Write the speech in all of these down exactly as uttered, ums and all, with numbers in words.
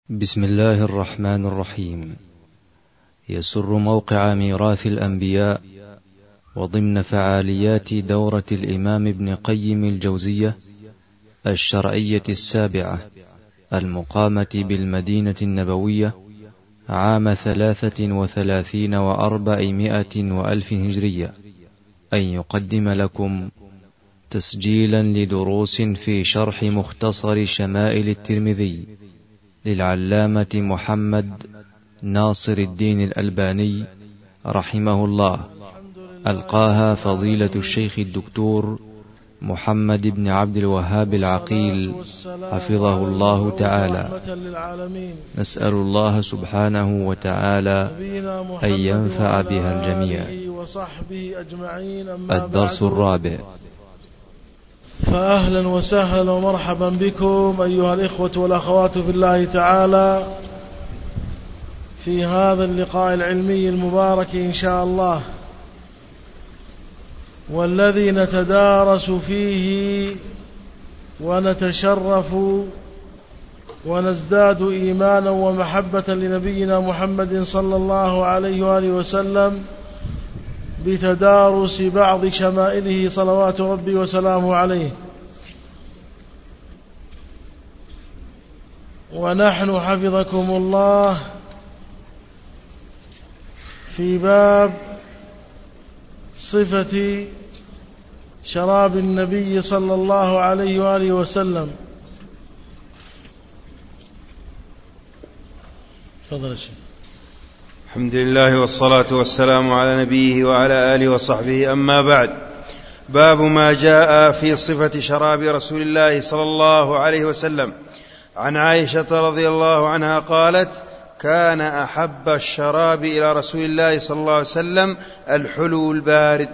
بسم الله الرحمن الرحيم. يسر موقع ميراث الأنبياء وضمن فعاليات دورة الإمام ابن قيم الجوزية الشرعية السابعة المقامة بالمدينة النبوية عام ثلاثة وثلاثين وأربعمائة وألف هجرية أن يقدم لكم تسجيلا لدروس في شرح مختصر شمائل الترمذي للعلامة محمد ناصر الدين الألباني رحمه الله، ألقاها فضيلة الشيخ الدكتور محمد بن عبد الوهاب العقيل حفظه الله تعالى. نسأل الله سبحانه وتعالى أن ينفع بها الجميع. الدرس الرابع. فأهلا وسهلا ومرحبا بكم أيها الإخوة والأخوات في الله تعالى في هذا اللقاء العلمي المبارك إن شاء الله، والذي نتدارس فيه ونتشرف ونزداد إيمانا ومحبة لنبينا محمد صلى الله عليه وآله وسلم بتدارس بعض شمائله صلوات ربي وسلامه عليه. ونحن حفظكم الله في باب صفة شراب النبي صلى الله عليه وآله وسلم. تفضل يا شيخ. الحمد لله والصلاة والسلام على نبيه وعلى آله وصحبه، أما بعد. باب ما جاء في صفة شراب رسول الله صلى الله عليه وسلم. عن عائشة رضي الله عنها قالت: كان أحب الشراب إلى رسول الله صلى الله عليه وسلم الحلو البارد.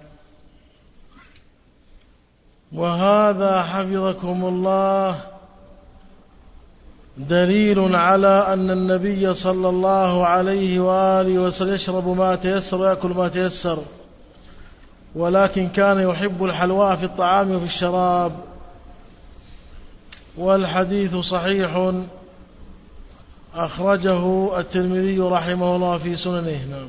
وهذا حفظكم الله دليل على أن النبي صلى الله عليه وآله وسلم يشرب ما تيسر ويأكل ما تيسر، ولكن كان يحب الحلوى في الطعام وفي الشراب. والحديث صحيح أخرجه الترمذي رحمه الله في سننه. نعم.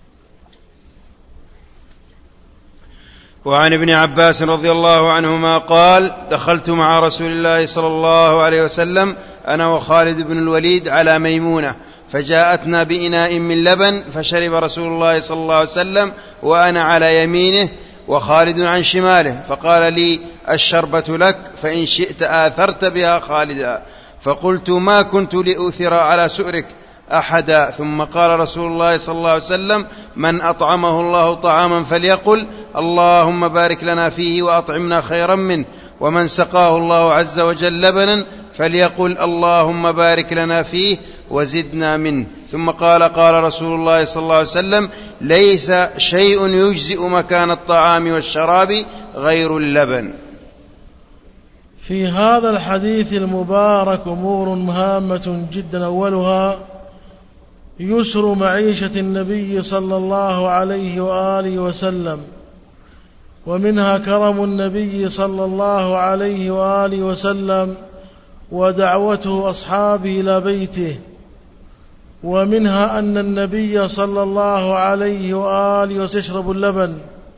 وعن ابن عباس رضي الله عنهما قال: دخلت مع رسول الله صلى الله عليه وسلم أنا وخالد بن الوليد على ميمونة، فجاءتنا بإناء من لبن، فشرب رسول الله صلى الله عليه وسلم وأنا على يمينه وخالد عن شماله، فقال لي: الشربة لك، فإن شئت آثرت بها خالدا. فقلت: ما كنت لأثر على سؤرك أحدا. ثم قال رسول الله صلى الله عليه وسلم: من أطعمه الله طعاما فليقل اللهم بارك لنا فيه وأطعمنا خيرا منه، ومن سقاه الله عز وجل لبنا فليقل اللهم بارك لنا فيه وزدنا منه. ثم قال: قال رسول الله صلى الله عليه وسلم: ليس شيء يجزئ مكان الطعام والشراب غير اللبن. في هذا الحديث المبارك أمور هامة جدا. أولها يسر معيشة النبي صلى الله عليه وآله وسلم، ومنها كرم النبي صلى الله عليه وآله وسلم ودعوته أصحابه إلى بيته، ومنها أن النبي صلى الله عليه وآله وسلم يشرب اللبن،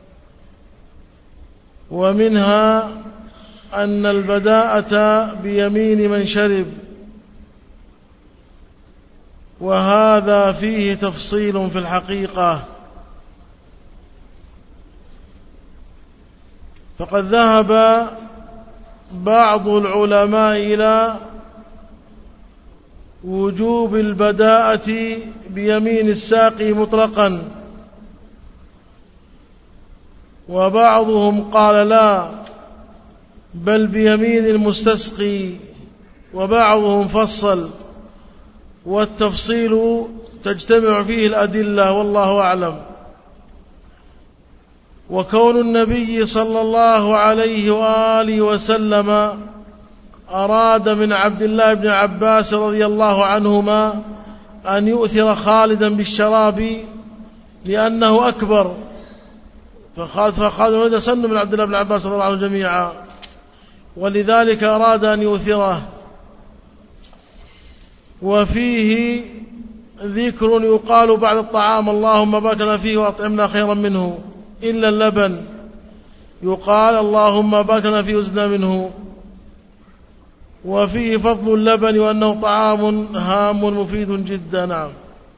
ومنها أن البداءة بيمين من شرب، وهذا فيه تفصيل في الحقيقة. فقد ذهب بعض العلماء إلى وجوب البداءة بيمين الساقي مطلقا، وبعضهم قال لا بل بيمين المستسقي، وبعضهم فصل، والتفصيل تجتمع فيه الأدلة والله أعلم. وكون النبي صلى الله عليه وآله وسلم أراد من عبد الله بن عباس رضي الله عنهما أن يؤثر خالدا بالشراب لأنه أكبر، فخالد ولد سن من عبد الله بن عباس رضي الله عنه جميعا، ولذلك أراد أن يؤثره. وفيه ذكر يقال بعد الطعام اللهم بارك لنا فيه وأطعمنا خيرا منه إلا اللبن يقال اللهم بارك لنا فيه وزدنا منه. وفيه فضل اللبن وأنه طعام هام مفيد جدا. نعم.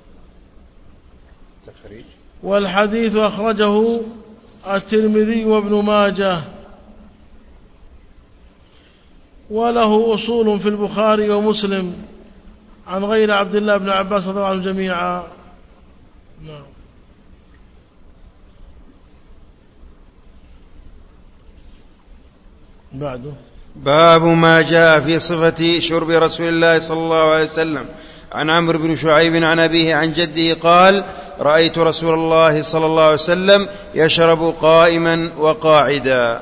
والحديث أخرجه الترمذي وابن ماجه وله أصول في البخاري ومسلم عن غير عبد الله بن عباس رضي الله عنهم جميعا. نعم. بعده باب ما جاء في صفة شرب رسول الله صلى الله عليه وسلم. عن عمرو بن شعيب عن أبيه عن جده قال رأيت رسول الله صلى الله عليه وسلم يشرب قائما وقاعدا.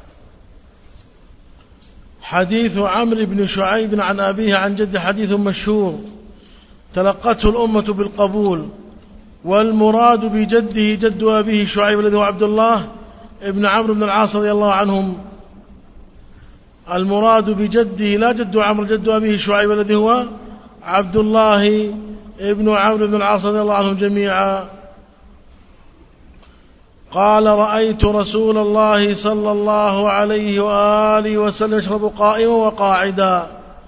حديث عمرو بن شعيب عن أبيه عن جده حديث مشهور تلقته الأمة بالقبول، والمراد بجده جد أبيه شعيب الذي هو عبد الله ابن عمرو بن العاص رضي الله عنهم. المراد بجده لا جد عمرو، جد أبيه شعيب الذي هو عبد الله ابن عمرو بن العاص رضي الله عنهم جميعا. قال رأيت رسول الله صلى الله عليه وآله وسلم يشرب قائما وقاعدا.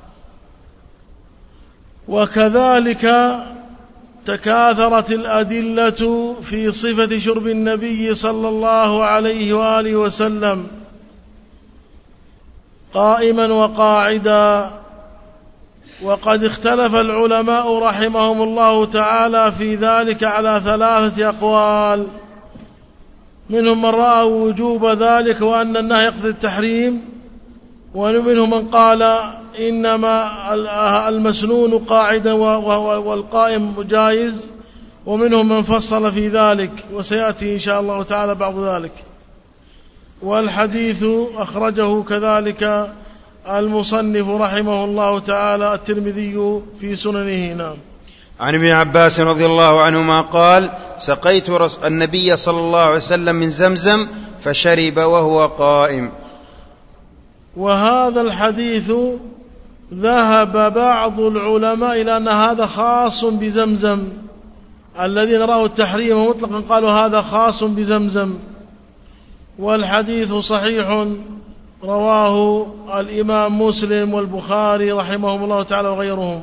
وكذلك تكاثرت الأدلة في صفة شرب النبي صلى الله عليه وآله وسلم قائما وقاعدا. وقد اختلف العلماء رحمهم الله تعالى في ذلك على ثلاثة أقوال، منهم من رأى وجوب ذلك وأن النهي يقتضي التحريم، ومنهم من قال إنما المسنون قاعدا والقائم جائز، ومنهم من فصل في ذلك وسيأتي إن شاء الله تعالى بعض ذلك. والحديث أخرجه كذلك المصنف رحمه الله تعالى الترمذي في سننه. نعم. عن ابن عباس رضي الله عنهما قال سقيت النبي صلى الله عليه وسلم من زمزم فشرب وهو قائم. وهذا الحديث ذهب بعض العلماء إلى أن هذا خاص بزمزم، الذين رأوا التحريم مطلقا قالوا هذا خاص بزمزم، والحديث صحيح رواه الإمام مسلم والبخاري رحمهم الله تعالى وغيرهم.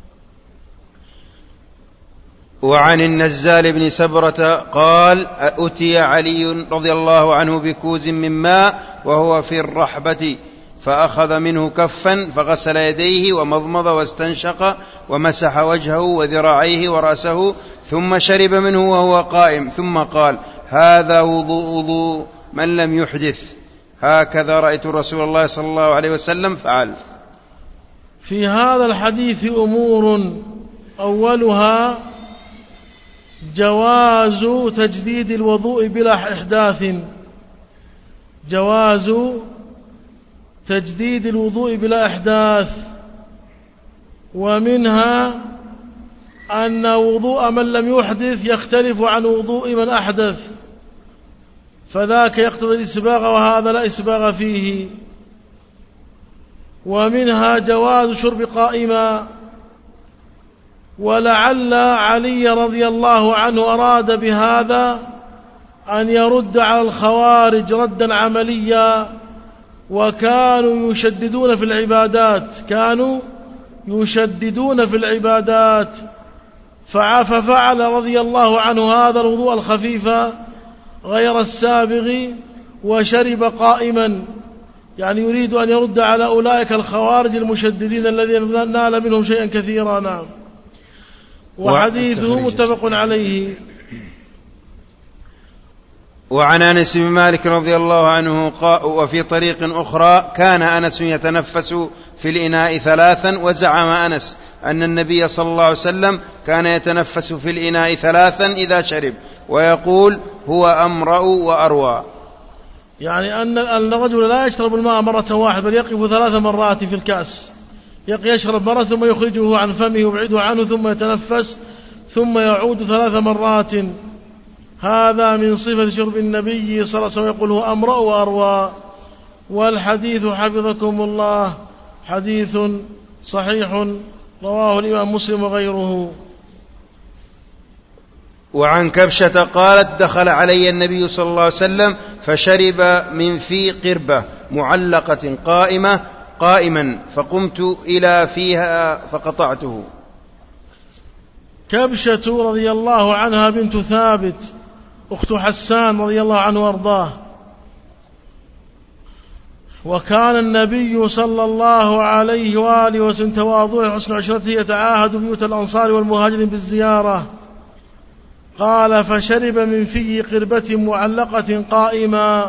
وعن النزال بن سبرة قال أتي علي رضي الله عنه بكوز من ماء وهو في الرحبة فأخذ منه كفا فغسل يديه ومضمض واستنشق ومسح وجهه وذراعيه ورأسه ثم شرب منه وهو قائم، ثم قال هذا وضوء وضوء من لم يحدث، هكذا رأيت رسول الله صلى الله عليه وسلم فعل. في هذا الحديث أمور، أولها جواز تجديد الوضوء بلا إحداث، جواز تجديد الوضوء بلا إحداث. ومنها أن وضوء من لم يحدث يختلف عن وضوء من أحدث، فذاك يقتضي الإسباغ وهذا لا إسباغ فيه. ومنها جواز شرب قائما، ولعل علي رضي الله عنه أراد بهذا أن يرد على الخوارج ردا عمليا، وكانوا يشددون في العبادات، كانوا يشددون في العبادات، ففعل رضي الله عنه هذا الوضوء الخفيف غير السابغ وشرب قائما، يعني يريد أن يرد على أولئك الخوارج المشددين الذين نال منهم شيئا كثيرا. نعم. وحديثه متفق عليه. وعن أنس بن مالك رضي الله عنه قال وفي طريق أخرى كان أنس يتنفس في الإناء ثلاثا، وزعم أنس أن النبي صلى الله عليه وسلم كان يتنفس في الإناء ثلاثا إذا شرب ويقول هو أمرأ وأروى، يعني أن الرجل لا يشرب الماء مرة واحدة بل يقف ثلاث مرات في الكأس، يشرب مرة ثم يخرجه عن فمه ويبعده عنه ثم يتنفس ثم يعود ثلاث مرات. هذا من صفة شرب النبي صلى الله عليه وسلم، يقول هو أمرأ وأروى. والحديث حفظكم الله حديث صحيح رواه الإمام مسلم وغيره. وعن كبشة قالت دخل علي النبي صلى الله عليه وسلم فشرب من في قربة معلقة قائمة قائما فقمت إلى فيها فقطعته. كبشة رضي الله عنها بنت ثابت أخت حسان رضي الله عنه وارضاه، وكان النبي صلى الله عليه وآله وسلم تواضعه حسن عشرته يتعاهد بيوت الأنصار والمهاجرين بالزيارة. قال فشرب من في قربة معلقة قائما.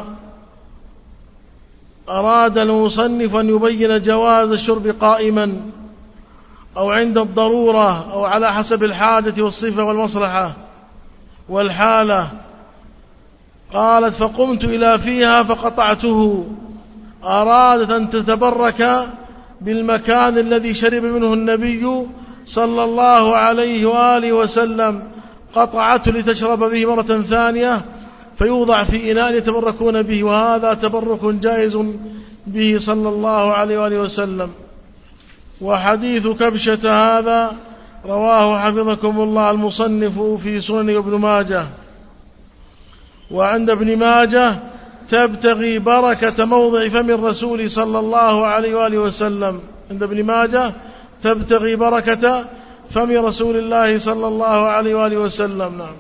أراد المصنف أن يبين جواز الشرب قائما أو عند الضرورة أو على حسب الحاجة والصفة والمصلحة والحالة. قالت فقمت إلى فيها فقطعته. أرادت أن تتبرك بالمكان الذي شرب منه النبي صلى الله عليه وآله وسلم، قطعته لتشرب به مرة ثانية فيوضع في إناء يتبركون به، وهذا تبرك جائز به صلى الله عليه وآله وسلم. وحديث كبشة هذا رواه حفظكم الله المصنف في سنن ابن ماجه. وعند ابن ماجه تبتغي بركة موضع فم الرسول صلى الله عليه وآله وسلم. عند ابن ماجه تبتغي بركة فم رسول الله صلى الله عليه وآله وسلم. نعم.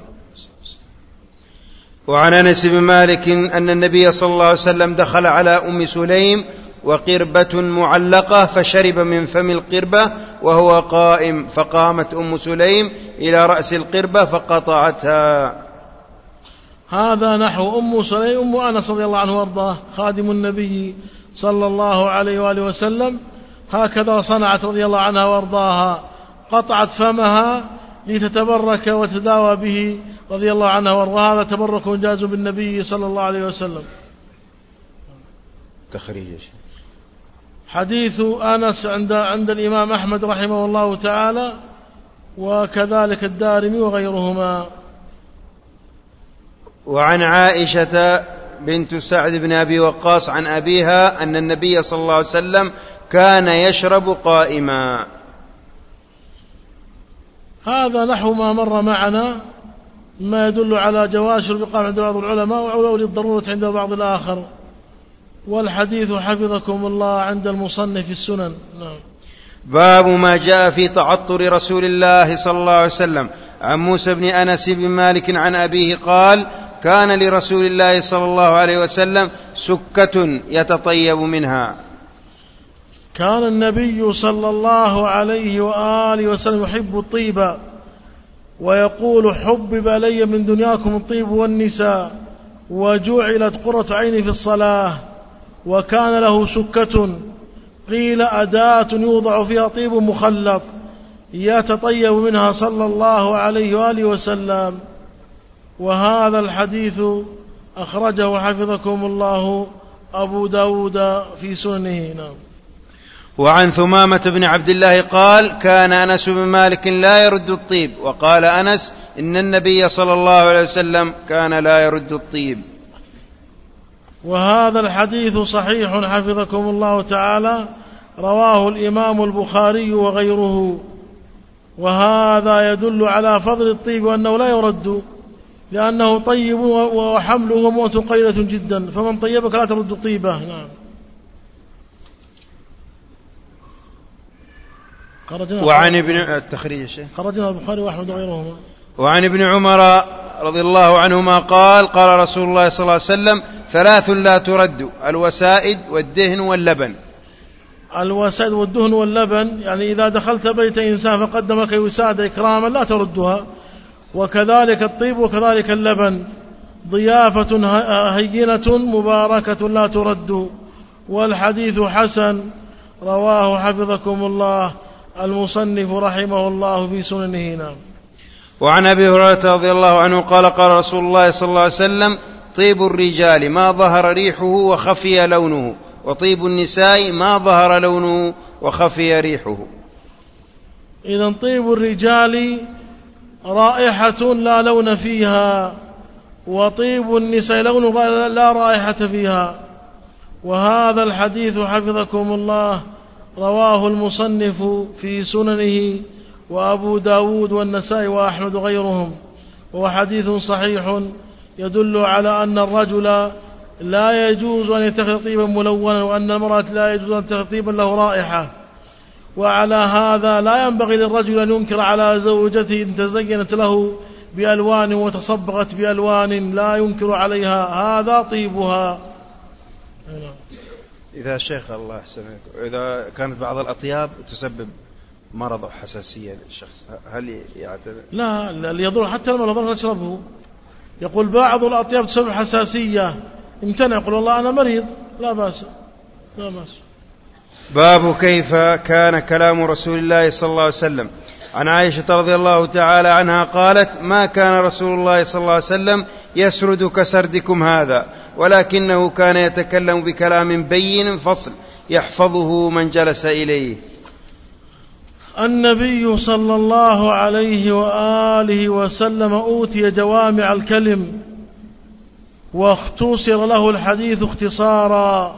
وعن أنس بن مالك أن النبي صلى الله عليه وسلم دخل على أم سليم وقربة معلقة فشرب من فم القربة وهو قائم، فقامت أم سليم إلى رأس القربة فقطعتها. هذا نحو أم سليم أم أنس رضي الله عنه وارضاه خادم النبي صلى الله عليه وآله وسلم، هكذا صنعت رضي الله عنها وارضاها، قطعت فمها لتتبرك وتداوى به رضي الله عنها وارضاها. هذا تبرك جاز بالنبي صلى الله عليه وسلم. تخريج حديث أنس عند عند الإمام أحمد رحمه الله تعالى وكذلك الدارمي وغيرهما. وعن عائشة بنت سعد بن أبي وقاص عن أبيها أن النبي صلى الله عليه وسلم كان يشرب قائما. هذا نحو ما مر معنا، ما يدل على جواز شرب قائما عند بعض العلماء وعلو للضرورة عند بعض الآخر. والحديث حفظكم الله عند المصنف في السنن. نعم. باب ما جاء في تعطر رسول الله صلى الله عليه وسلم. عن موسى بن أنس بن مالك عن أبيه قال كان لرسول الله صلى الله عليه وسلم سكة يتطيب منها. كان النبي صلى الله عليه وآله وسلم يحب الطيب ويقول حبب إلي من دنياكم الطيب والنساء وجعلت قرة عيني في الصلاة. وكان له سكة قيل أداة يوضع فيها طيب مخلط يتطيب منها صلى الله عليه وآله وسلم. وهذا الحديث أخرجه حفظكم الله أبو داود في سننه. نعم. وعن ثمامة بن عبد الله قال كان أنس بن مالك لا يرد الطيب، وقال أنس إن النبي صلى الله عليه وسلم كان لا يرد الطيب. وهذا الحديث صحيح حفظكم الله تعالى، رواه الإمام البخاري وغيره. وهذا يدل على فضل الطيب وأنه لا يرد، لأنه طيب وحمله موت قليلة جدا، فمن طيبك لا ترد طيبه. نعم. وعن ابن التخريج خرجنا البخاري وأحمد وغيرهما. وعن ابن عمر رضي الله عنهما قال قال رسول الله صلى الله عليه وسلم ثلاث لا ترد: الوسائد والدهن واللبن. الوسائد والدهن واللبن، يعني إذا دخلت بيت إنسان فقدمك وسادة إكراما لا تردها، وكذلك الطيب وكذلك اللبن. ضيافة هينة مباركة لا ترد. والحديث حسن، رواه حفظكم الله المصنف رحمه الله في سننه. نعم. وعن أبي هريرة رضي الله عنه قال قال رسول الله صلى الله عليه وسلم طيب الرجال ما ظهر ريحه وخفي لونه، وطيب النساء ما ظهر لونه وخفي ريحه. إذن طيب الرجال رائحة لا لون فيها، وطيب النساء لون لا رائحة فيها. وهذا الحديث حفظكم الله رواه المصنف في سننه وأبو داود والنسائي وأحمد وغيرهم، وهو حديث صحيح يدل على أن الرجل لا يجوز أن يتخذ طيبا ملونا، وأن المرأة لا يجوز أن تتخذ طيبا له رائحة. وعلى هذا لا ينبغي للرجل أن ينكر على زوجته إن تزينت له بألوان وتصبغت بألوان لا ينكر عليها، هذا طيبها. إذا شيخ الله يحسنك، إذا كانت بعض الأطياب تسبب مرض أو حساسية للشخص، هل يعتذر؟ لا، اللي يضر حتى لما يضر نشربه. يقول بعض الأطياب تسبب حساسية، امتنع، يقول والله أنا مريض، لا بأس لا بأس. باب كيف كان كلام رسول الله صلى الله عليه وسلم. عن عائشة رضي الله تعالى عنها قالت: ما كان رسول الله صلى الله عليه وسلم يسرد كسردكم هذا، ولكنه كان يتكلم بكلام بين فصل يحفظه من جلس إليه. النبي صلى الله عليه وآله وسلم أوتي جوامع الكلم، واختصر له الحديث اختصارا.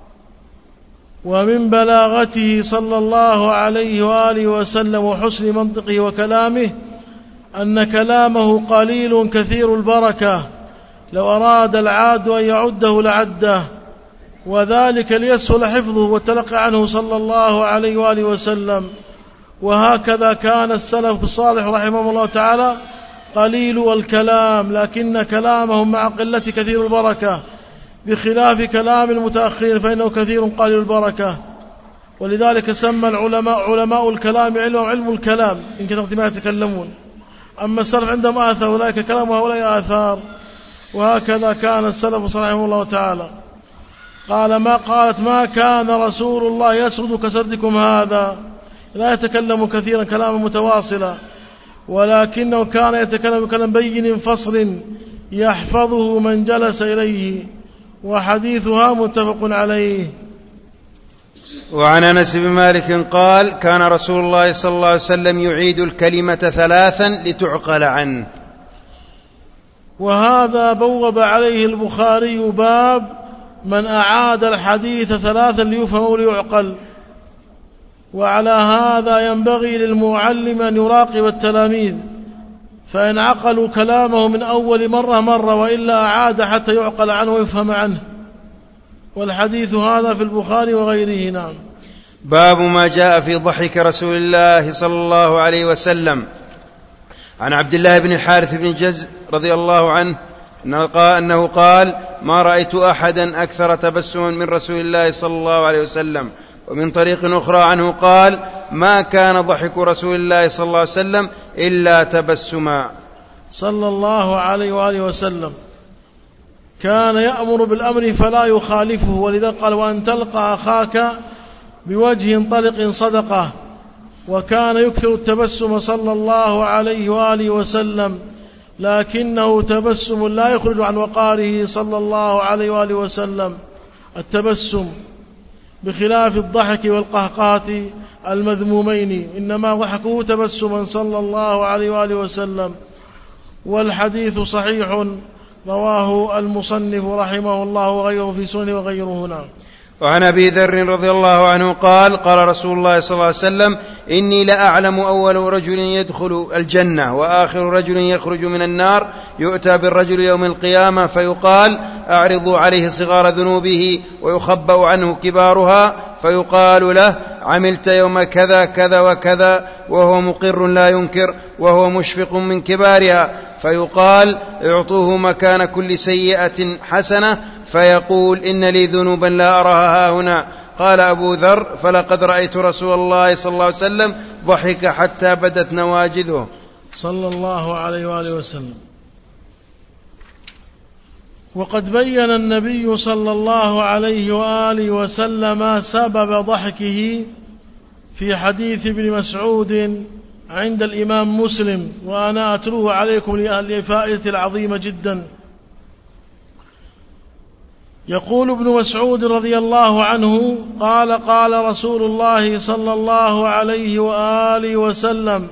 ومن بلاغته صلى الله عليه وآله وسلم وحسن منطقه وكلامه أن كلامه قليل كثير البركة، لو أراد العاد أن يعده لعده، وذلك ليسهل حفظه والتلقي عنه صلى الله عليه وآله وسلم. وهكذا كان السلف الصالح رحمه الله تعالى قليل الكلام، لكن كلامهم مع قلة كثير البركة، بخلاف كلام المتأخرين فإنه كثير قليل البركة. ولذلك سمى العلماء علماء الكلام علمهم علم الكلام إن كثرت ما يتكلمون. أما السلف عندهم آثار، أولئك كلام وهؤلاء آثار. وهكذا كان السلف رحمه الله تعالى. قال ما قالت ما كان رسول الله يسرد كسردكم هذا، لا يتكلم كثيرا كلاما متواصلا، ولكنه كان يتكلم بكلام بين فصل يحفظه من جلس إليه، وحديثها متفق عليه. وعن أنس بن مالك قال: كان رسول الله صلى الله عليه وسلم يعيد الكلمة ثلاثا لتعقل عنه. وهذا بوب عليه البخاري باب من أعاد الحديث ثلاثا ليفهم وليعقل. وعلى هذا ينبغي للمعلم أن يراقب التلاميذ، فإن عقلوا كلامه من أول مرة مرة، وإلا أعاد حتى يعقل عنه ويفهم عنه. والحديث هذا في البخاري وغيره. نعم. باب ما جاء في ضحك رسول الله صلى الله عليه وسلم. عن عبد الله بن الحارث بن جز رضي الله عنه أنه قال: ما رأيت أحدا أكثر تبسما من رسول الله صلى الله عليه وسلم. ومن طريق أخرى عنه قال: ما كان ضحك رسول الله صلى الله عليه وسلم إلا تبسما. صلى الله عليه وآله وسلم كان يأمر بالأمر فلا يخالفه، ولذلك قال: وأن تلقى أخاك بوجه طلق صدقة. وكان يكثر التبسم صلى الله عليه وآله وسلم، لكنه تبسم لا يخرج عن وقاره صلى الله عليه وآله وسلم التبسم، بخلاف الضحك والقهقهة المذمومين، إنما ضحكه تبسما صلى الله عليه وآله وسلم. والحديث صحيح رواه المصنف رحمه الله وغيره في سنن وغيره. هنا. وعن أبي ذر رضي الله عنه قال: قال رسول الله صلى الله عليه وسلم: إني لأعلم أول رجل يدخل الجنة وآخر رجل يخرج من النار، يؤتى بالرجل يوم القيامة فيقال: أعرضوا عليه صغار ذنوبه ويخبأ عنه كبارها، فيقال له: عملت يوم كذا كذا وكذا، وهو مقر لا ينكر وهو مشفق من كبارها، فيقال: اعطوه مكان كل سيئة حسنة، فيقول: إن لي ذنوبا لا أراها هنا. قال أبو ذر: فلقد رأيت رسول الله صلى الله عليه وسلم ضحك حتى بدت نواجذه. صلى الله عليه وآله وسلم. وقد بين النبي صلى الله عليه وآله وسلم سبب ضحكه في حديث ابن مسعود عند الإمام مسلم، وأنا أتلوه عليكم لفائدة العظيمة جدا. يقول ابن مسعود رضي الله عنه قال: قال رسول الله صلى الله عليه وآله وسلم: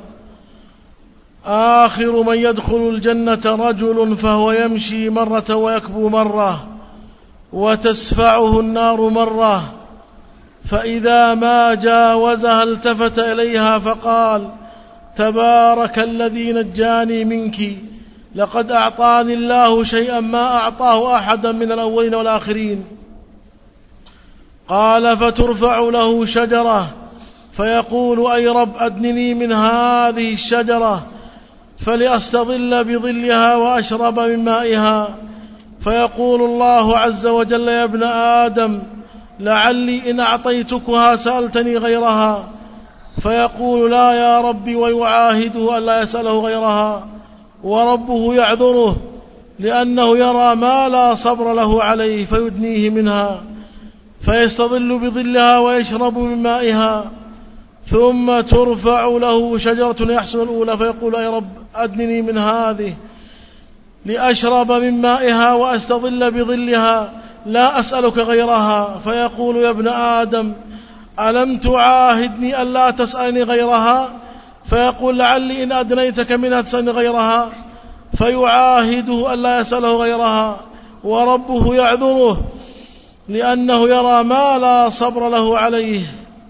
آخر من يدخل الجنة رجل فهو يمشي مرة ويكبو مرة، وتسفعه النار مرة، فإذا ما جاوزها التفت إليها فقال: تبارك الذي نجاني منك، لقد أعطاني الله شيئا ما أعطاه أحدا من الأولين والآخرين. قال: فترفع له شجرة فيقول: أي رب أدنني من هذه الشجرة فلأستظل بظلها وأشرب من مائها. فيقول الله عز وجل: يا ابن آدم لعلي إن أعطيتكها سألتني غيرها. فيقول: لا يا ربي، ويعاهده ألا يسأله غيرها، وربه يعذره لأنه يرى ما لا صبر له عليه فيدنيه منها، فيستظل بظلها ويشرب من مائها. ثم ترفع له شجرة يحسن الأولى فيقول: أي رب أدنني من هذه لأشرب من مائها وأستظل بظلها، لا أسألك غيرها. فيقول: يا ابن آدم ألم تعاهدني ألا تسألني غيرها؟ فيقول: لعلي إن أدنيتك منها تسألني غيرها. فيعاهده ألا يسأله غيرها، وربه يعذره لأنه يرى ما لا صبر له عليه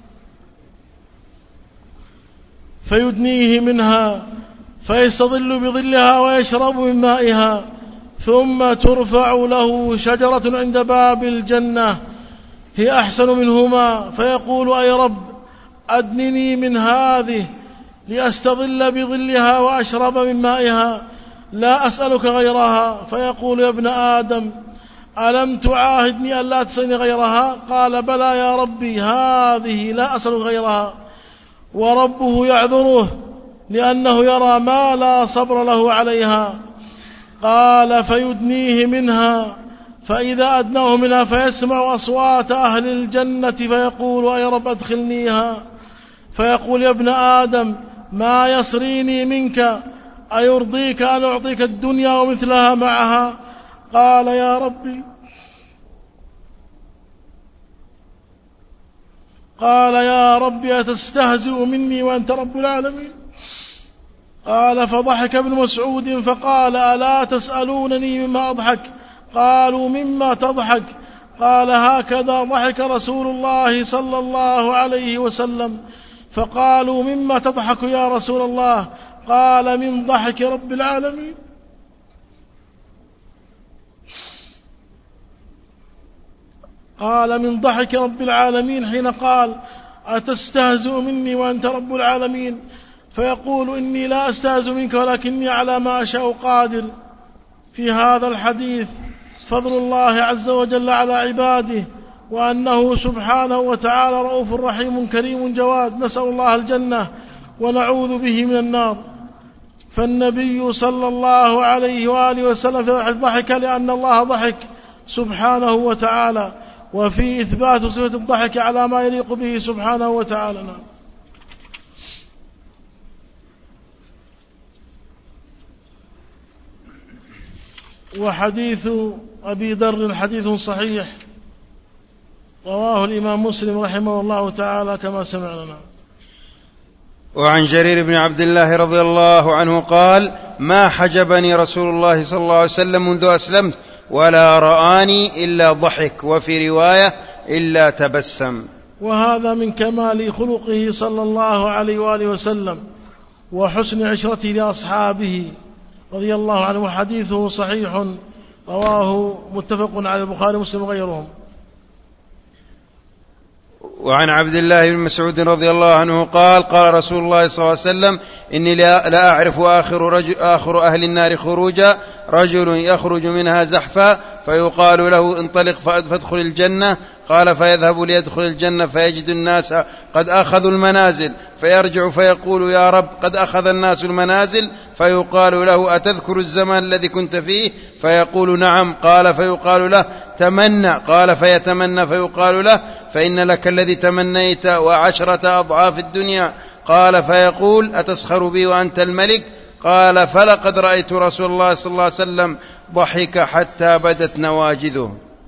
فيدنيه منها، فيستظل بظلها ويشرب من مائها. ثم ترفع له شجرة عند باب الجنة هي أحسن منهما فيقول: أي رب أدنني من هذه لأستظل بظلها وأشرب من مائها، لا أسألك غيرها. فيقول: يا ابن آدم ألم تعاهدني ألا تسألني غيرها؟ قال: بلى يا ربي، هذه لا أسأل غيرها. وربه يعذره لأنه يرى ما لا صبر له عليها. قال: فيدنيه منها، فإذا أدناه منها فيسمع أصوات أهل الجنة فيقول: أي رب أدخلنيها. فيقول: يا ابن آدم ما يسريني منك، أيرضيك أن أعطيك الدنيا ومثلها معها؟ قال: يا ربي قال يا ربي أتستهزئ مني وأنت رب العالمين؟ قال: فضحك ابن مسعود فقال: ألا تسألونني مما أضحك؟ قالوا: مما تضحك؟ قال: هكذا ضحك رسول الله صلى الله عليه وسلم. فقالوا: مما تضحك يا رسول الله؟ قال: من ضحك رب العالمين. قال: من ضحك رب العالمين حين قال: أتستهزئ مني وأنت رب العالمين؟ فيقول: إني لا أستهزئ منك ولكني على ما أشاء قادر. في هذا الحديث فضل الله عز وجل على عباده، وأنه سبحانه وتعالى رؤوف رحيم كريم جواد، نسأل الله الجنة ونعوذ به من النار. فالنبي صلى الله عليه وآله وسلم ضحك لأن الله ضحك سبحانه وتعالى، وفي إثبات صفة الضحك على ما يليق به سبحانه وتعالى. وحديث أبي ذر حديث صحيح رواه الإمام مسلم رحمه الله تعالى كما سمعنا. وعن جرير بن عبد الله رضي الله عنه قال: ما حجبني رسول الله صلى الله عليه وسلم منذ أسلمت ولا رآني إلا ضحك، وفي رواية إلا تبسم. وهذا من كمال خلقه صلى الله عليه وآله وسلم وحسن عشرته لأصحابه رضي الله عنه، وحديثه صحيح رواه متفق على البخاري ومسلم وغيرهم. وعن عبد الله بن مسعود رضي الله عنه قال: قال رسول الله صلى الله عليه وسلم: إني لا أعرف آخر, رجل آخر أهل النار خروجا رجل يخرج منها زحفا فيقال له: انطلق فادخل الجنة. قال: فيذهب ليدخل الجنة فيجد الناس قد أخذوا المنازل، فيرجع فيقول: يا رب قد أخذ الناس المنازل. فيقال له: أتذكر الزمان الذي كنت فيه؟ فيقول: نعم. قال: فيقال له: تمنى. قال: فيتمنى. فيقال له: فإن لك الذي تمنيت وعشرة أضعاف الدنيا. قال: فيقول: أتسخر بي وأنت الملك؟ قال: فلقد رأيت رسول الله صلى الله عليه وسلم ضحك حتى بدت نواجذه.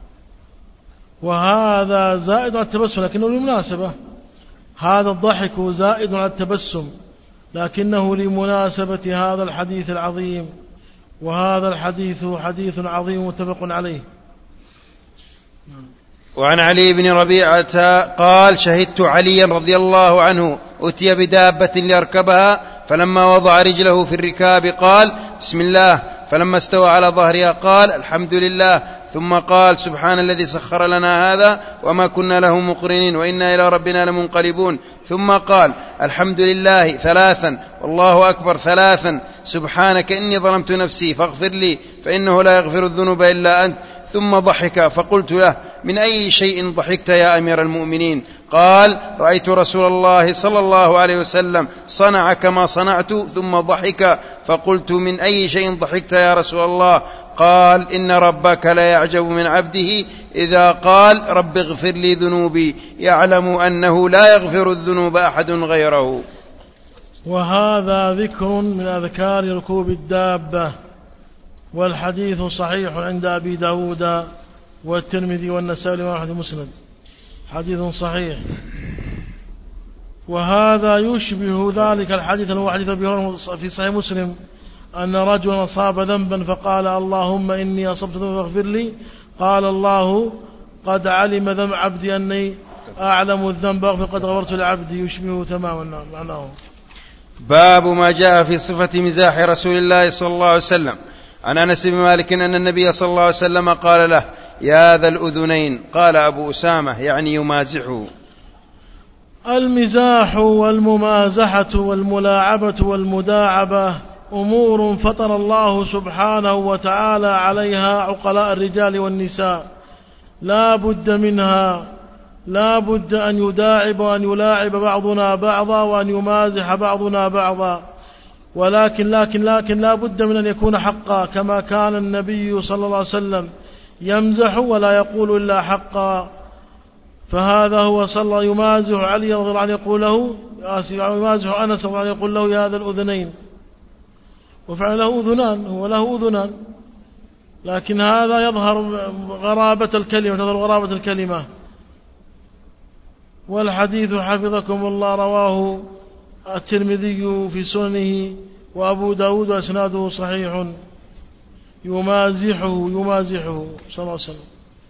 وهذا زائد على التبسم، لكنه لمناسبة. هذا الضحك زائد على التبسم لكنه لمناسبة هذا الحديث العظيم، وهذا الحديث حديث عظيم متفق عليه. وعن علي بن ربيعة قال شهدت عليا رضي الله عنه أتي بدابة ليركبها فلما وضع رجله في الركاب قال بسم الله، فلما استوى على ظهرها قال الحمد لله، ثم قال سبحان الذي سخر لنا هذا وما كنا له مقرنين وإنا إلى ربنا لمنقلبون، ثم قال الحمد لله ثلاثا والله أكبر ثلاثا، سبحانك إني ظلمت نفسي فاغفر لي فإنه لا يغفر الذنوب إلا أنت، ثم ضحك فقلت له من أي شيء ضحكت يا أمير المؤمنين؟ قال رأيت رسول الله صلى الله عليه وسلم صنع كما صنعت، ثم ضحك فقلت من أي شيء ضحكت يا رسول الله؟ قال إن ربك لا يعجب من عبده إذا قال رب اغفر لي ذنوبي، يعلم أنه لا يغفر الذنوب أحد غيره. وهذا ذكر من أذكار ركوب الدابة، والحديث صحيح عند أبي داود والترمذي والنسائي وأحمد مسند، حديث صحيح. وهذا يشبه ذلك الحديث الوحيد في صحيح مسلم أن رجلا أصاب ذنبا فقال اللهم إني أصبت ذنبا فاغفر لي، قال الله قد علم ذنب عبدي أني أعلم الذنب قد غفرت لعبدي، يشبه تماما معناه. باب ما جاء في صفة مزاح رسول الله صلى الله عليه وسلم. عن أنس بن مالك أن النبي صلى الله عليه وسلم قال له يا ذا الأذنين، قال أبو أسامة يعني يمازحه. المزاح والممازحة والملاعبة والمداعبة أمور فطر الله سبحانه وتعالى عليها عقلاء الرجال والنساء، لا بد منها، لا بد أن يداعب وأن يلاعب بعضنا بعضا وأن يمازح بعضنا بعضا، ولكن لكن لكن لا بد من أن يكون حقا، كما كان النبي صلى الله عليه وسلم يمزح ولا يقول إلا حقا. فهذا هو صلى الله يمازح علي رضي الله عنه يقول له يمازح أنس رضي الله عنه يقول له يا ذا الأذنين، وفعل له أذنان، هو له أذنان، لكن هذا يظهر غرابة الكلمة، تظهر غرابة الكلمة. والحديث حفظكم الله رواه الترمذي في سننه وأبو داود وأسناده صحيح، يمازحه يمازحه صلى الله عليه وسلم.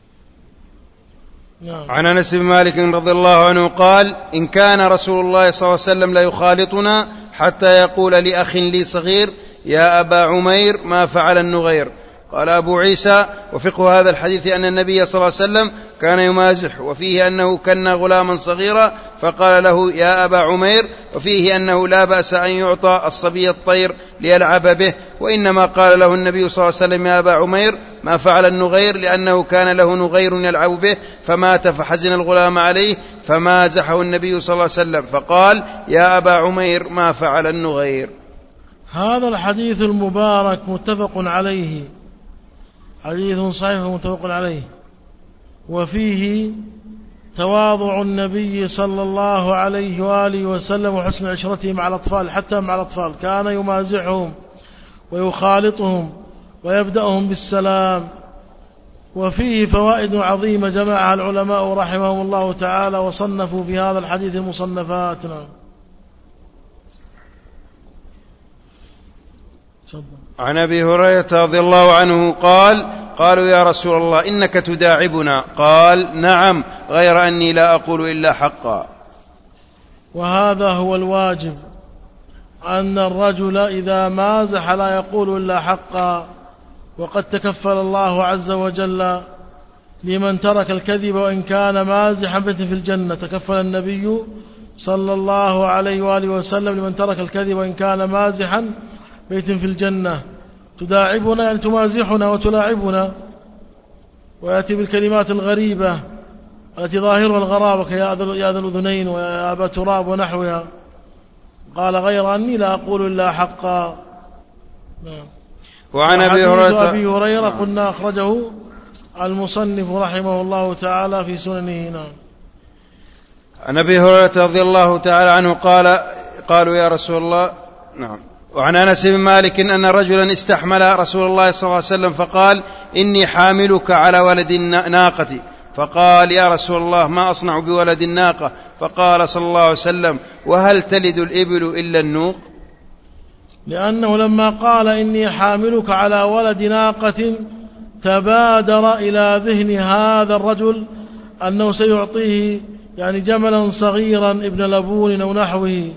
نعم. عن أنس بن مالك رضي الله عنه قال إن كان رسول الله صلى الله عليه وسلم لا يخالطنا حتى يقول لأخ لي صغير يا أبا عمير ما فعل النغير. قال أبو عيسى وفقه هذا الحديث أن النبي صلى الله عليه وسلم كان يمازح، وفيه أنه كان غلاما صغيرا فقال له يا أبا عمير، وفيه أنه لا بأس أن يعطى الصبي الطير ليلعب به، وإنما قال له النبي صلى الله عليه وسلم يا أبا عمير ما فعل النغير لأنه كان له نغير يلعب به فمات فحزن الغلام عليه فمازحه النبي صلى الله عليه وسلم فقال يا أبا عمير ما فعل النغير. هذا الحديث المبارك متفق عليه، حديث صحيح متفق عليه، وفيه تواضع النبي صلى الله عليه وآله وسلم وحسن عشرته مع الأطفال، حتى مع الأطفال كان يمازحهم ويخالطهم ويبدأهم بالسلام. وفيه فوائد عظيمة جمعها العلماء رحمهم الله تعالى وصنفوا في هذا الحديث مصنفاتنا. عن أبي هريرة رضي الله عنه قال قالوا يا رسول الله إنك تداعبنا، قال نعم غير أني لا أقول إلا حقا. وهذا هو الواجب، أن الرجل إذا مازح لا يقول إلا حقا، وقد تكفل الله عز وجل لمن ترك الكذب وإن كان مازحا بيت في الجنة. تكفل النبي صلى الله عليه وآله وسلم لمن ترك الكذب وإن كان مازحا بيت في الجنة. تداعبنا يعني تمازحنا وتلاعبنا، ويأتي بالكلمات الغريبة التي ظاهرها الغرابة كيا ذا الأذنين ويا أبا تراب ونحوها. قال غير أني لا أقول إلا حقا. نعم. وعن أبي هريرة أبي هريرة قلنا أخرجه المصنف رحمه الله تعالى في سننه. نعم. عن أبي هريرة رضي الله تعالى عنه قال قالوا يا رسول الله نعم. وعن أنس بن مالك أن رجلا استحمل رسول الله صلى الله عليه وسلم فقال إني حاملك على ولد الناقة، فقال يا رسول الله ما أصنع بولد الناقة؟ فقال صلى الله عليه وسلم وهل تلد الإبل إلا النوق؟ لأنه لما قال إني حاملك على ولد ناقة تبادر إلى ذهن هذا الرجل أنه سيعطيه يعني جملا صغيرا ابن لبون أو نحوه،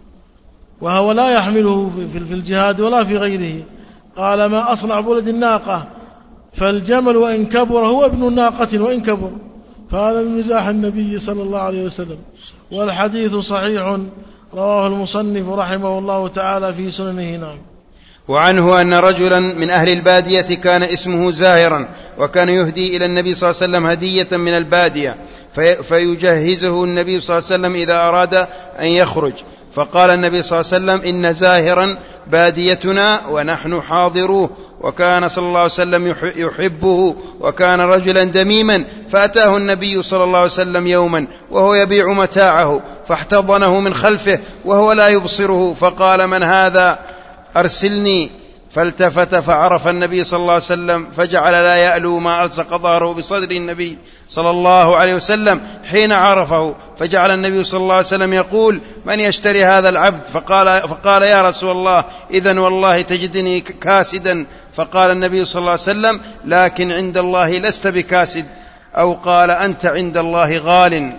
وهو لا يحمله في الجهاد ولا في غيره. قال ما أصنع بولد الناقة، فالجمل وإن كبر هو ابن الناقة وإن كبر. فهذا من مزاح النبي صلى الله عليه وسلم. والحديث صحيح رواه المصنف رحمه الله تعالى في سننه. نعم. وعنه أن رجلا من أهل البادية كان اسمه زاهرا، وكان يهدي إلى النبي صلى الله عليه وسلم هدية من البادية، في فيجهزه النبي صلى الله عليه وسلم إذا أراد أن يخرج. فقال النبي صلى الله عليه وسلم إن زاهرا باديتنا ونحن حاضروه، وكان صلى الله عليه وسلم يحبه، وكان رجلا دميما. فأتاه النبي صلى الله عليه وسلم يوما وهو يبيع متاعه، فاحتضنه من خلفه وهو لا يبصره، فقال من هذا؟ أرسلني. فالتفت فعرف النبي صلى الله عليه وسلم، فجعل لا يألو ما ألصق ظهره بصدر النبي صلى الله عليه وسلم حين عرفه. فجعل النبي صلى الله عليه وسلم يقول من يشتري هذا العبد؟ فقال, فقال يا رسول الله إذن والله تجدني كاسدا. فقال النبي صلى الله عليه وسلم لكن عند الله لست بكاسد، أو قال أنت عند الله غال.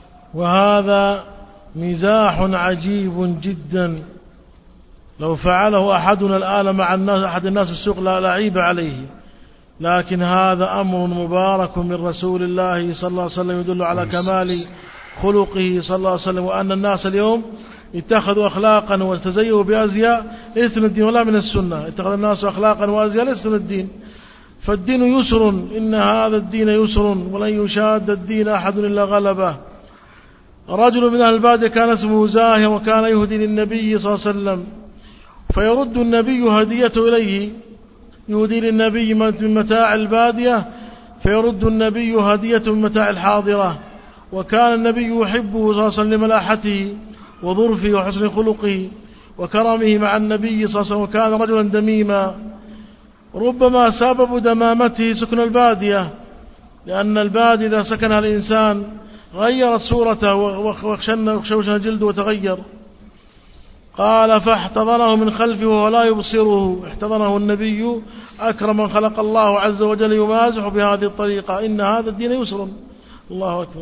وهذا مزاح عجيب جدا، لو فعله أحدنا الآن مع الناس أحد الناس السوق لا لعيب عليه، لكن هذا أمر مبارك من رسول الله صلى الله عليه وسلم يدل على كمال خلقه صلى الله عليه وسلم، وأن الناس اليوم اتخذوا أخلاقا وتزيوا بأزياء ليس من الدين ولا من السنة. اتخذ الناس أخلاقا وأزياء ليس من الدين، فالدين يسر، إن هذا الدين يسر ولن يشاد الدين أحد إلا غلبه. رجل من أهل البادية كان اسمه زاهر، وكان يهدي للنبي صلى الله عليه وسلم، فيرد النبي هديته إليه، يهدي للنبي من متاع البادية فيرد النبي هديته من متاع الحاضرة. وكان النبي يحبه صلى الله عليه وسلم لملاحته وظرفه وحسن خلقه وكرمه مع النبي صلى الله عليه وسلم، وكان رجلا دميما. ربما سبب دمامته سكن البادية، لأن البادية إذا سكنها الإنسان غيرت صورته وخشوشن جلده وتغير. قال فاحتضنه من خلفه وهو لا يبصره. احتضنه النبي أكرم من خلق الله عز وجل يمازح بهذه الطريقة، إن هذا الدين يسر. الله أكبر.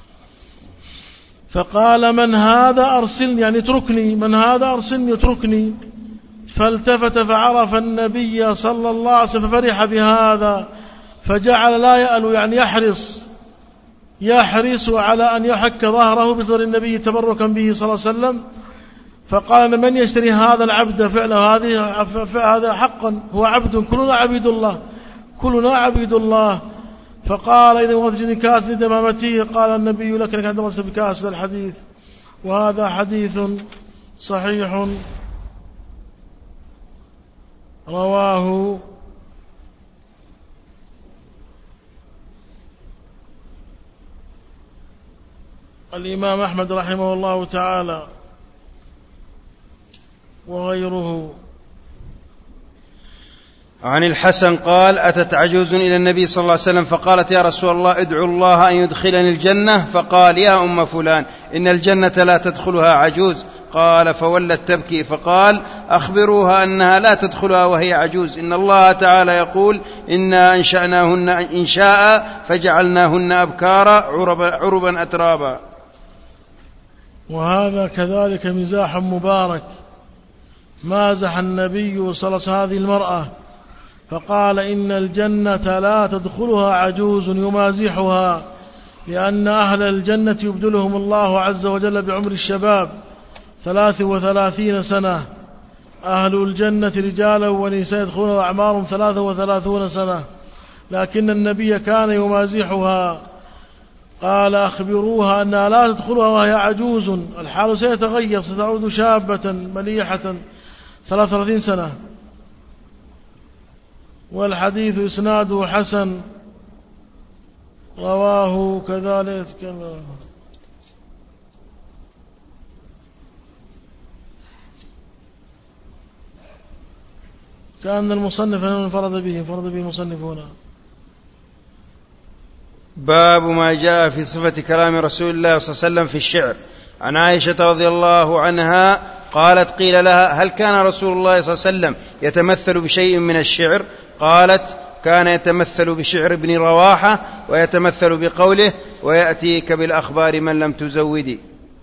فقال من هذا؟ أرسلني، يعني اتركني. من هذا؟ أرسلني، اتركني. فالتفت فعرف النبي صلى الله عليه وسلم ففرح بهذا، فجعل لا يألو، يعني يحرص يحرص على أن يحك ظهره بصدر النبي تبركا به صلى الله عليه وسلم. فقال من يشتري هذا العبد فعله؟ هذه هذا حقا هو عبد، كلنا عبيد الله، كلنا عبيد الله. فقال إذا وجدني كاس لدمامته، قال النبي لك لك عندما بكاس الحديث. وهذا حديث صحيح رواه الإمام أحمد رحمه الله تعالى وغيره. عن الحسن قال أتت عجوز إلى النبي صلى الله عليه وسلم فقالت يا رسول الله ادعو الله أن يدخلني الجنة. فقال يا أم فلان إن الجنة لا تدخلها عجوز. قال فولت تبكي، فقال أخبروها أنها لا تدخلها وهي عجوز، إن الله تعالى يقول إنا أنشأناهن إنشاء فجعلناهن أبكارا عربا, عربا أترابا. وهذا كذلك مزاح مبارك. مازح النبي صلى الله عليه وسلم هذه المرأة فقال إن الجنة لا تدخلها عجوز، يمازحها، لأن أهل الجنة يبدلهم الله عز وجل بعمر الشباب ثلاث وثلاثين سنة. أهل الجنة رجالا ونساء يدخلون أعمارهم ثلاث وثلاثون سنة، لكن النبي كان يمازحها. قال أخبروها أنها لا تدخلها وهي عجوز، الحال سيتغير، ستعود شابة مليحة ثلاث وثلاثين سنة. والحديث إسناده حسن، رواه كذلك كما كأن المصنف انفرد به انفرد به المصنف هنا. باب ما جاء في صفة كلام رسول الله صلى الله عليه وسلم في الشعر. عن عائشة رضي الله عنها قالت قيل لها هل كان رسول الله صلى الله عليه وسلم يتمثل بشيء من الشعر؟ قالت كان يتمثل بشعر ابن رواحة، ويتمثل بقوله ويأتيك بالأخبار من لم تزودي.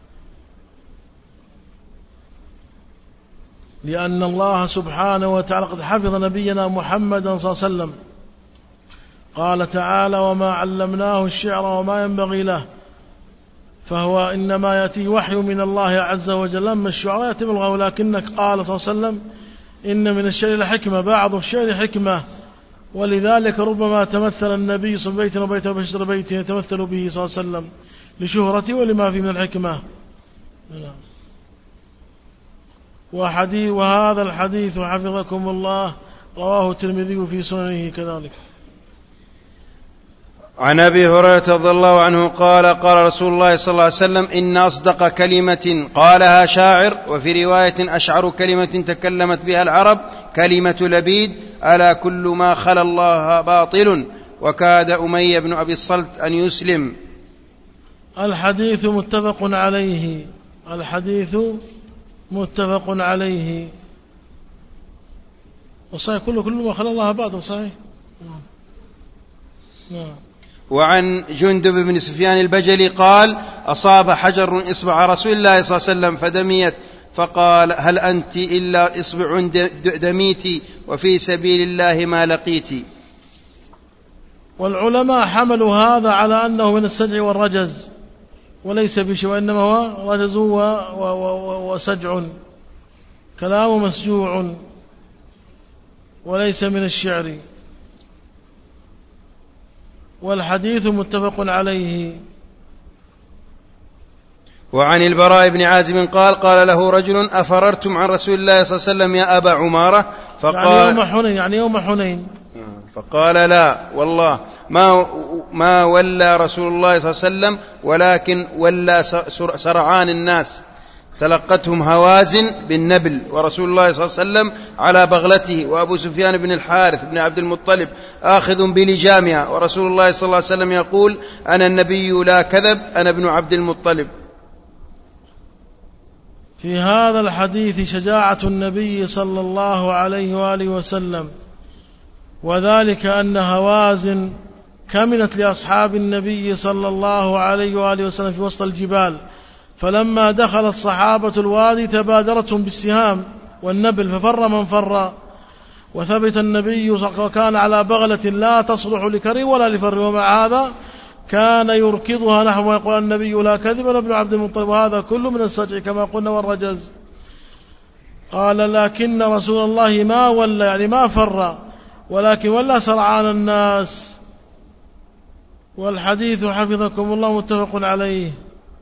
لأن الله سبحانه وتعالى قد حفظ نبينا محمدا صلى الله عليه وسلم، قال تعالى: وما علمناه الشعر وما ينبغي له، فهو إنما يأتي وحي من الله عز وجل. أما الشعراء يأتي من الله، ولكنك قال صلى الله عليه وسلم: إن من الشعر لحكمة، بعض الشعر حكمة، ولذلك ربما تمثل النبي صلى الله عليه وسلم بيت وبشر بيت يتمثل به صلى الله عليه وسلم لشهرته ولما فيه من الحكمة. وحديث وهذا الحديث حفظكم الله رواه الترمذي في سننه كذلك. عن أبي هريرة رضي الله عنه قال: قال رسول الله صلى الله عليه وسلم: إن أصدق كلمة قالها شاعر، وفي رواية أشعر كلمة تكلمت بها العرب كلمة لبيد: ألا كل ما خلا الله باطل. وكاد أمية بن أبي الصلت أن يسلم. الحديث متفق عليه. الحديث متفق عليه. وصحيح كل كل ما خلا الله باطل. صحيح. نعم. وعن جندب بن سفيان البجلي قال: أصاب حجر إصبع رسول الله صلى الله عليه وسلم فدميت، فقال: هل أنت إلا إصبع دميتي وفي سبيل الله ما لقيتي. والعلماء حملوا هذا على أنه من السجع والرجز، وليس بشيء، وإنما هو رجز وسجع، كلام مسجوع، وليس من الشعر. والحديث متفق عليه. وعن البراء بن عازب قال: قال له رجل: أفررتم عن رسول الله صلى الله عليه وسلم يا أبا عمارة؟ فقال يعني يوم حنين، يعني يوم حنين. فقال: لا والله ما ما ولى رسول الله صلى الله عليه وسلم، ولكن ولى سرعان الناس، تلقتهم هوازن بالنبل، ورسول الله صلى الله عليه وسلم على بغلته، وأبو سفيان بن الحارث بن عبد المطلب آخذ بلجامها، ورسول الله صلى الله عليه وسلم يقول: أنا النبي لا كذب، أنا ابن عبد المطلب. في هذا الحديث شجاعة النبي صلى الله عليه وآله وسلم، وذلك أن هوازن كمنت لأصحاب النبي صلى الله عليه وآله وسلم في وسط الجبال، فلما دخل الصحابة الوادي تبادرتهم بالسهام والنبل، ففر من فر، وثبت النبي وكان على بغلة لا تصلح لكري ولا لفر، ومع هذا كان يركضها نحو ويقول: النبي لا كذب، أنا ابن عبد المطلب. وهذا كله من السجع كما قلنا والرجز. قال: لكن رسول الله ما ولى، يعني ما فر، ولكن ولى سرعان الناس. والحديث حفظكم الله متفق عليه.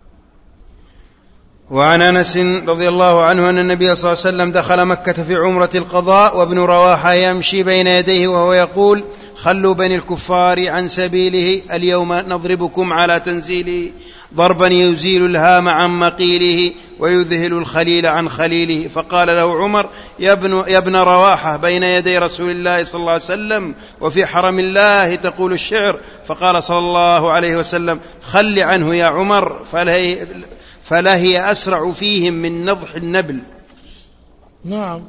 وعن أنس رضي الله عنه أن النبي صلى الله عليه وسلم دخل مكة في عمرة القضاء، وابن رواحة يمشي بين يديه وهو يقول: خلوا بني الكفار عن سبيله، اليوم نضربكم على تنزيله، ضربا يزيل الهام عن مقيله ويذهل الخليل عن خليله. فقال له عمر: يا ابن, يا ابن رواحة، بين يدي رسول الله صلى الله عليه وسلم وفي حرم الله تقول الشعر. فقال صلى الله عليه وسلم: خل عنه يا عمر، فلهي, فلهي أسرع فيهم من نضح النبل. نعم.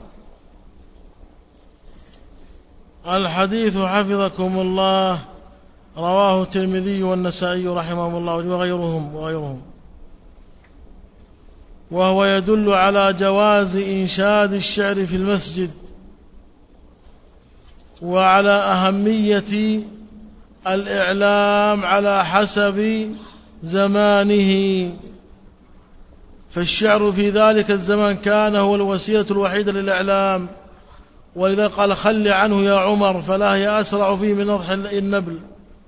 الحديث حفظكم الله رواه الترمذي والنسائي رحمهم الله وغيرهم وغيرهم وهو يدل على جواز إنشاد الشعر في المسجد، وعلى أهمية الإعلام على حسب زمانه، فالشعر في ذلك الزمان كان هو الوسيلة الوحيدة للإعلام، ولذا قال: خل عنه يا عمر، فلا هي أسرع فيه من نضح النبل.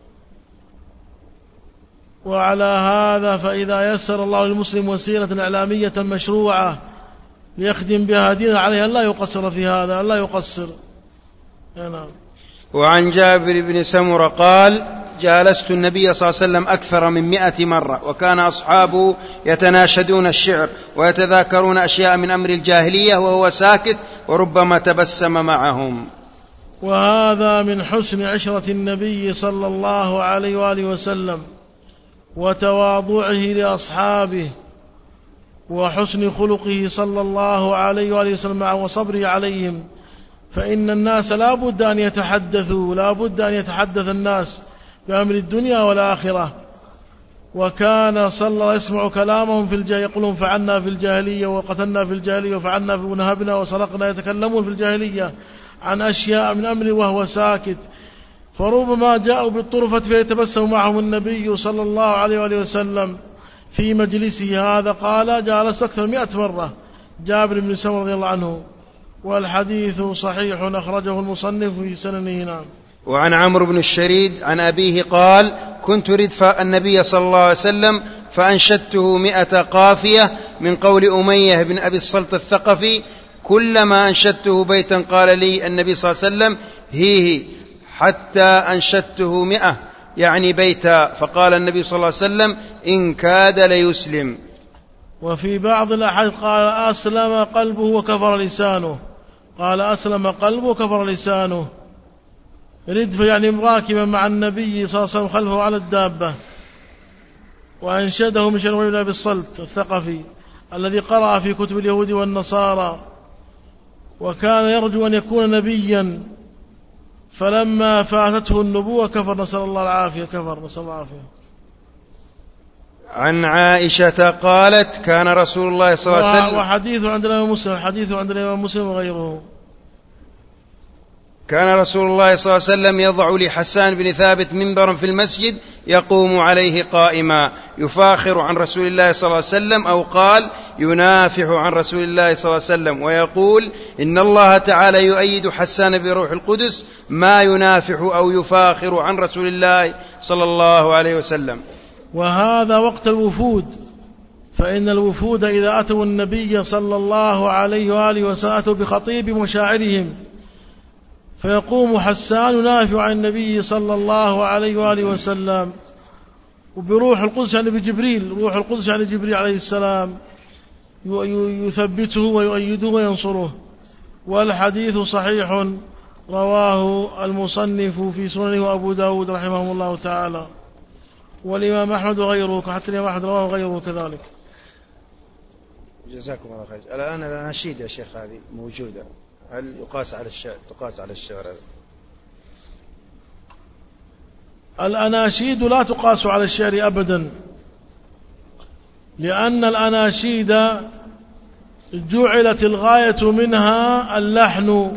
وعلى هذا فإذا يسر الله للمسلم وسيلة إعلامية مشروعة ليخدم بها دينه، عليه أن لا يقصر في هذا، أن لا يقصر. نعم. وعن جابر بن سمرة قال: جالست النبي صلى الله عليه وسلم أكثر من مئة مرة، وكان أصحابه يتناشدون الشعر ويتذاكرون أشياء من أمر الجاهلية وهو ساكت، وربما تبسم معهم. وهذا من حسن عشرة النبي صلى الله عليه وآله وسلم وتواضعه لأصحابه وحسن خلقه صلى الله عليه وآله وسلم وصبره عليهم، فإن الناس لا بد أن يتحدثوا، لا بد أن يتحدث الناس بأمر الدنيا والآخرة، وكان صلى الله عليه وسلم يسمع كلامهم في الجاهلية يقولون فعلنا في الجاهلية وقتلنا في الجاهلية وفعلنا في ونهبنا وسرقنا، يتكلمون في الجاهلية عن أشياء من أمر وهو ساكت، فربما جاءوا بالطرفة فيتبسم معهم النبي صلى الله عليه وآله وسلم في مجلسه هذا. قال جالس أكثر مئة مرة جابر بن سمرة رضي الله عنه، والحديث صحيح أخرجه المصنف في سننه. نعم. وعن عمرو بن الشريد عن أبيه قال كنت ردف النبي صلى الله عليه وسلم فأنشدته مئة قافية من قول أمية بن أبي الصلت الثقفي، كلما أنشدته بيتا قال لي النبي صلى الله عليه وسلم هيه حتى أنشدته مئة يعني بيتا، فقال النبي صلى الله عليه وسلم إن كاد ليسلم. وفي بعض الأحاديث قال أسلم قلبه وكفر لسانه، قال أسلم قلبه وكفر لسانه. ردف يعني راكبا مع النبي صلى الله عليه وسلم خلفه على الدابة. وأنشده من شروي بن أبي الصلت الثقفي الذي قرأ في كتب اليهود والنصارى، وكان يرجو أن يكون نبيا، فلما فاتته النبوة كفر، نسأل الله العافية، كفر نسأل الله العافية. عن عائشة قالت كان رسول الله صلى الله عليه وسلم، وحديث عند الإمام مسلم، حديث عند الإمام مسلم وغيره، كان رسول الله صلى الله عليه وسلم يضع لحسان بن ثابت منبرا في المسجد يقوم عليه قائما يفاخر عن رسول الله صلى الله عليه وسلم، أو قال ينافح عن رسول الله صلى الله عليه وسلم، ويقول إن الله تعالى يؤيد حسان بروح القدس ما ينافح أو يفاخر عن رسول الله صلى الله عليه وسلم. وهذا وقت الوفود، فإن الوفود إذا أتوا النبي صلى الله عليه وآله وسلم أتوا بخطيب مشاعرهم، فيقوم حسان ينافع عن النبي صلى الله عليه وآله وسلم، وبروح القدس يعني بجبريل، روح القدس يعني جبريل عليه السلام يثبته ويؤيده وينصره. والحديث صحيح رواه المصنف في سننه وأبو داود رحمه الله تعالى، والإمام أحمد وغيره، حتى الإمام أحمد رواه غيره كذلك. جزاكم الله خير. الآن الأناشيد يا شيخ هذه موجودة، هل يقاس على الشعر تقاس على الشعر؟ الأناشيد لا تقاس على الشعر أبدا، لأن الأناشيد جعلت الغاية منها اللحن،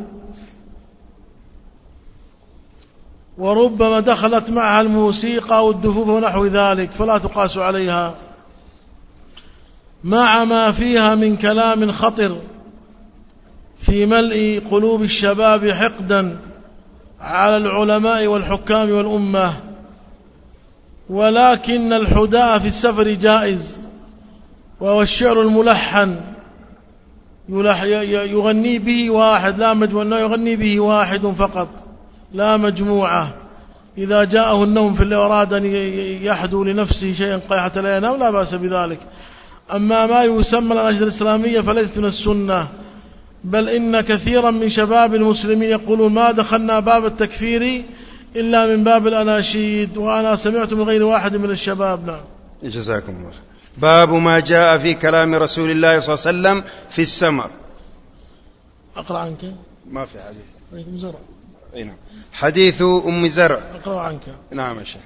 وربما دخلت معها الموسيقى والدفوف ونحو ذلك، فلا تقاس عليها، مع ما فيها من كلام خطر في ملء قلوب الشباب حقدا على العلماء والحكام والأمة. ولكن الحداء في السفر جائز، وهو الشعر الملحن يغني به واحد لا مجموعة، يغني به واحد فقط لا مجموعة. إذا جاءه النوم في الليل أراد أن يحدو لنفسه شيئا قيحة لا ينام لا بأس بذلك. أما ما يسمى الأناشيد الإسلامية فليست من السنة، بل إن كثيرا من شباب المسلمين يقولون ما دخلنا باب التكفير إلا من باب الأناشيد، وأنا سمعت من غير واحد من الشباب. نعم. جزاكم الله. باب ما جاء في كلام رسول الله صلى الله عليه وسلم في السمر. أقرأ عنك. ما في حديث. أم زرع. أي نعم. حديث أم زرع. أقرأ عنك. نعم يا شيخ.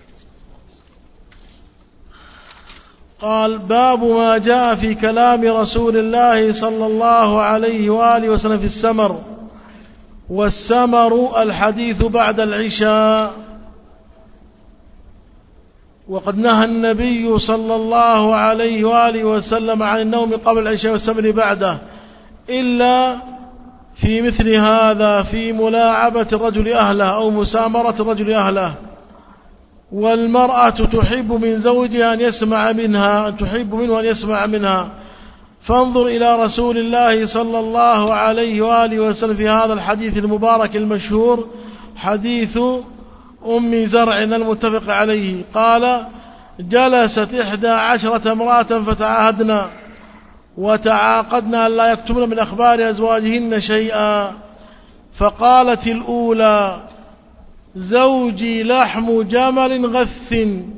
قال باب ما جاء في كلام رسول الله صلى الله عليه وآله وسلم في السمر. والسمر الحديث بعد العشاء، وقد نهى النبي صلى الله عليه وآله وسلم عن النوم قبل العشاء والسمر بعده، إلا في مثل هذا، في ملاعبة الرجل أهله أو مسامرة الرجل أهله. والمرأة تحب من زوجها أن يسمع منها، تحب منه أن يسمع منها. فانظر إلى رسول الله صلى الله عليه وآله وسلم في هذا الحديث المبارك المشهور، حديث أم زرع المتفق عليه. قال جلست إحدى عشرة امرأة فتعاهدنا وتعاقدنا أن لا يكتمن من أخبار أزواجهن شيئا، فقالت الأولى زوجي لحم جمل غث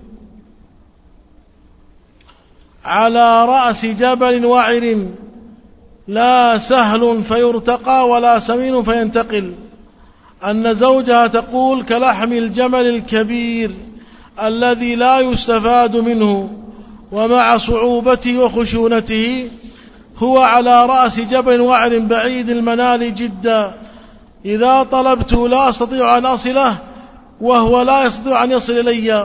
على رأس جبل وعر، لا سهل فيرتقى ولا سمين فينتقل. أن زوجها تقول كلحم الجمل الكبير الذي لا يستفاد منه ومع صعوبته وخشونته هو على رأس جبل وعر بعيد المنال جدا، إذا طلبته لا أستطيع أن أصله وهو لا يستطيع أن يصل إلي.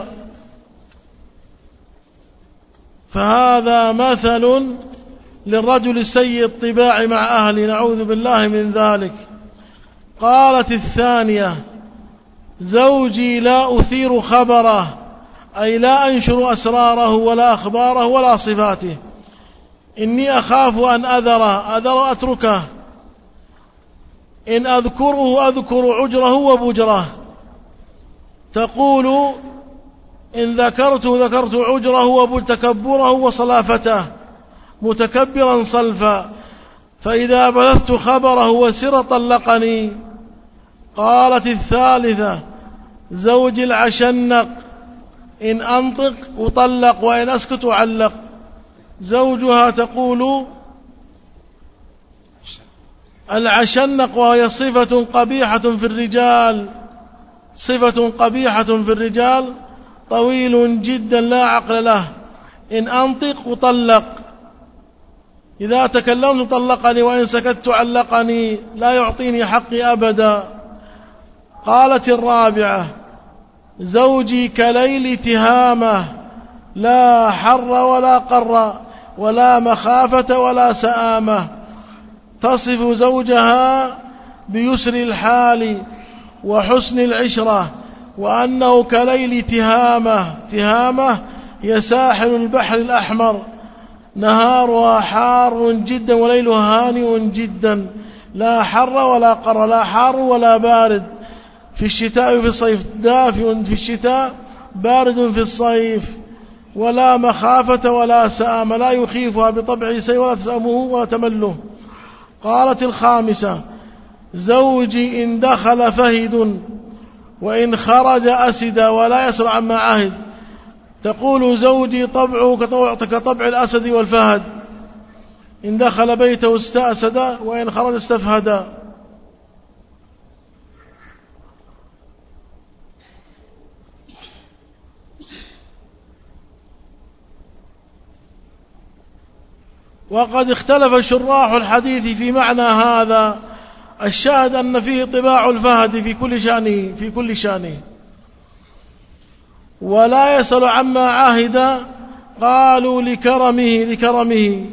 فهذا مثل للرجل السيء الطباع مع أهله، نعوذ بالله من ذلك. قالت الثانية: زوجي لا أثير خبره، أي لا أنشر أسراره ولا أخباره ولا صفاته، إني أخاف أن أذره أذر أتركه، إن أذكره أذكر عجره وبجره. تقول: إن ذكرت ذكرت عجره وتكبره وصلافته، متكبرا صلفا، فإذا بثت خبره وسر طلقني. قالت الثالثة: زوج العشنق، إن أنطق أطلق وإن أسكت أعلق. زوجها تقول: العشنق وهي صفة قبيحة في الرجال، صفة قبيحة في الرجال، طويل جدا لا عقل له، إن أنطق أطلق، إذا تكلمت طلقني وإن سكت علقني، لا يعطيني حقي أبدا. قالت الرابعة: زوجي كليل تهامة، لا حر ولا قر ولا مخافة ولا سآمة. تصف زوجها بيسر الحال وحسن العشرة، وأنه كليل تهامة. تهامة هي ساحل البحر الأحمر، نهارها حار جدا وليلها هانئ جدا، لا حر ولا قر، لا حار ولا بارد، في الشتاء وفي الصيف، دافئ في الشتاء بارد في الصيف، ولا مخافة ولا سآم، لا يخيفها بطبعه شيء ولا تسأمه ولا تمله. قالت الخامسة: زوجي إن دخل فهد وإن خرج أسد ولا يسر عما عهد. تقول: زوجي طبعه كطبع الأسد والفهد، إن دخل بيته استأسد وإن خرج استفهد. وقد اختلف شراح الحديث في معنى هذا. الشاهد أن فيه طباع الفهد في كل شأنه في كل شأنه ولا يسأل عما عاهد. قالوا: لكرمه لكرمه.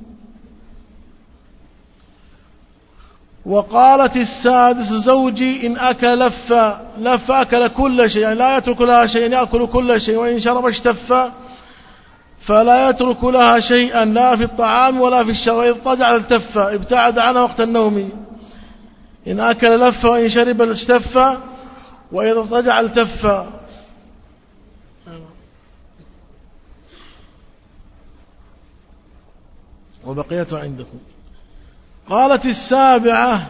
وقالت السادس: زوجي إن أكل لف لف أكل كل شيء، يعني لا يترك لها شيء، يأكل كل شيء، وإن شرب اشتف فلا يترك لها شيئا، لا في الطعام ولا في الشرب، إذ طجع التف ابتعد عنها وقت النوم. إن أكل لف وإن شرب اشتف وإذا طجع التف. وبقيته عندكم. قالت السابعة: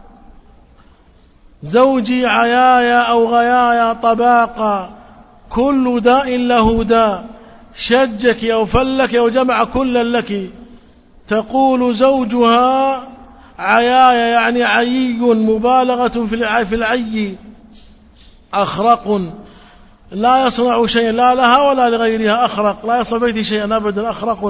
زوجي عيايا أو غيايا طباقا، كل داء له داء، شجك أو فلك أو جمع كلا لك. تقول زوجها: عيايا يعني عيي، مبالغة في العي، أخرق، لا يصنع شيئا لا لها ولا لغيرها، أخرق لا يصنع بيتي شيئا أبدا، أخرق.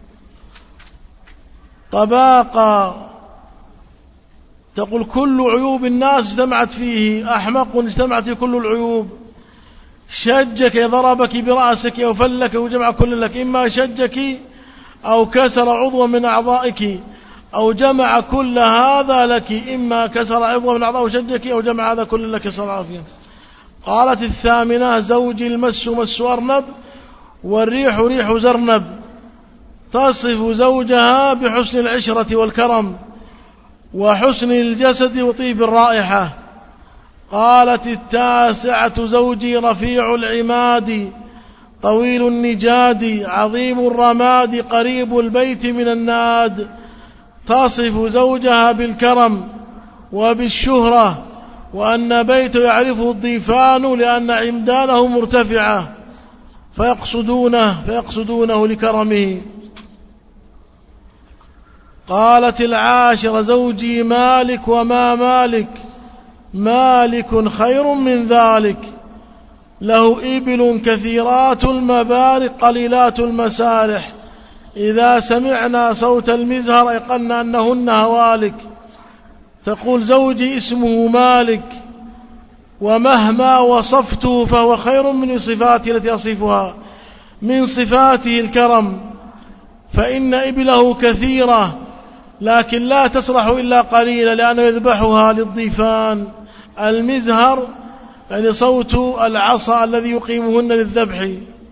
طباقا، تقول كل عيوب الناس اجتمعت فيه، أحمق اجتمعت في كل العيوب. شجك ضربك برأسك أو فلك وجمع كل لك، إما شجك أو كسر عضوا من أعضائك أو جمع كل هذا لك، إما كسر عضوا من أعضاء شجك أو جمع هذا كل لك، صلى الله عليه وسلم. قالت الثامنة: زوجي المس مس أرنب والريح ريح زرنب. تصف زوجها بحسن العشرة والكرم وحسن الجسد وطيب الرائحة. قالت التاسعة: زوجي رفيع العماد طويل النجاد عظيم الرماد قريب البيت من الناد. تصف زوجها بالكرم وبالشهرة، وأن بيته يعرفه الضيفان لأن عمدانه مرتفعة فيقصدونه فيقصدونه لكرمه. قالت العاشرة: زوجي مالك وما مالك، مالك خير من ذلك، له إبل كثيرات المبارق قليلات المسارح، إذا سمعنا صوت المزهر أيقنا أنهن هوالك. تقول زوجي اسمه مالك، ومهما وصفته فهو خير من صفاتي التي أصفها. من صفاته الكرم، فإن إبله كثيرة لكن لا تسرح إلا قليلا لأنه يذبحها للضيفان. المزهر يعني صوت العصا الذي يقيمهن للذبح.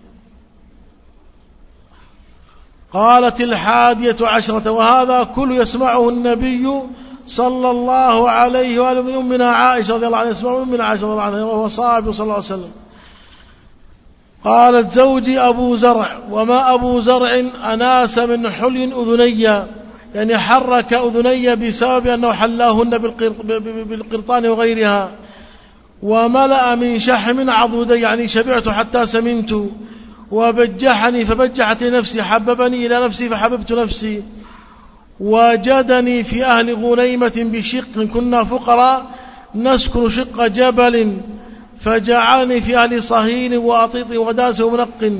قالت الحادية عشرة: وهذا كل يسمعه النبي صلى الله عليه وآله من أمنا عائشة رضي الله عنها، يسمعه أمنا عائشة رضي الله عنها وهو صاحب صلى الله عليه وسلم. قالت: زوجي أبو زرع. وما أبو زرع أناس من حلي أذني، يعني حرك أذني بسبب أنه حلاهن بالقرطان وغيرها. وملأ من شحم عضدي، يعني شبعت حتى سمنت. وبجحني فبجحت نفسي، حببني إلى نفسي فحببت نفسي. وجدني في أهل غنيمة بشق، كنا فقراء نسكن شق جبل، فجعلني في أهل صهيل وأطيط وداس ومنق.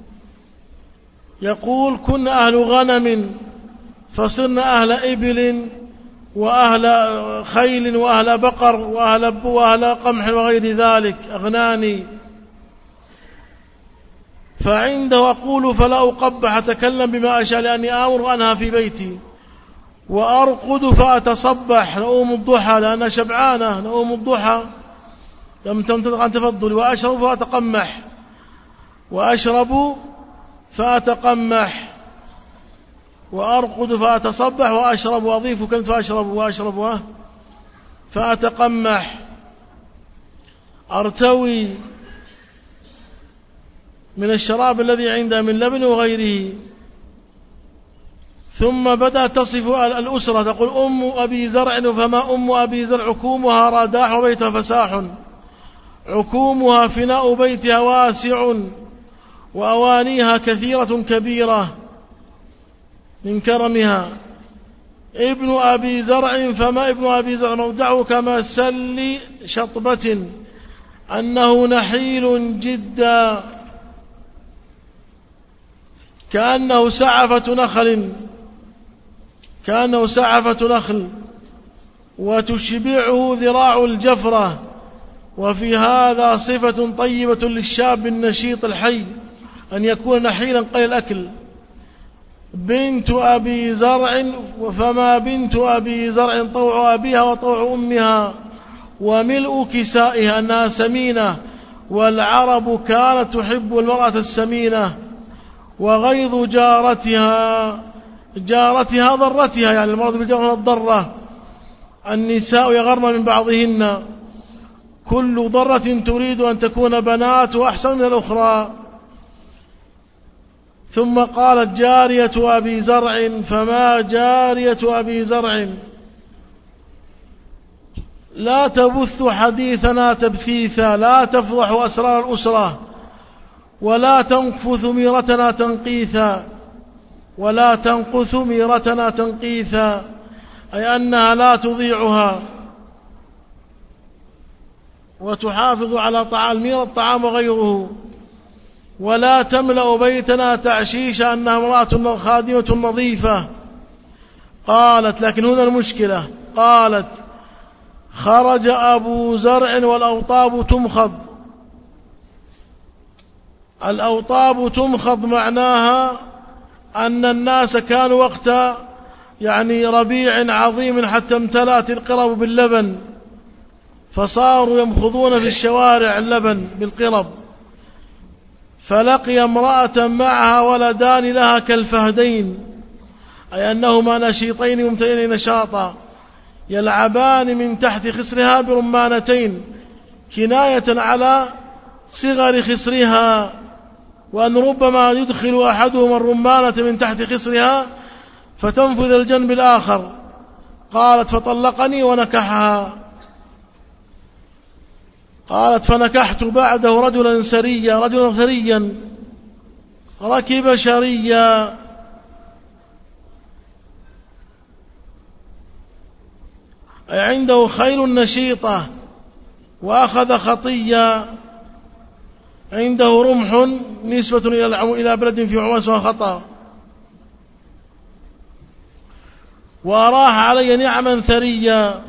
يقول: كنا أهل غنم فصرنا أهل إبل وأهل خيل وأهل بقر وأهل, وأهل قمح وغير ذلك، أغناني. فعنده أقول فلا أقبح، أتكلم بما أشاء لأني آمر وأنهى في بيتي. وأرقد فأتصبح، نؤوم الضحى لأنها شبعانة، نؤوم الضحى لم تمتلك عن تفضل. وأشرب فأتقمح، وأشرب فأتقمح، وأرقد فأتصبح، وأشرب، وأضيف كنت فأشرب وأشرب فأتقمح. أرتوي من الشراب الذي عنده من لبن وغيره. ثم بدأت تصف الأسرة، تقول: أم أبي زرع. فما أم أبي زرع؟ عكومها رداح وبيتها فساح، عكومها فناء بيتها واسع، وأوانيها كثيرة كبيرة من كرمها. ابن أبي زرع. فما ابن أبي زرع؟ موضعه كمسل شطبة، أنه نحيل جدا، كأنه سعفة نخل، كأنه سعفة نخل، وتشبعه ذراع الجفرة. وفي هذا صفة طيبة للشاب النشيط الحي، أن يكون نحيلا قليل الأكل. بنت أبي زرع. فما بنت أبي زرع؟ طوع أبيها وطوع أمها، وملء كسائها أنها سمينة، والعرب كانت تحب المرأة السمينة. وغيظ جارتها، جارتها ضرتها، يعني المرض بالجارة الضرة. النساء يغرن من بعضهن، كل ضرة تريد أن تكون بنات أحسن من الأخرى. ثم قالت: جارية أبي زرع. فما جارية أبي زرع؟ لا تبث حديثنا تبثيثا، لا تفضح أسرار الأسرة، ولا تنقث ميرتنا تنقيثا، ولا تنقث ميرتنا تنقيثا، أي أنها لا تضيعها، وتحافظ على طعام الميرة الطعام وغيره. ولا تملأ بيتنا تعشيش، أنها امرأة خادمة نظيفة. قالت: لكن هنا المشكلة. قالت: خرج أبو زرع والأوطاب تمخض. الأوطاب تمخض معناها أن الناس كانوا وقت يعني ربيع عظيم حتى امتلأت القرب باللبن، فصاروا يمخضون في الشوارع اللبن بالقرب. فلقي امرأة معها ولدان لها كالفهدين، أي أنهما نشيطين ممتلئين نشاطا، يلعبان من تحت خصرها برمانتين، كناية على صغر خصرها، وأن ربما يدخل أحدهما الرمانة من تحت خصرها فتنفذ الجنب الآخر. قالت: فطلقني ونكحها. قالت: فنكحت بعده رجلا سريا، رجلا ثريا ركب شريا، أي عنده خيل نشيطة، وأخذ خطيا، عنده رمح نسبة إلى بلد في عمان اسمها خطأ، وأراح علي نعما ثريا،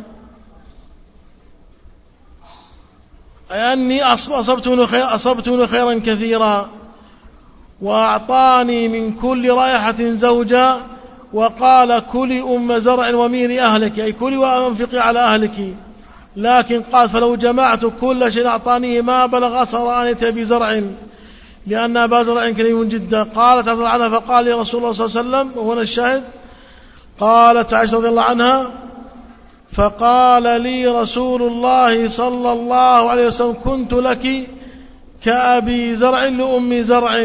أي أني أصبت منه, خير أصبت منه خيرا كثيرا، وأعطاني من كل رائحة زوجا، وقال كلي أم زرع وميري أهلك، أي كلي وأنفقي على أهلك، لكن قال فلو جمعت كل شيء أعطانيه ما بلغ أثر أن يأتي بزرع، لأن أبا زرع كريم جدا. قالت عائشة عنها فقال لي رسول الله صلى الله عليه وسلم، وهنا الشاهد، قالت عائشة رضي الله عنها فقال لي رسول الله صلى الله عليه وسلم كنت لك كأبي زرع لأم زرع.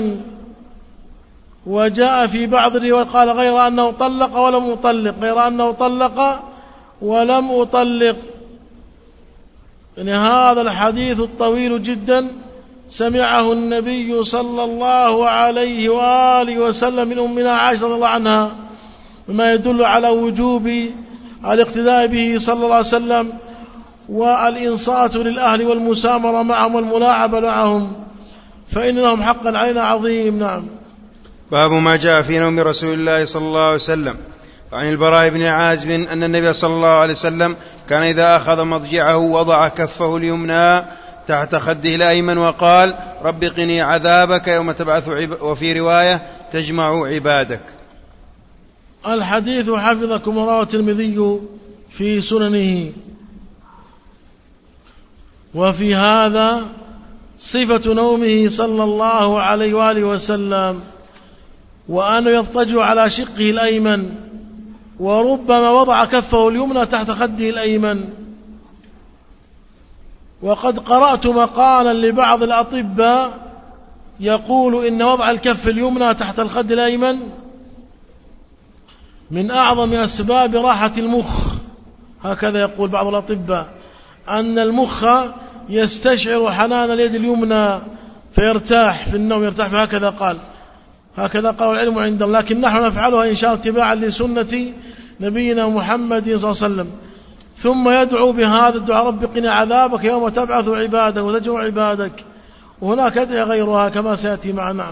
وجاء في بعض الروايات قال غير أنه طلق ولم أطلق، غير أنه طلق ولم أطلق. يعني هذا الحديث الطويل جدا سمعه النبي صلى الله عليه وآله وسلم من أمنا عائشة رضي الله عنها، مما يدل على وجوب الاقتداء به صلى الله عليه وسلم، والإنصات للأهل والمسامرة معهم والملاعبة معهم، فإن لهم حقا علينا عظيم. نعم. باب ما جاء في نوم رسول الله صلى الله عليه وسلم. وعن البراء بن عازب أن النبي صلى الله عليه وسلم كان إذا أخذ مضجعه وضع كفه اليمنى تحت خده الأيمن وقال رب قني عذابك يوم تبعث عب... وفي رواية تجمع عبادك. الحديث حفظكم رواه الترمذي في سننه. وفي هذا صفة نومه صلى الله عليه وآله وسلم، وأنه يضطجع على شقه الأيمن، وربما وضع كفه اليمنى تحت خده الأيمن. وقد قرأت مقالا لبعض الأطباء يقول إن وضع الكف اليمنى تحت الخد الأيمن من أعظم أسباب راحة المخ، هكذا يقول بعض الأطباء، أن المخ يستشعر حنان اليد اليمنى فيرتاح في النوم، يرتاح، هكذا قال هكذا قال العلم عندهم. لكن نحن نفعلها إن شاء الله اتباعا لسنة نبينا محمد صلى الله عليه وسلم. ثم يدعو بهذا الدعاء رب قنا عذابك يوم تبعث عبادك وتجمع عبادك، وهناك أدعية غيرها كما سيأتي معنا.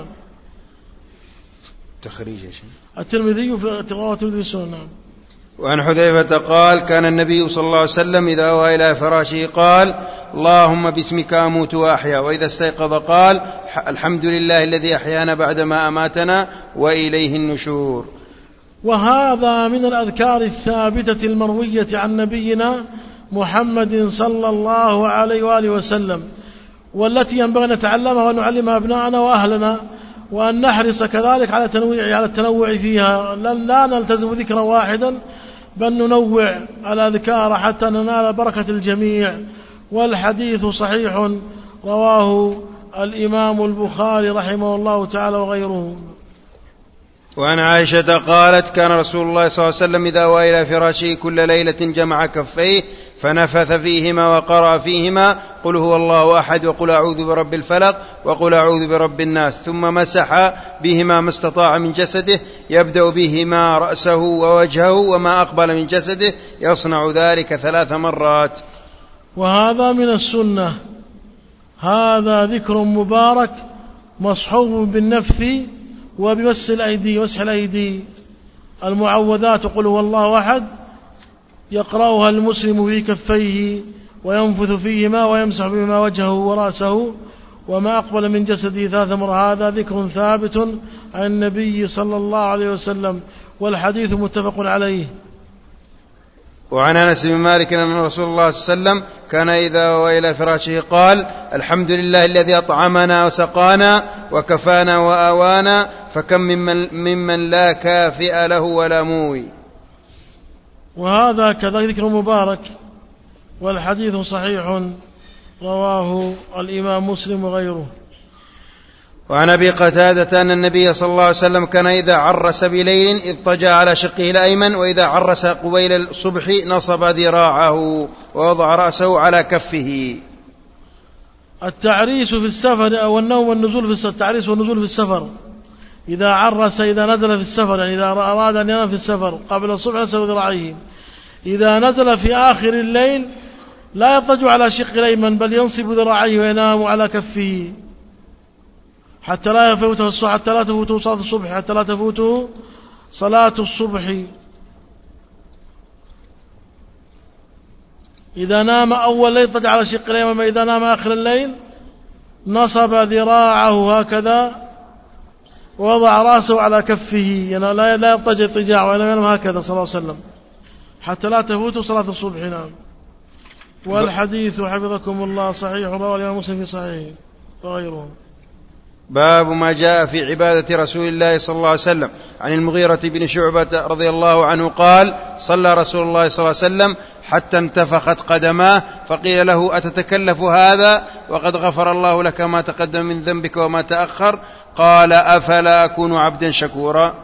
تخريج الترمذي في رواه الترمذي سنة. وعن حذيفة قال كان النبي صلى الله عليه وسلم إذا أوى إلى فراشه قال اللهم باسمك أموت وأحيا، وإذا استيقظ قال الحمد لله الذي أحيانا بعدما أماتنا وإليه النشور. وهذا من الأذكار الثابتة المروية عن نبينا محمد صلى الله عليه وآله وسلم، والتي ينبغي أن نتعلمها ونعلمها أبناءنا وأهلنا، وأن نحرص كذلك على تنويع على التنوع فيها، لا نلتزم ذكرا واحدا بل ننوع الأذكار حتى ننال بركة الجميع. والحديث صحيح رواه الإمام البخاري رحمه الله تعالى وغيره. وعن عائشة قالت كان رسول الله صلى الله عليه وسلم إذا أوى إلى فراشه كل ليلة جمع كفيه فنفث فيهما وقرأ فيهما قل هو الله أحد وقل أعوذ برب الفلق وقل أعوذ برب الناس، ثم مسح بهما ما استطاع من جسده، يبدأ بهما رأسه ووجهه وما أقبل من جسده، يصنع ذلك ثلاث مرات. وهذا من السنة، هذا ذكر مبارك مصحوب بالنفث وبمس الأيدي، مسح الأيدي. المعوذات قل هو الله أحد يقرأها المسلم في كفيه وينفث فيهما ويمسح بهما وجهه ورأسه وما أقبل من جسده ثلاث مرات. هذا ذكر ثابت عن النبي صلى الله عليه وسلم، والحديث متفق عليه. وعن أنس بن مالك أن رسول الله صلى الله عليه وسلم كان إذا أوى إلى فراشه قال الحمد لله الذي أطعمنا وسقانا وكفانا وآوانا، فكم ممن, ممن لا كافئ له ولا موي. وهذا كذلك ذكر مبارك، والحديث صحيح رواه الإمام مسلم وغيره. وعن أبي قتادة أن النبي صلى الله عليه وسلم كان إذا عرس بليل اضطجع على شقه الأيمن، وإذا عرس قبيل الصبح نصب ذراعه ووضع رأسه على كفه. التعريس في السفر أو النوم والنزول في السفر، التعريس والنزول في السفر، إذا عرس إذا نزل في السفر، يعني إذا أراد أن ينام في السفر قبل الصبح نصب ذراعيه. إذا نزل في آخر الليل لا يضطجع على شقه الأيمن بل ينصب ذراعيه وينام على كفه. حتى لا يفوته الصبح حتى لا تفوته صلاة الصبح حتى لا تفوته صلاة الصبح. إذا نام أول الليل اضطجع على شق اليمين، إذا نام آخر الليل نصب ذراعه هكذا ووضع رأسه على كفه، يعني لا لا يضطجع اضطجاع ولا ينام هكذا صلى الله عليه وسلم حتى لا تفوته صلاة الصبح. نعم. والحديث حفظكم الله صحيح، رواه الإمام مسلم في صحيحه وغيره. باب ما جاء في عبادة رسول الله صلى الله عليه وسلم. عن المغيرة بن شعبة رضي الله عنه قال: صلى رسول الله صلى الله عليه وسلم حتى انتفخت قدماه، فقيل له: أتتكلف هذا وقد غفر الله لك ما تقدم من ذنبك وما تأخر؟ قال: أفلا أكون عبدا شكورا.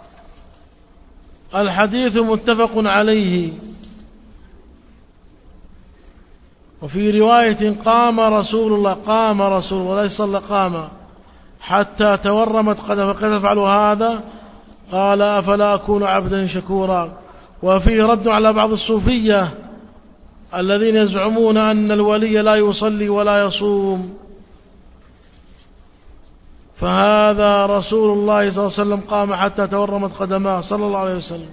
الحديث متفق عليه. وفي رواية: قام رسول الله قام رسول الله لا يصلى قام حتى تورمت قدمه، فقد تفعل هذا؟ قال: أفلا أكون عبدا شكورا. وفيه رد على بعض الصوفية الذين يزعمون أن الولي لا يصلي ولا يصوم، فهذا رسول الله صلى الله عليه وسلم قام حتى تورمت قدماه صلى الله عليه وسلم،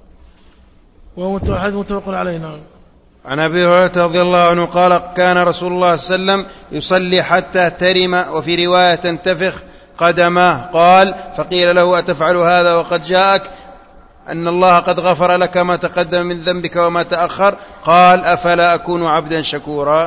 وهو متفق علينا. عن أبي هريرة رضي الله عنه قال: كان رسول الله صلى الله عليه وسلم يصلي حتى ترم، وفي رواية تنتفخ قدماه. قال: فقيل له: أتفعل هذا وقد جاءك أن الله قد غفر لك ما تقدم من ذنبك وما تأخر؟ قال: أفلا أكون عبدا شكورا.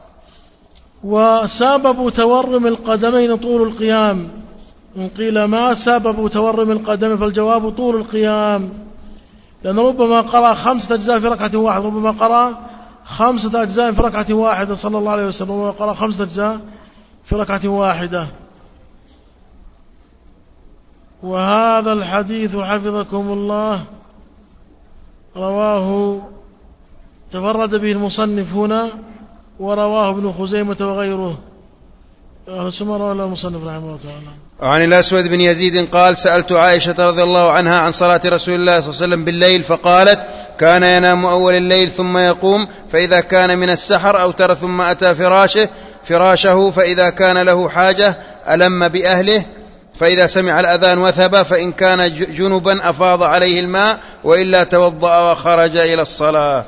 وسبب تورم القدمين طول القيام. إن قيل: ما سبب تورم القدمين؟ فالجواب: طول القيام، لأن ربما قرأ خمسة أجزاء في ركعة واحدة، ربما قرأ خمسة أجزاء في ركعة واحدة صلى الله عليه وسلم، ربما قرأ خمسة أجزاء في ركعة واحدة. وهذا الحديث حفظكم الله رواه تفرد به المصنف هنا، ورواه ابن خزيمة وغيره. أهل سمر ولا المصنف رحمه الله تعالى. عن الأسود بن يزيد قال: سألت عائشة رضي الله عنها عن صلاة رسول الله صلى الله عليه وسلم بالليل، فقالت: كان ينام أول الليل ثم يقوم، فإذا كان من السحر أوتر ثم أتى فراشه فراشه فإذا كان له حاجة ألم بأهله، فإذا سمع الأذان وثب، فإن كان جنبا أفاض عليه الماء، وإلا توضأ وخرج إلى الصلاة.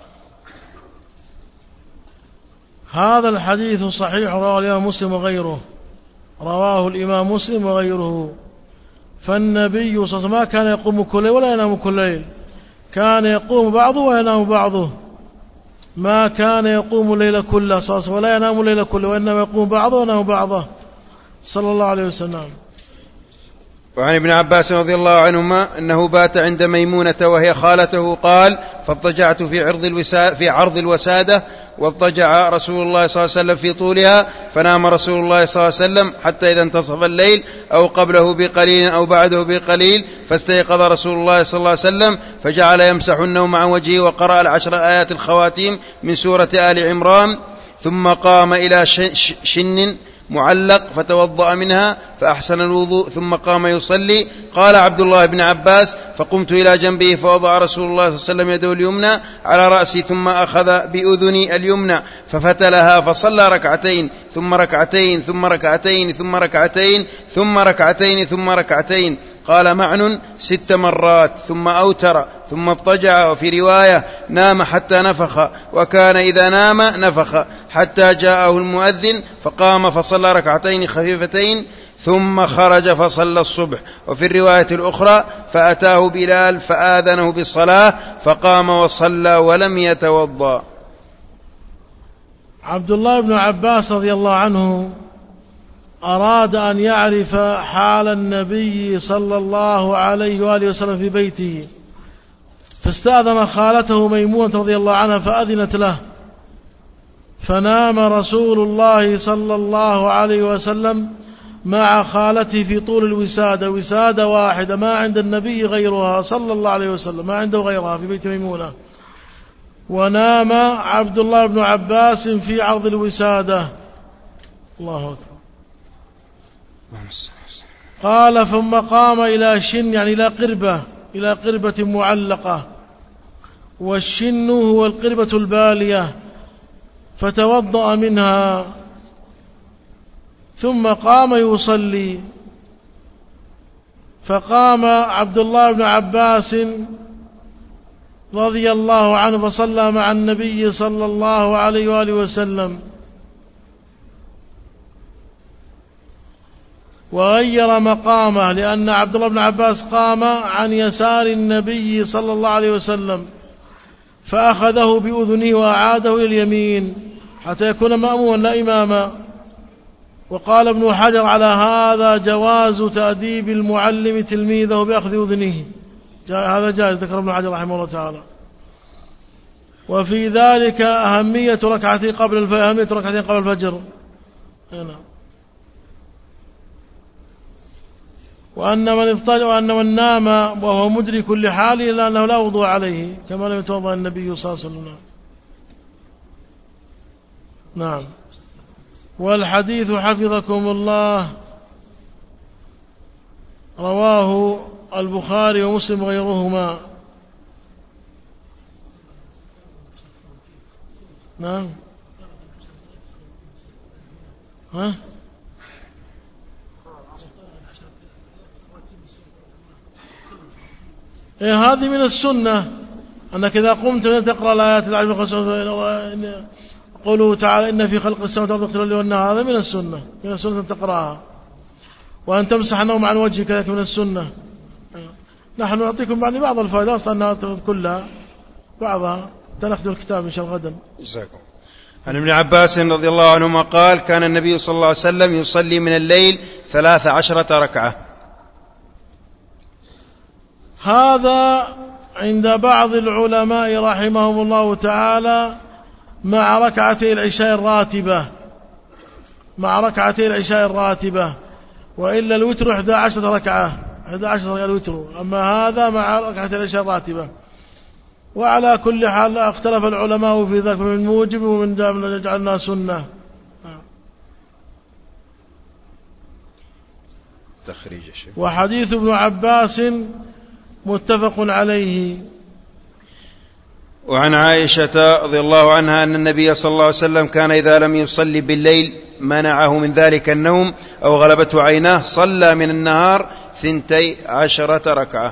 هذا الحديث صحيح، رواه الإمام مسلم وغيره، رواه الإمام مسلم وغيره. فالنبي صلى الله عليه وسلم ما كان يقوم كل ليل ولا ينام كل ليل، كان يقوم بعضه وينام بعضه، ما كان يقوم الليل كله صلى الله عليه وسلم ولا ينام الليل كله، وإنما يقوم بعضه وينام بعضه صلى الله عليه وسلم. وعن ابن عباس رضي الله عنهما أنه بات عند ميمونة وهي خالته، قال: فاضطجعت في عرض الوسادة, في عرض الوسادة واضطجع رسول الله صلى الله عليه وسلم في طولها، فنام رسول الله صلى الله عليه وسلم حتى إذا انتصف الليل أو قبله بقليل أو بعده بقليل، فاستيقظ رسول الله صلى الله عليه وسلم فجعل يمسح النوم عن وجهه، وقرأ العشر آيات الخواتيم من سورة آل عمران، ثم قام إلى شن معلق فتوضأ منها فأحسن الوضوء، ثم قام يصلي. قال عبد الله بن عباس: فقمت إلى جنبه فوضع رسول الله صلى الله عليه وسلم يده اليمنى على رأسي، ثم أخذ بأذني اليمنى ففتلها، فصلى ركعتين ثم ركعتين ثم ركعتين ثم ركعتين ثم ركعتين ثم ركعتين. قال معن: ست مرات، ثم أوتر ثم اضطجع. وفي رواية: نام حتى نفخ، وكان إذا نام نفخ، حتى جاءه المؤذن فقام فصلى ركعتين خفيفتين ثم خرج فصلى الصبح. وفي الرواية الأخرى: فأتاه بلال فآذنه بالصلاة فقام وصلى ولم يتوضأ. عبد الله بن عباس رضي الله عنه أراد أن يعرف حال النبي صلى الله عليه وآله وسلم في بيته، فاستأذن خالته ميمونة رضي الله عنها فأذنت له، فنام رسول الله صلى الله عليه وسلم مع خالته في طول الوسادة، وسادة واحدة ما عند النبي غيرها صلى الله عليه وسلم، ما عنده غيرها في بيت ميمونة. ونام عبد الله بن عباس في عرض الوسادة. الله أكبر. قال: ثم قام إلى شن، يعني إلى قربة، إلى قربة معلقة، والشن هو القربة البالية، فتوضأ منها. ثم قام يصلي، فقام عبد الله بن عباس رضي الله عنه فصلى مع النبي صلى الله عليه وآله وسلم، وغير مقامه، لأن عبد الله بن عباس قام عن يسار النبي صلى الله عليه وسلم فأخذه بأذنه وأعاده إلى اليمين حتى يكون مأموما لا إماما. وقال ابن حجر على هذا جواز تأديب المعلم تلميذه بأخذ أذنه، هذا جائز، ذكر ابن حجر رحمه الله تعالى. وفي ذلك أهمية ركعتين قبل الفجر، أهمية ركعتين قبل الفجر هنا. وأن من اضطجع وأن من نام وهو مدرك لحاله لأنه لا وضوء عليه كما لم يتوضأ النبي صلى الله عليه وسلم. نعم. والحديث حفظكم الله رواه البخاري ومسلم وغيرهما. نعم. ها إيه هذه من السنة، أنك إذا قمت تقرأ الآيات العشر قوله تعالى إن في خلق السماوات والأرض واختلاف الليل والنهار، هذا من السنة، من السنة أن تقرأها. وأن تمسح النوم عن وجهك كذلك من السنة. نحن نعطيكم بعد بعض الفائدة أصلا أنها كلها بعضها تنخذ الكتاب إن شاء الله غدا. جزاكم. عن ابن عباس رضي الله عنهما قال كان النبي صلى الله عليه وسلم يصلي من الليل ثلاث عشرة ركعة. هذا عند بعض العلماء رحمهم الله تعالى مع ركعتي العشاء الراتبة، مع ركعتي العشاء الراتبة، وإلا الوتر إحدى عشرة ركعة، إحدى عشرة ركعة الوتر، أما هذا مع ركعتي العشاء الراتبة. وعلى كل حال اختلف العلماء في ذلك من موجب ومن جعلنا سنة. تخريج الشيء. وحديث ابن عباس متفق عليه. وعن عائشة رضي الله عنها أن النبي صلى الله عليه وسلم كان إذا لم يصلي بالليل منعه من ذلك النوم أو غلبته عيناه صلى من النهار ثنتي عشرة ركعة.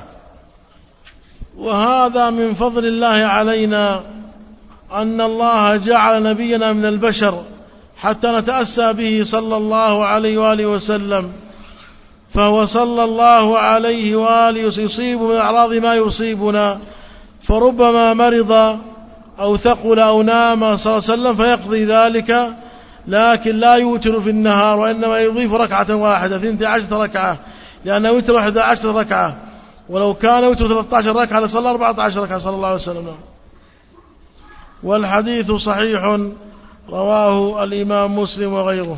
وهذا من فضل الله علينا أن الله جعل نبينا من البشر حتى نتأسى به صلى الله عليه وآله وسلم، فهو صلى الله عليه وآله يصيب من أعراض ما يصيبنا، فربما مرض أو ثقل أو نام صلى الله عليه وسلم فيقضي ذلك، لكن لا يوتر في النهار، وإنما يضيف ركعة واحدة ثنتي عشرة ركعة، لأنه يوتر إحدى عشرة ركعة، ولو كان يوتر ثلاثة عشر ركعة لصلى أربعة عشر ركعة صلى الله عليه وسلم. والحديث صحيح رواه الإمام مسلم وغيره.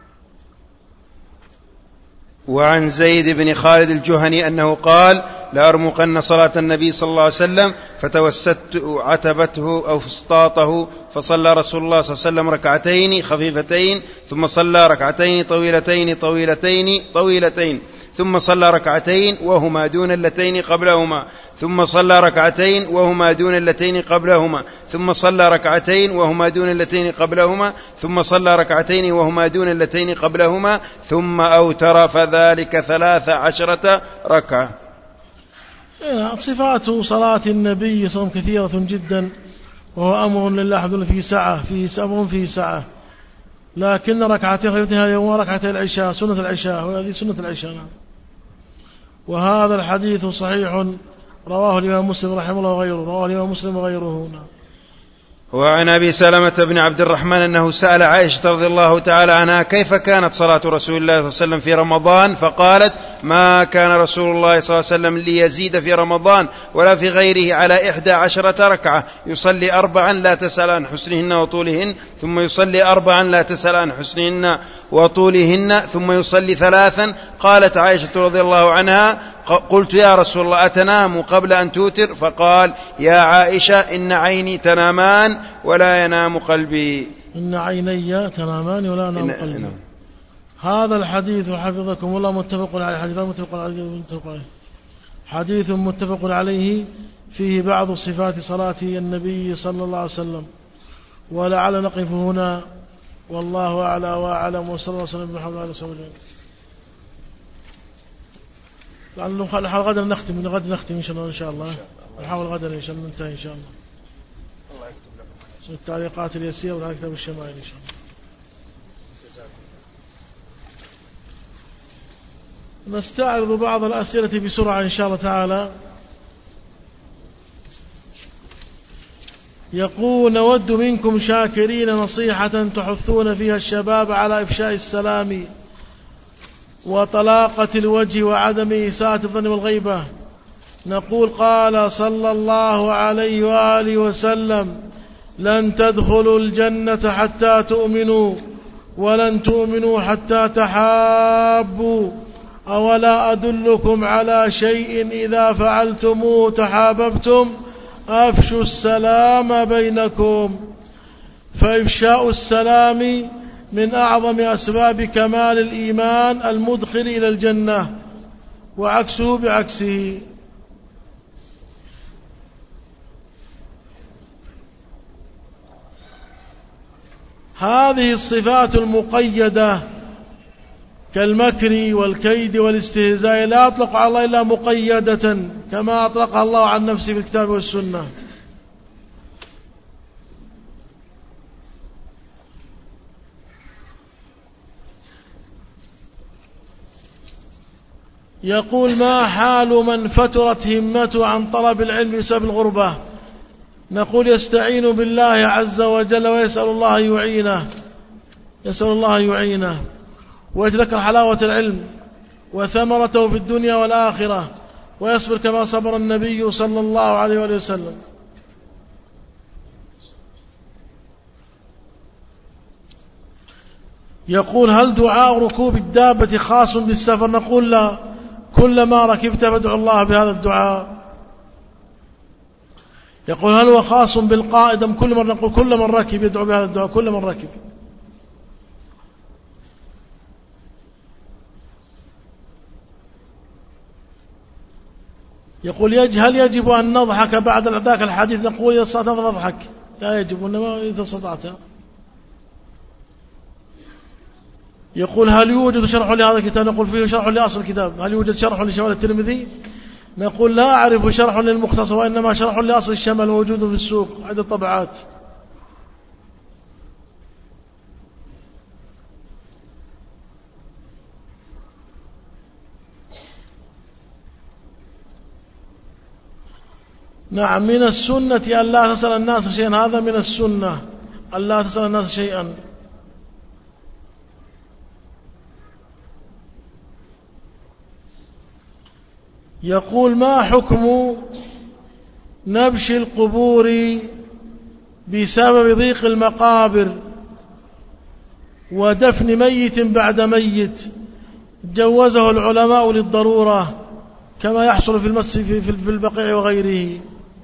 وعن زيد بن خالد الجهني أنه قال لأرمقن صلاة النبي صلى الله عليه وسلم فتوسدت عتبته أو فسطاطه، فصلى رسول الله صلى الله عليه وسلم ركعتين خفيفتين ثم صلى ركعتين طويلتين طويلتين طويلتين ثم صلى ركعتين وهما دون اللتين قبلهما ثم صلى ركعتين وهما دون اللتين قبلهما ثم صلى ركعتين وهما دون اللتين قبلهما ثم صلى ركعتين وهما دون اللتين قبلهما ثم أوتر فذلك ثلاث عشرة ركعة. صفات صلاة النبي صلى الله عليه وسلم كثيرة جدا، وهو أمر لله فيه سعة، فيه أمر فيه سعة، لكن ركعتين خفيفتين هذه هو ركعتي العشاء سنة العشاء، وهذه سنة العشاء. وهذا الحديث صحيح رواه الإمام مسلم رحمه الله وغيره، رواه الإمام مسلم وغيره. وعن أبي سلمة بن عبد الرحمن أنه سأل عائشة رضي الله تعالى عنها كيف كانت صلاة رسول الله صلى الله عليه وسلم في رمضان، فقالت ما كان رسول الله صلى الله عليه وسلم ليزيد في رمضان ولا في غيره على إحدى عشرة ركعة، يصلي أربعا لا تسأل عن حسنهن وطولهن ثم يصلي أربعا لا تسأل عن حسنهن وطولهن ثم يصلي ثلاثا. قالت عائشة رضي الله عنها قلت يا رسول الله أتنام قبل أن توتر؟ فقال يا عائشة إن عيني تنامان ولا ينام قلبي. إن عيني تنامان ولا ينام قلبي. إن هذا الحديث حفظكم الله متفق عليه، حديث متفق عليه، حديث متفق عليه فيه بعض صفات صلاة النبي صلى الله عليه وسلم. ولعل نقف هنا والله أعلى وأعلم، وصلى الله وسلم على محمد وسلم. لعله نحاول غدا نختم، من غدا نختم إن شاء الله. إن شاء الله نحاول غدا إن شاء الله ننتهي إن شاء الله. الله يكتب لكم التعليقات اليسيرة وعلى كتاب الشمائل إن شاء الله. نستعرض بعض الأسئلة بسرعة إن شاء الله تعالى. يقول: نود منكم شاكرين نصيحة تحثون فيها الشباب على إفشاء السلام وطلاقة الوجه وعدم إساءة الظن والغيبة. نقول: قال صلى الله عليه وآله وسلم: لن تدخلوا الجنة حتى تؤمنوا، ولن تؤمنوا حتى تحابوا، أولا أدلكم على شيء إذا فعلتموه تحاببتم؟ أفشوا السلام بينكم. فإفشاء السلام من أعظم أسباب كمال الإيمان المدخل إلى الجنة، وعكسه بعكسه. هذه الصفات المقيدة كالمكر والكيد والاستهزاء لا أطلق على الله إلا مقيدة، كما أطلقها الله عن نفسه في الكتاب والسنة. يقول: ما حال من فترت همته عن طلب العلم بسبب الغربة؟ نقول: يستعين بالله عز وجل ويسأل الله يعينه، يسأل الله يعينه، ويتذكر حلاوة العلم وثمرته في الدنيا والآخرة، ويصبر كما صبر النبي صلى الله عليه وآله وسلم. يقول: هل دعاء ركوب الدابة خاص بالسفر؟ نقول: لا، كلما ركبت فادعو الله بهذا الدعاء. يقول: هل هو خاص بالقائد أم كل من؟ نقول: كل من ركب يدعو بهذا الدعاء، كل من ركب. يقول: هل يجب أن نضحك بعد ذاك الحديث؟ نقول: إذا استطعت نضحك، لا يجب، إنما إذا استطعت. يقول: هل يوجد شرح لهذا الكتاب؟ نقول: فيه شرح لأصل الكتاب. هل يوجد شرح لشمال الترمذي؟ نقول: لا أعرف شرح للمختصر، وإنما شرح لأصل الشمال موجود في السوق عدة طبعات. نعم، من السنة أن لا تسأل الناس شيئا، هذا من السنة أن لا تسأل الناس شيئا. يقول: ما حكم نبش القبور بسبب ضيق المقابر ودفن ميت بعد ميت؟ جوزه العلماء للضرورة كما يحصل في المسجد في البقيع وغيره.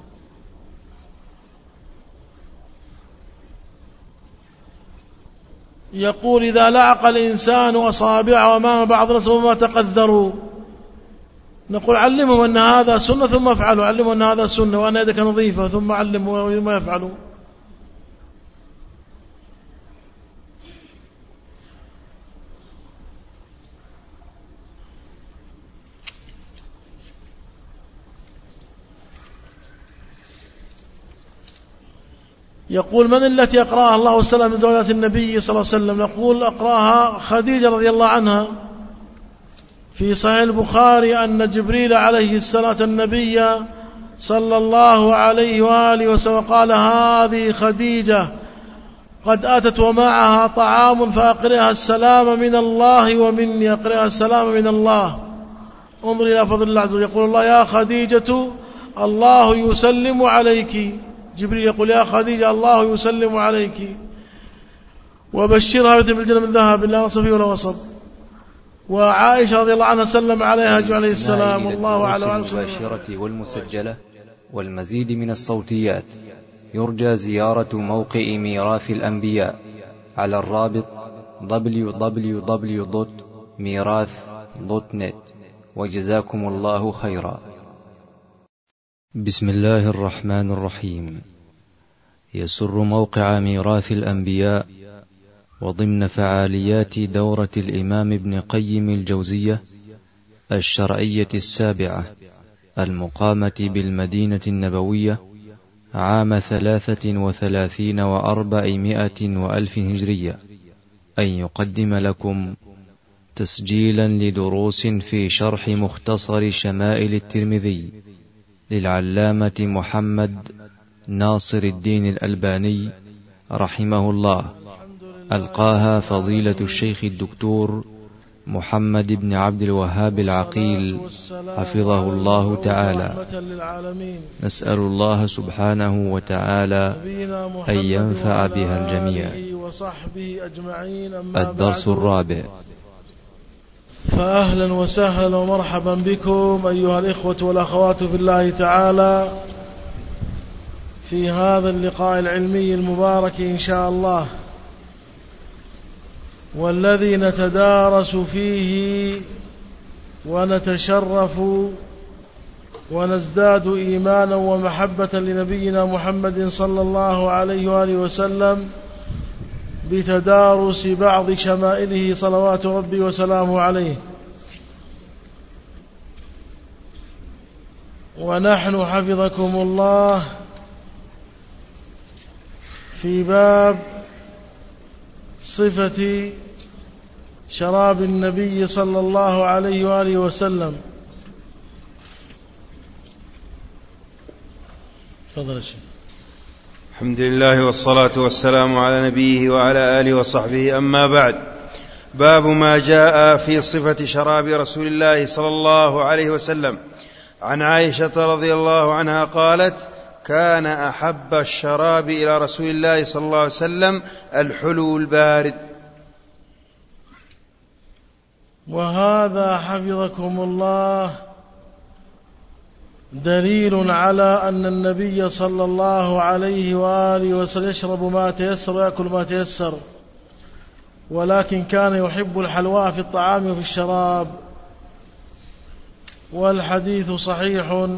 يقول: إذا لعق الإنسان أصابعه أمام بعض الناس وما تقذروا، نقول: علمهم أن هذا سنة ثم افعلوا، علمهم أن هذا سنة وأن يدك نظيفة ثم علمهم ما يفعلوا. يقول: من التي أقرأها الله سلام من زوجات النبي صلى الله عليه وسلم؟ نقول: أقرأها خديجة رضي الله عنها. في صحيح البخاري أن جبريل عليه الصلاة النبي صلى الله عليه وآله وسلم قال: هذه خديجة قد أتت ومعها طعام فأقرئها السلام من الله ومني، أقرئها السلام من الله. انظر إلى فضل الله عز وجل. يقول الله: يا خديجة الله يسلم عليك. جبريل يقول: يا خديجة الله يسلم عليك، وبشرها بالجنة من ذهب لا نصف فيه ولا وصب. وعائشة رضي الله عنها سلم عليها عليه السلام. والله أعلم. المباشرة والمسجلة والمزيد من الصوتيات يرجى زيارة موقع ميراث الأنبياء على الرابط دبليو دبليو دبليو دوت ميراث دوت نت. وجزاكم الله خيرا. بسم الله الرحمن الرحيم. يسر موقع ميراث الأنبياء وضمن فعاليات دورة الإمام ابن قيم الجوزية الشرعية السابعة المقامة بالمدينة النبوية عام ثلاثة وثلاثين وأربعمائة وألف هجرية، أن يقدم لكم تسجيلا لدروس في شرح مختصر شمائل الترمذي للعلامة محمد ناصر الدين الألباني رحمه الله، ألقاها فضيلة الشيخ الدكتور محمد بن عبد الوهاب العقيل حفظه الله تعالى. نسأل الله سبحانه وتعالى أن ينفع بها الجميع. الدرس الرابع. فأهلا وسهلا ومرحبا بكم أيها الإخوة والأخوات في الله تعالى في هذا اللقاء العلمي المبارك إن شاء الله، والذي نتدارس فيه ونتشرف ونزداد إيمانا ومحبة لنبينا محمد صلى الله عليه وآله وسلم بتدارس بعض شمائله صلوات ربي وسلامه عليه. ونحن حفظكم الله في باب صفة شراب النبي صلى الله عليه وآله وسلم. تفضل يا شيخ. الحمد لله والصلاة والسلام على نبيه وعلى آله وصحبه، أما بعد. باب ما جاء في صفة شراب رسول الله صلى الله عليه وسلم. عن عائشة رضي الله عنها قالت: كان أحب الشراب إلى رسول الله صلى الله عليه وسلم الحلو البارد. وهذا حفظكم الله دليل على أن النبي صلى الله عليه وآله وسلم يشرب ما تيسر ويأكل ما تيسر، ولكن كان يحب الحلوى في الطعام وفي الشراب. والحديث صحيح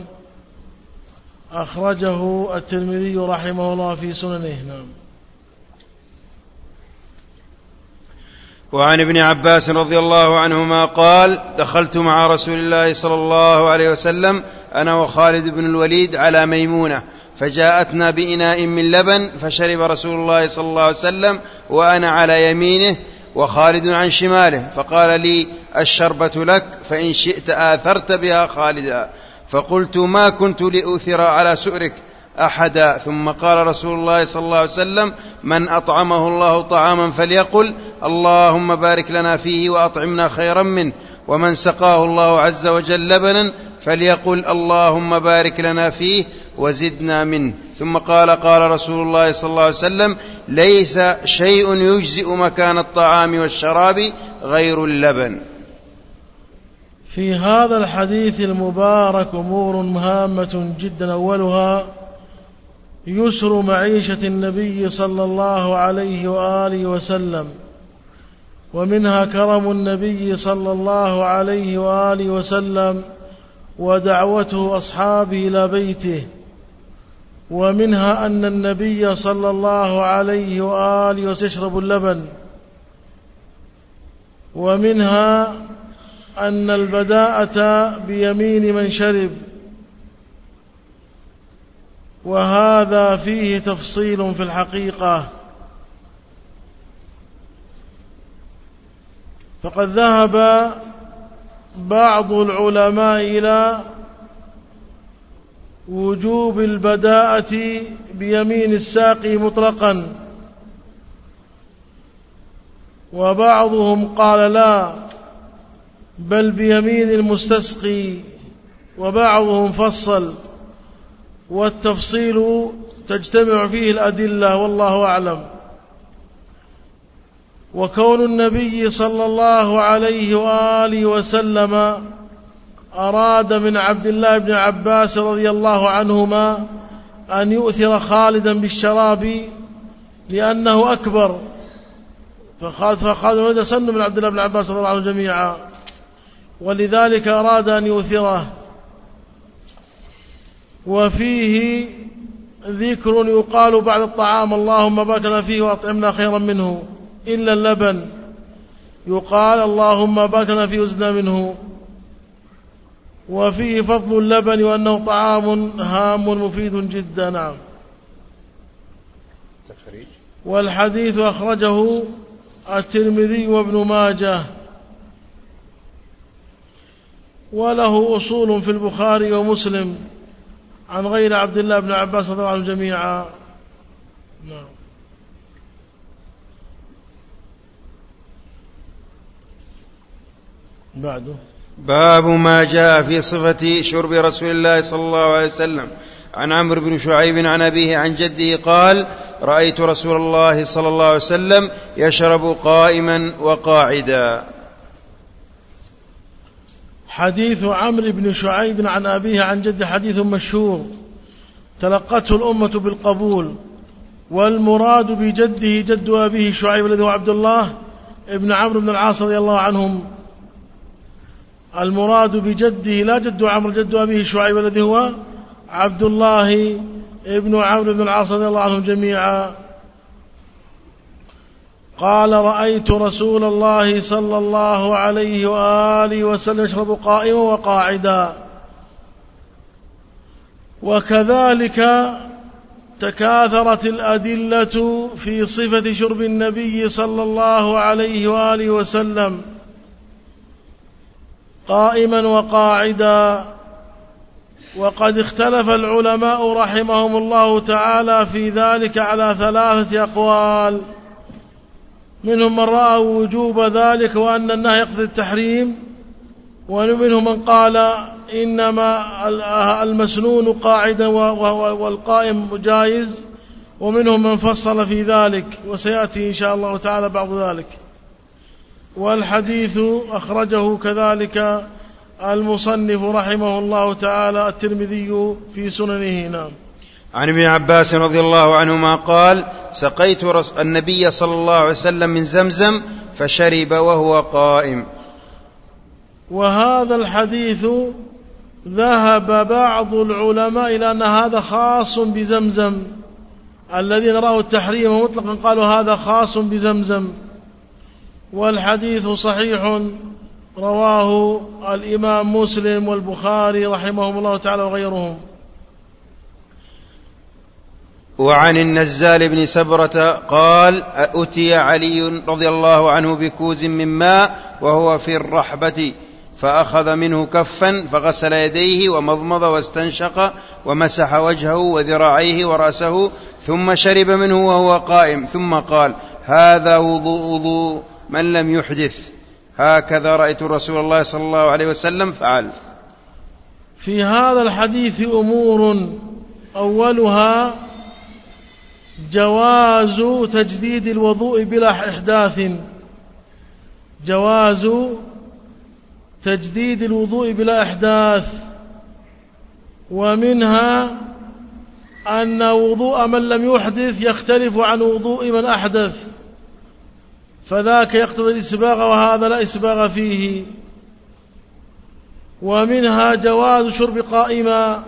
أخرجه الترمذي رحمه الله في سننه. نعم. وعن ابن عباس رضي الله عنهما قال: دخلت مع رسول الله صلى الله عليه وسلم أنا وخالد بن الوليد على ميمونة، فجاءتنا بإناء من لبن، فشرب رسول الله صلى الله عليه وسلم وأنا على يمينه وخالد عن شماله، فقال لي: الشربة لك، فإن شئت آثرت بها خالدا. فقلت: ما كنت لأثر على سؤرك أحدا. ثم قال رسول الله صلى الله عليه وسلم: من أطعمه الله طعاما فليقل اللهم بارك لنا فيه وأطعمنا خيرا منه، ومن سقاه الله عز وجل لبنا فليقل اللهم بارك لنا فيه وزدنا منه. ثم قال: قال رسول الله صلى الله عليه وسلم: ليس شيء يجزئ مكان الطعام والشراب غير اللبن. في هذا الحديث المبارك أمور هامة جدا. أولها يسر معيشة النبي صلى الله عليه وآله وسلم، ومنها كرم النبي صلى الله عليه وآله وسلم ودعوته أصحابه إلى بيته، ومنها أن النبي صلى الله عليه وآله وسلم يشرب اللبن، ومنها أن البداءة بيمين من شرب، وهذا فيه تفصيل في الحقيقة. فقد ذهب بعض العلماء إلى وجوب البداءة بيمين الساقي مطلقا، وبعضهم قال لا بل بيمين المستسقي، وبعضهم فصل، والتفصيل تجتمع فيه الأدلة والله أعلم. وكون النبي صلى الله عليه وآله وسلم أراد من عبد الله بن عباس رضي الله عنهما أن يؤثر خالدا بالشراب لأنه أكبر، فخالد ولد سن من عبد الله بن عباس رضي الله عنه جميعا، ولذلك أراد أن يؤثره. وفيه ذكر يقال بعد الطعام اللهم بارك لنا فيه وأطعمنا خيرا منه، إلا اللبن يقال اللهم بارك لنا في وزنا منه. وفيه فضل اللبن وأنه طعام هام مفيد جدا. نعم. والحديث أخرجه الترمذي وابن ماجه، وله أصول في البخاري ومسلم عن غير عبد الله بن عباس رضي الله عنهم جميعا. نعم. بعده باب ما جاء في صفة شرب رسول الله صلى الله عليه وسلم. عن عمرو بن شعيب عن أبيه عن جده قال: رأيت رسول الله صلى الله عليه وسلم يشرب قائما وقاعدا. حديث عمرو بن شعيب عن أبيه عن جده حديث مشهور تلقته الأمة بالقبول، والمراد بجده جد أبيه شعيب الذي هو عبد الله ابن عمرو بن العاص رضي الله عنهم. المراد بجده لا جد عمرو، جد أبيه شعيب الذي هو عبد الله ابن عمرو بن العاص رضي الله عنهم جميعا. قال: رأيت رسول الله صلى الله عليه وآله وسلم يشرب قائما وقاعدا. وكذلك تكاثرت الأدلة في صفة شرب النبي صلى الله عليه وآله وسلم قائما وقاعدا. وقد اختلف العلماء رحمهم الله تعالى في ذلك على ثلاثة أقوال، منهم من رأى وجوب ذلك وأن النهي يقتضي التحريم، ومنهم من قال إنما المسنون قاعدا والقائم جائز، ومنهم من فصل في ذلك، وسيأتي إن شاء الله تعالى بعض ذلك. والحديث أخرجه كذلك المصنف رحمه الله تعالى الترمذي في سننه. نعم. عن ابن عباس رضي الله عنهما قال: سقيت النبي صلى الله عليه وسلم من زمزم فشرب وهو قائم. وهذا الحديث ذهب بعض العلماء إلى أن هذا خاص بزمزم، الذين رأوا التحريم مطلقا قالوا هذا خاص بزمزم. والحديث صحيح رواه الإمام مسلم والبخاري رحمهم الله تعالى وغيرهم. وعن النزال بن سبرة قال: أتي علي رضي الله عنه بكوز من ماء وهو في الرحبة، فأخذ منه كفا فغسل يديه ومضمض واستنشق ومسح وجهه وذراعيه ورأسه، ثم شرب منه وهو قائم، ثم قال: هذا وضوء وضوء من لم يحدث، هكذا رأيت رسول الله صلى الله عليه وسلم فعل. في هذا الحديث أمور، أولها جواز تجديد الوضوء بلا إحداث، جواز تجديد الوضوء بلا إحداث. ومنها أن وضوء من لم يحدث يختلف عن وضوء من أحدث، فذاك يقتضي الإسباغ وهذا لا إسباغ فيه. ومنها جواز شرب قائما،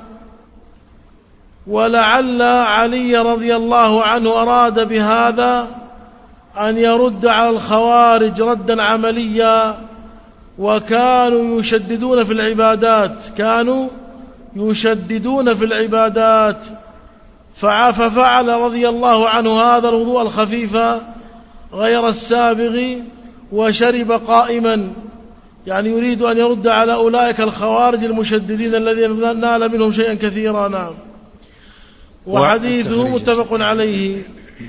ولعل علي رضي الله عنه أراد بهذا أن يرد على الخوارج ردا عمليا، وكانوا يشددون في العبادات، كانوا يشددون في العبادات، ففعل رضي الله عنه هذا الوضوء الخفيف غير السابغ وشرب قائما، يعني يريد أن يرد على أولئك الخوارج المشددين الذين نال منهم شيئا كثيرا. نعم. وحديثه متفق عليه.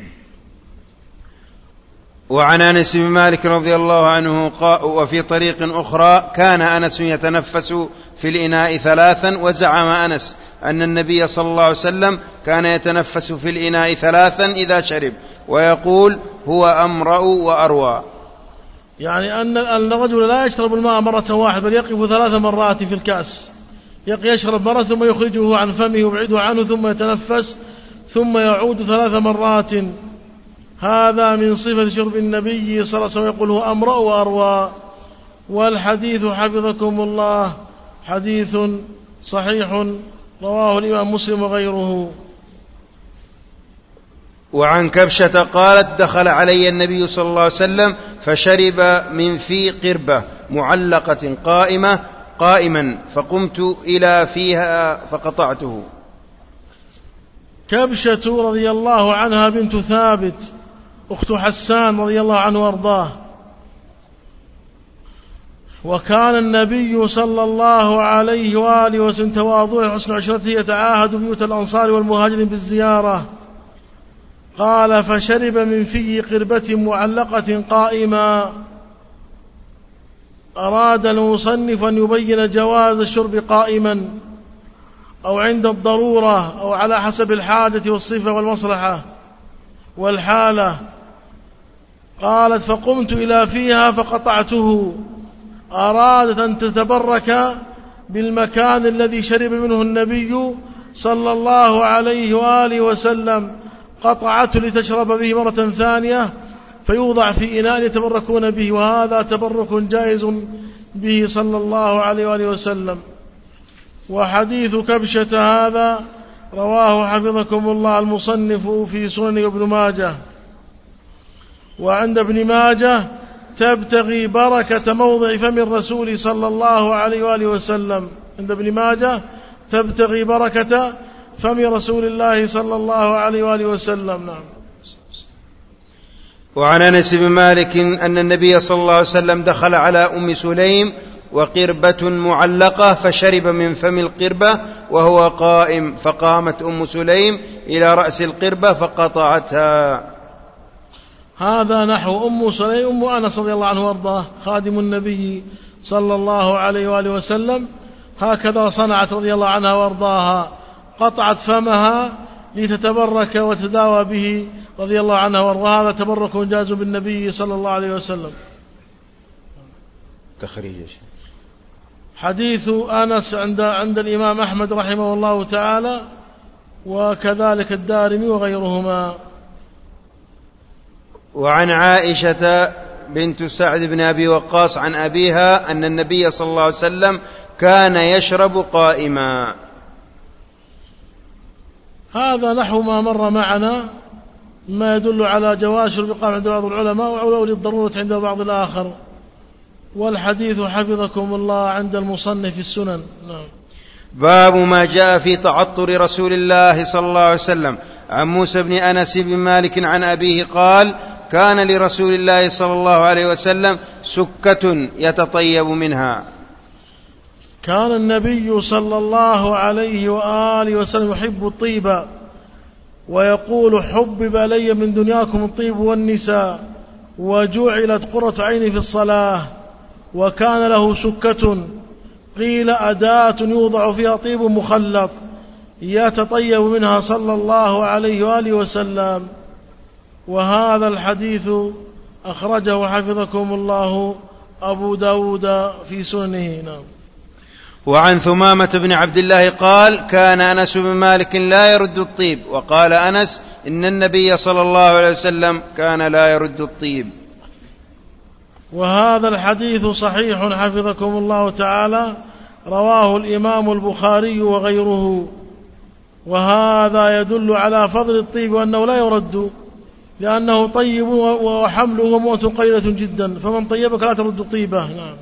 وعن أنس بن مالك رضي الله عنه قال: وفي طريق أخرى كان أنس يتنفس في الإناء ثلاثا، وزعم أنس أن النبي صلى الله عليه وسلم كان يتنفس في الإناء ثلاثا إذا شرب، ويقول: هو أمرأ وأروى. يعني أن الرجل لا يشرب الماء مرة واحدة، بل يقف ثلاث مرات في الكأس، يشرب مرة ثم يخرجه عن فمه ويبعده عنه ثم يتنفس ثم يعود ثلاث مرات. هذا من صفة شرب النبي صلى الله عليه وسلم، يقول: هو أمرأ وأروى. والحديث حفظكم الله حديث صحيح رواه الإمام مسلم وغيره. وعن كبشة قالت دخل علي النبي صلى الله عليه وسلم فشرب من في قربة معلقة قائمة قائما فقمت إلى فيها فقطعته. كبشة رضي الله عنها بنت ثابت أخت حسان رضي الله عنه وارضاه، وكان النبي صلى الله عليه وآله وسلم تواضعه حسن عشرته يتعاهد بيوت الأنصار والمهاجرين بالزيارة. قال فشرب من في قربة معلقة قائمة. أراد المصنف أن يبين جواز الشرب قائما أو عند الضرورة أو على حسب الحاجة والصفة والمصلحة والحالة. قالت فقمت إلى فيها فقطعته. أرادت أن تتبرك بالمكان الذي شرب منه النبي صلى الله عليه وآله وسلم، قطعته لتشرب به مرة ثانية فيوضع في إناء يتبركون به، وهذا تبرك جائز به صلى الله عليه وآله وسلم. وحديث كبشة هذا رواه حفظكم الله المصنف في سنن ابن ماجه. وعند ابن ماجه تبتغي بركة موضع فم الرسول صلى الله عليه وآله وسلم. عند ابن ماجه تبتغي بركة فم رسول الله صلى الله عليه وآله وسلم. نعم. وعن أنس بن مالك أن النبي صلى الله عليه وسلم دخل على أم سليم وقربة معلقة فشرب من فم القربة وهو قائم، فقامت أم سليم إلى رأس القربة فقطعتها. هذا نحو أم سليم أم أنس رضي الله عنه وارضاه خادم النبي صلى الله عليه وآله وسلم، هكذا صنعت رضي الله عنها وارضاها، قطعت فمها لتتبرك وتداوى به رضي الله عنها وارضاها. هذا تبرك جاز بالنبي صلى الله عليه وسلم. تخريج حديث أنس عند عند الإمام أحمد رحمه الله تعالى وكذلك الدارمي وغيرهما. وعن عائشة بنت سعد بن أبي وقاص عن أبيها أن النبي صلى الله عليه وسلم كان يشرب قائما. هذا نحو ما مر معنا، ما يدل على جواز شرب قائما عند بعض العلماء وعلو للضرورة عند بعض الآخر. والحديث حفظكم الله عند المصنف في السنن. نعم. باب ما جاء في تعطر رسول الله صلى الله عليه وسلم. عن موسى بن أنس بن مالك عن أبيه قال كان لرسول الله صلى الله عليه وسلم سكة يتطيب منها. كان النبي صلى الله عليه وآله وسلم يحب الطيب، ويقول حبب إلي من دنياكم الطيب والنساء وجعلت قرة عيني في الصلاة. وكان له سكة قيل أداة يوضع فيها طيب مخلط يتطيب منها صلى الله عليه وآله وسلم. وهذا الحديث أخرجه حفظكم الله أبو داود في سننه. نعم. وعن ثمامة بن عبد الله قال كان أنس بن مالك لا يرد الطيب، وقال أنس إن النبي صلى الله عليه وسلم كان لا يرد الطيب. وهذا الحديث صحيح حفظكم الله تعالى، رواه الإمام البخاري وغيره. وهذا يدل على فضل الطيب وأنه لا يرد، لأنه طيب وحمله موت قليلة جدا، فمن طيبك لا ترد طيبه. نعم.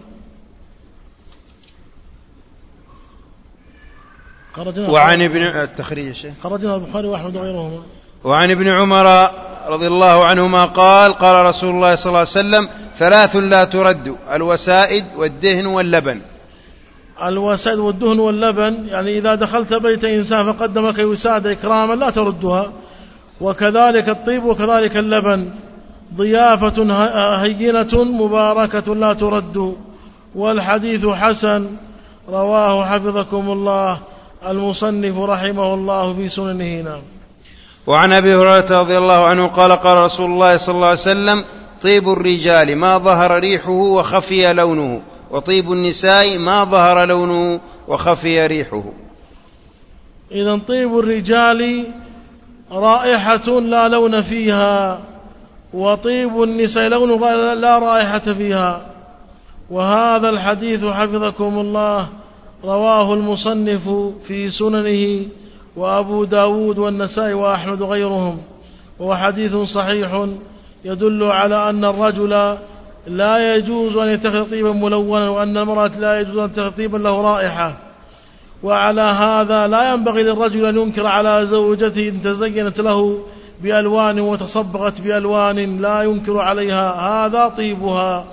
وعن ابن التخريج خرجنا البخاري وأحمد وغيرهما. وعن ابن عمر رضي الله عنهما قال قال رسول الله صلى الله عليه وسلم ثلاث لا ترد: الوسائد والدهن واللبن. الوسائد والدهن واللبن، يعني إذا دخلت بيت إنسان فقدمك وسادة إكراما لا تردها، وكذلك الطيب وكذلك اللبن. ضيافة هينة مباركة لا ترد. والحديث حسن، رواه حفظكم الله المصنف رحمه الله في سننه. نعم. وعن أبي هريرة رضي الله عنه قال قال رسول الله صلى الله عليه وسلم طيب الرجال ما ظهر ريحه وخفي لونه، وطيب النساء ما ظهر لونه وخفي ريحه. إذن طيب الرجال رائحة لا لون فيها، وطيب النساء لون لا رائحة فيها. وهذا الحديث حفظكم الله رواه المصنف في سننه وأبو داود والنسائي وأحمد غيرهم. وهو حديث صحيح يدل على أن الرجل لا يجوز أن يتخذ طيبا ملونا، وأن المرأة لا يجوز أن تتخذ طيبا له رائحة. وعلى هذا لا ينبغي للرجل أن ينكر على زوجته إن تزينت له بألوان وتصبغت بألوان لا ينكر عليها، هذا طيبها.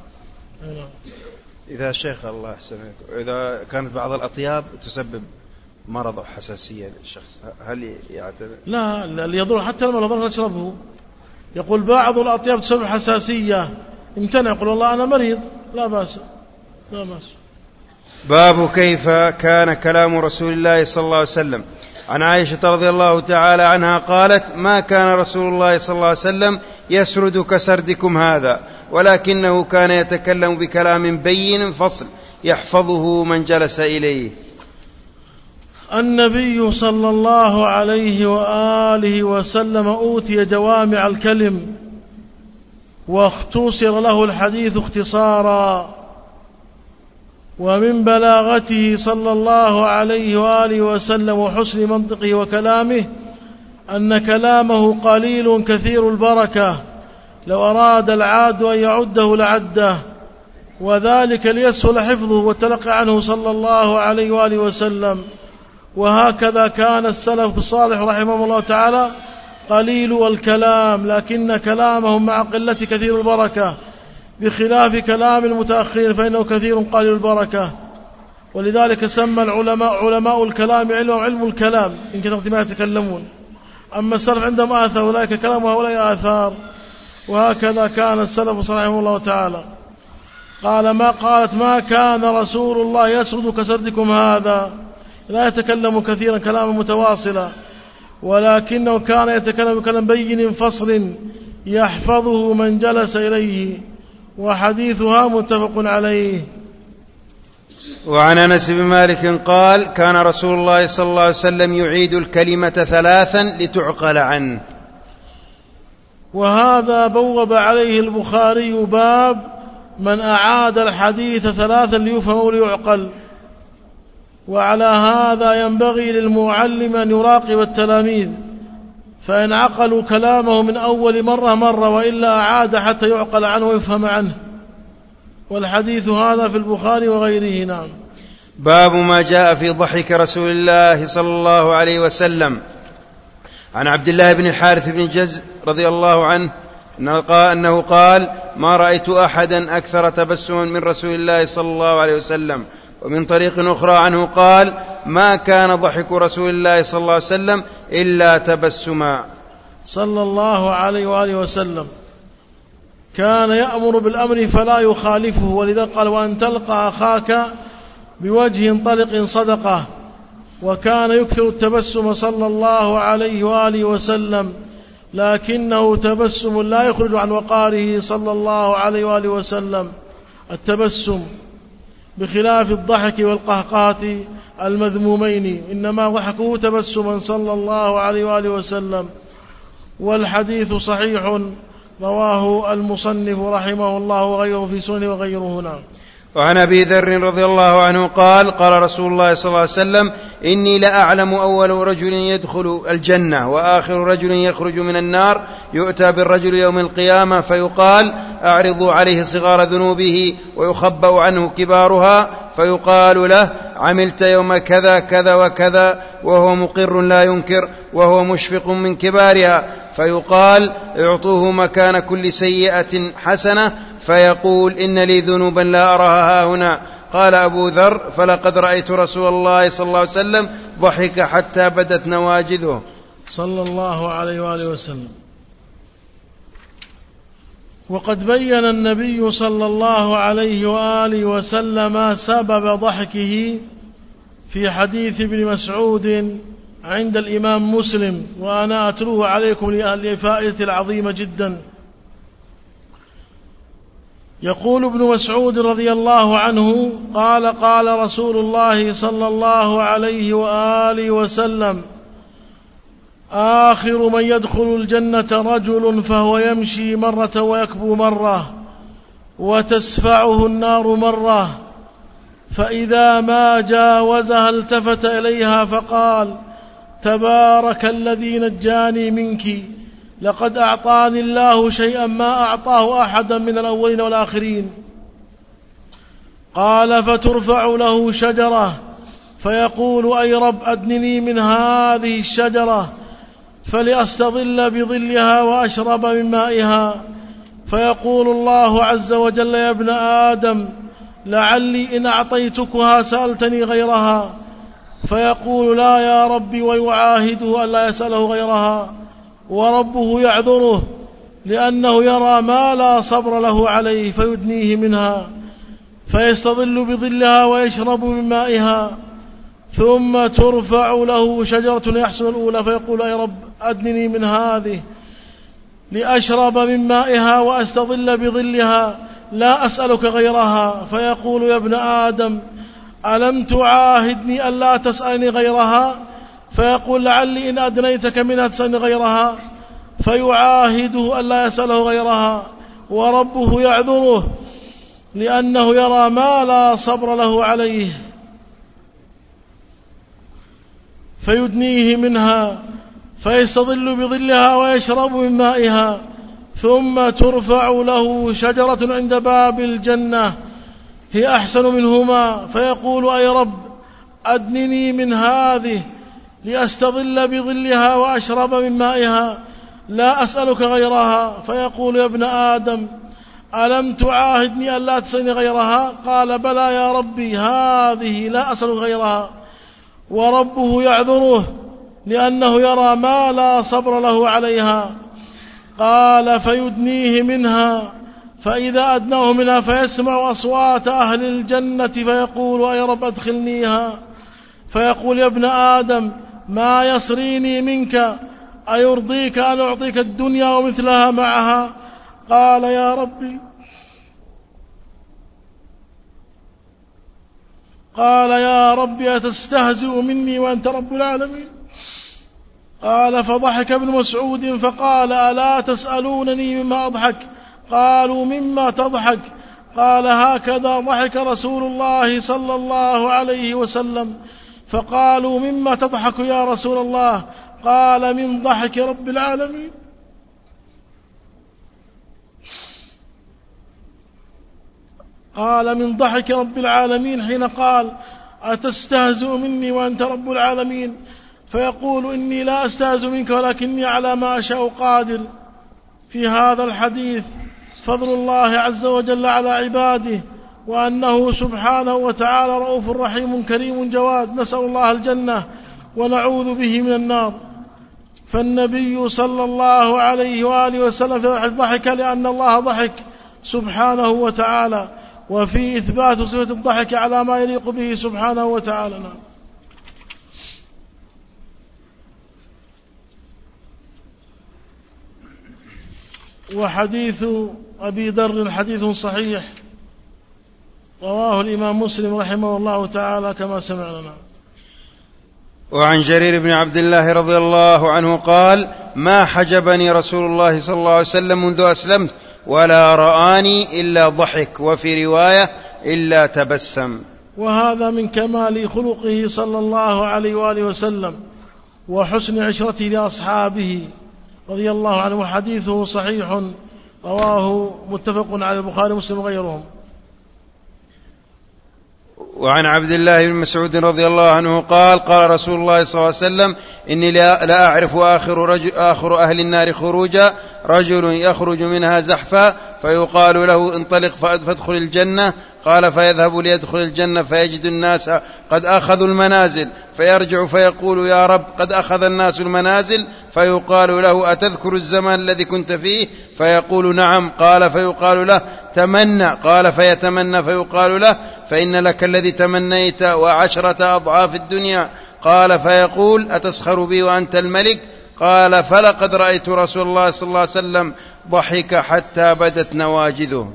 إذا شيخ الله يحسنك، إذا كانت بعض الأطياب تسبب مرض حساسية للشخص، هل يعتذر؟ لا، اللي يضر حتى لما يضر نشربه. يقول بعض الأطياب تسبب حساسية، امتنع، يقول والله أنا مريض، لا بأس لا بأس. باب كيف كان كلام رسول الله صلى الله عليه وسلم. عن عائشة رضي الله تعالى عنها قالت: ما كان رسول الله صلى الله عليه وسلم يسرد كسردكم هذا، ولكنه كان يتكلم بكلام بين فصل يحفظه من جلس إليه. النبي صلى الله عليه وآله وسلم أوتي جوامع الكلم، واختصر له الحديث اختصارا. ومن بلاغته صلى الله عليه وآله وسلم وحسن منطقه وكلامه أن كلامه قليل كثير البركة، لو أراد العاد أن يعده لعده، وذلك ليسهل حفظه والتلقي عنه صلى الله عليه وآله وسلم. وهكذا كان السلف الصالح رحمه الله تعالى قليل الكلام، لكن كلامهم مع قلة كثير البركة، بخلاف كلام المتأخرين فإنه كثير قليل البركة. ولذلك سمى العلماء علماء الكلام علمهم علم الكلام إن كثرت ما يتكلمون. أما السلف عندهم آثار، أولئك كلام وهؤلاء آثار. وهكذا كان السلف رحمه الله تعالى. قال ما قالت ما كان رسول الله يسرد كسردكم هذا، لا يتكلم كثيرا كلاما متواصلا، ولكنه كان يتكلم بكلام بين فصل يحفظه من جلس إليه، وحديثها متفق عليه. وعن أنس بن مالك قال: كان رسول الله صلى الله عليه وسلم يعيد الكلمة ثلاثا لتعقل عنه. وهذا بوب عليه البخاري باب من أعاد الحديث ثلاثا ليفهم وليعقل. وعلى هذا ينبغي للمعلم أن يراقب التلاميذ، فإن عقلوا كلامه من أول مرة مرة، وإلا أعاد حتى يعقل عنه ويفهم عنه. والحديث هذا في البخاري وغيره. نعم. باب ما جاء في ضحك رسول الله صلى الله عليه وسلم. عن عبد الله بن الحارث بن جز رضي الله عنه أنه قال: ما رأيت أحدا أكثر تبسما من رسول الله صلى الله عليه وسلم. ومن طريق أخرى عنه قال: ما كان ضحك رسول الله صلى الله عليه وسلم إلا تبسما. صلى الله عليه وآله وسلم كان يأمر بالأمر فلا يخالفه، ولذا قال: وأن تلقى أخاك بوجه طلق صدقة. وكان يكثر التبسم صلى الله عليه وآله وسلم، لكنه تبسم لا يخرج عن وقاره صلى الله عليه وآله وسلم التبسم، بخلاف الضحك والقهقهة المذمومين، إنما ضحكه تبسما صلى الله عليه وآله وسلم. والحديث صحيح رواه المصنف رحمه الله وغيره في سنن وغيره. نعم. وعن أبي ذر رضي الله عنه قال: قال رسول الله صلى الله عليه وسلم: إني لأعلم أول رجل يدخل الجنة وآخر رجل يخرج من النار، يؤتى بالرجل يوم القيامة فيقال: أعرضوا عليه صغار ذنوبه ويخبأ عنه كبارها، فيقال له: عملت يوم كذا كذا وكذا، وهو مقر لا ينكر وهو مشفق من كبارها، فيقال: اعطوه مكان كل سيئة حسنة، فيقول: إن لي ذنوبا لا أراها هنا. قال أبو ذر: فلقد رأيت رسول الله صلى الله عليه وسلم ضحك حتى بدت نواجذه. صلى الله عليه وآله وسلم. وقد بين النبي صلى الله عليه وآله وسلم سبب ضحكه في حديث ابن مسعود عند الإمام مسلم، وأنا أتلوه عليكم لفائدة العظيمة جدا. يقول ابن مسعود رضي الله عنه قال: قال رسول الله صلى الله عليه وآله وسلم: آخر من يدخل الجنة رجل فهو يمشي مرة ويكبو مرة، وتسفعه النار مرة، فإذا ما جاوزها التفت إليها فقال: تبارك الذي نجاني منك، لقد أعطاني الله شيئا ما أعطاه أحدا من الأولين والآخرين. قال فترفع له شجرة فيقول أي رب أدنني من هذه الشجرة فلأستظل بظلها وأشرب من مائها. فيقول الله عز وجل يا ابن آدم لعلي إن أعطيتكها سألتني غيرها. فيقول لا يا ربي ويعاهده ألا يسأله غيرها، وربه يعذره لأنه يرى ما لا صبر له عليه فيدنيه منها فيستظل بظلها ويشرب من مائها. ثم ترفع له شجرة يحسن الأولى فيقول أي رب أدنني من هذه لأشرب من مائها وأستظل بظلها لا أسألك غيرها. فيقول يا ابن آدم ألم تعاهدني ألا تسألني غيرها؟ فيقول لعلي إن أدنيتك منها تسألني غيرها. فيعاهده ألا يسأله غيرها، وربه يعذره لأنه يرى ما لا صبر له عليه فيدنيه منها فيستظل بظلها ويشرب من مائها. ثم ترفع له شجرة عند باب الجنة هي أحسن منهما فيقول أي رب أدنني من هذه لأستظل بظلها وأشرب من مائها لا أسألك غيرها. فيقول يا ابن آدم ألم تعاهدني ألا تسألني غيرها؟ قال بلى يا ربي هذه لا أسأل غيرها، وربه يعذره لأنه يرى ما لا صبر له عليها. قال فيدنيه منها فإذا أدناه منها فيسمع أصوات أهل الجنة فيقول أي رب أدخلنيها. فيقول يا ابن آدم ما يسريني منك أيرضيك أن أعطيك الدنيا ومثلها معها؟ قال يا ربي قال يا ربي أتستهزئ مني وأنت رب العالمين؟ قال فضحك ابن مسعود فقال ألا تسألونني مما أضحك؟ قالوا مما تضحك؟ قال هكذا ضحك رسول الله صلى الله عليه وسلم. فقالوا مما تضحك يا رسول الله؟ قال من ضحك رب العالمين. قال من ضحك رب العالمين حين قال أتستهزئ مني وأنت رب العالمين؟ فيقول إني لا أستهزئ منك ولكني على ما أشاء قادر. في هذا الحديث فضل الله عز وجل على عباده، وأنه سبحانه وتعالى رؤوف رحيم كريم جواد، نسأل الله الجنة ونعوذ به من النار. فالنبي صلى الله عليه وآله وسلم ضحك لأن الله ضحك سبحانه وتعالى، وفي إثبات صفة الضحك على ما يليق به سبحانه وتعالى. وحديث أبي ذر حديث صحيح رواه الإمام مسلم رحمه الله تعالى كما سمعنا. وعن جرير بن عبد الله رضي الله عنه قال ما حجبني رسول الله صلى الله عليه وسلم منذ أسلمت ولا رآني إلا ضحك، وفي رواية إلا تبسم. وهذا من كمال خلقه صلى الله عليه وآله وسلم وحسن عشرته لأصحابه رضي الله عنه، وحديثه صحيح رواه متفق على البخاري ومسلم وغيرهم. وعن عبد الله بن مسعود رضي الله عنه قال قال رسول الله صلى الله عليه وسلم إني لا أعرف آخر, رجل آخر أهل النار خروجا رجل يخرج منها زحفا فيقال له انطلق فادخل الجنة، قال فيذهب ليدخل الجنة فيجد الناس قد أخذوا المنازل فيرجع فيقول يا رب قد أخذ الناس المنازل، فيقال له أتذكر الزمان الذي كنت فيه؟ فيقول نعم، قال فيقال له تمنى، قال فيتمنى فيقال له فإن لك الذي تمنيت وعشرة أضعاف الدنيا، قال فيقول أتسخر بي وأنت الملك؟ قال فلقد رأيت رسول الله صلى الله عليه وسلم ضحك حتى بدت نواجذه.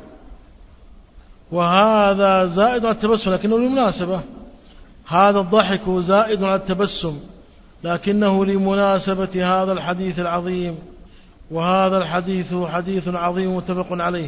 وهذا زائد على التبسم، لكنه لمناسبة، هذا الضحك زائد على التبسم لكنه لمناسبة هذا الحديث العظيم، وهذا الحديث حديث عظيم متفق عليه.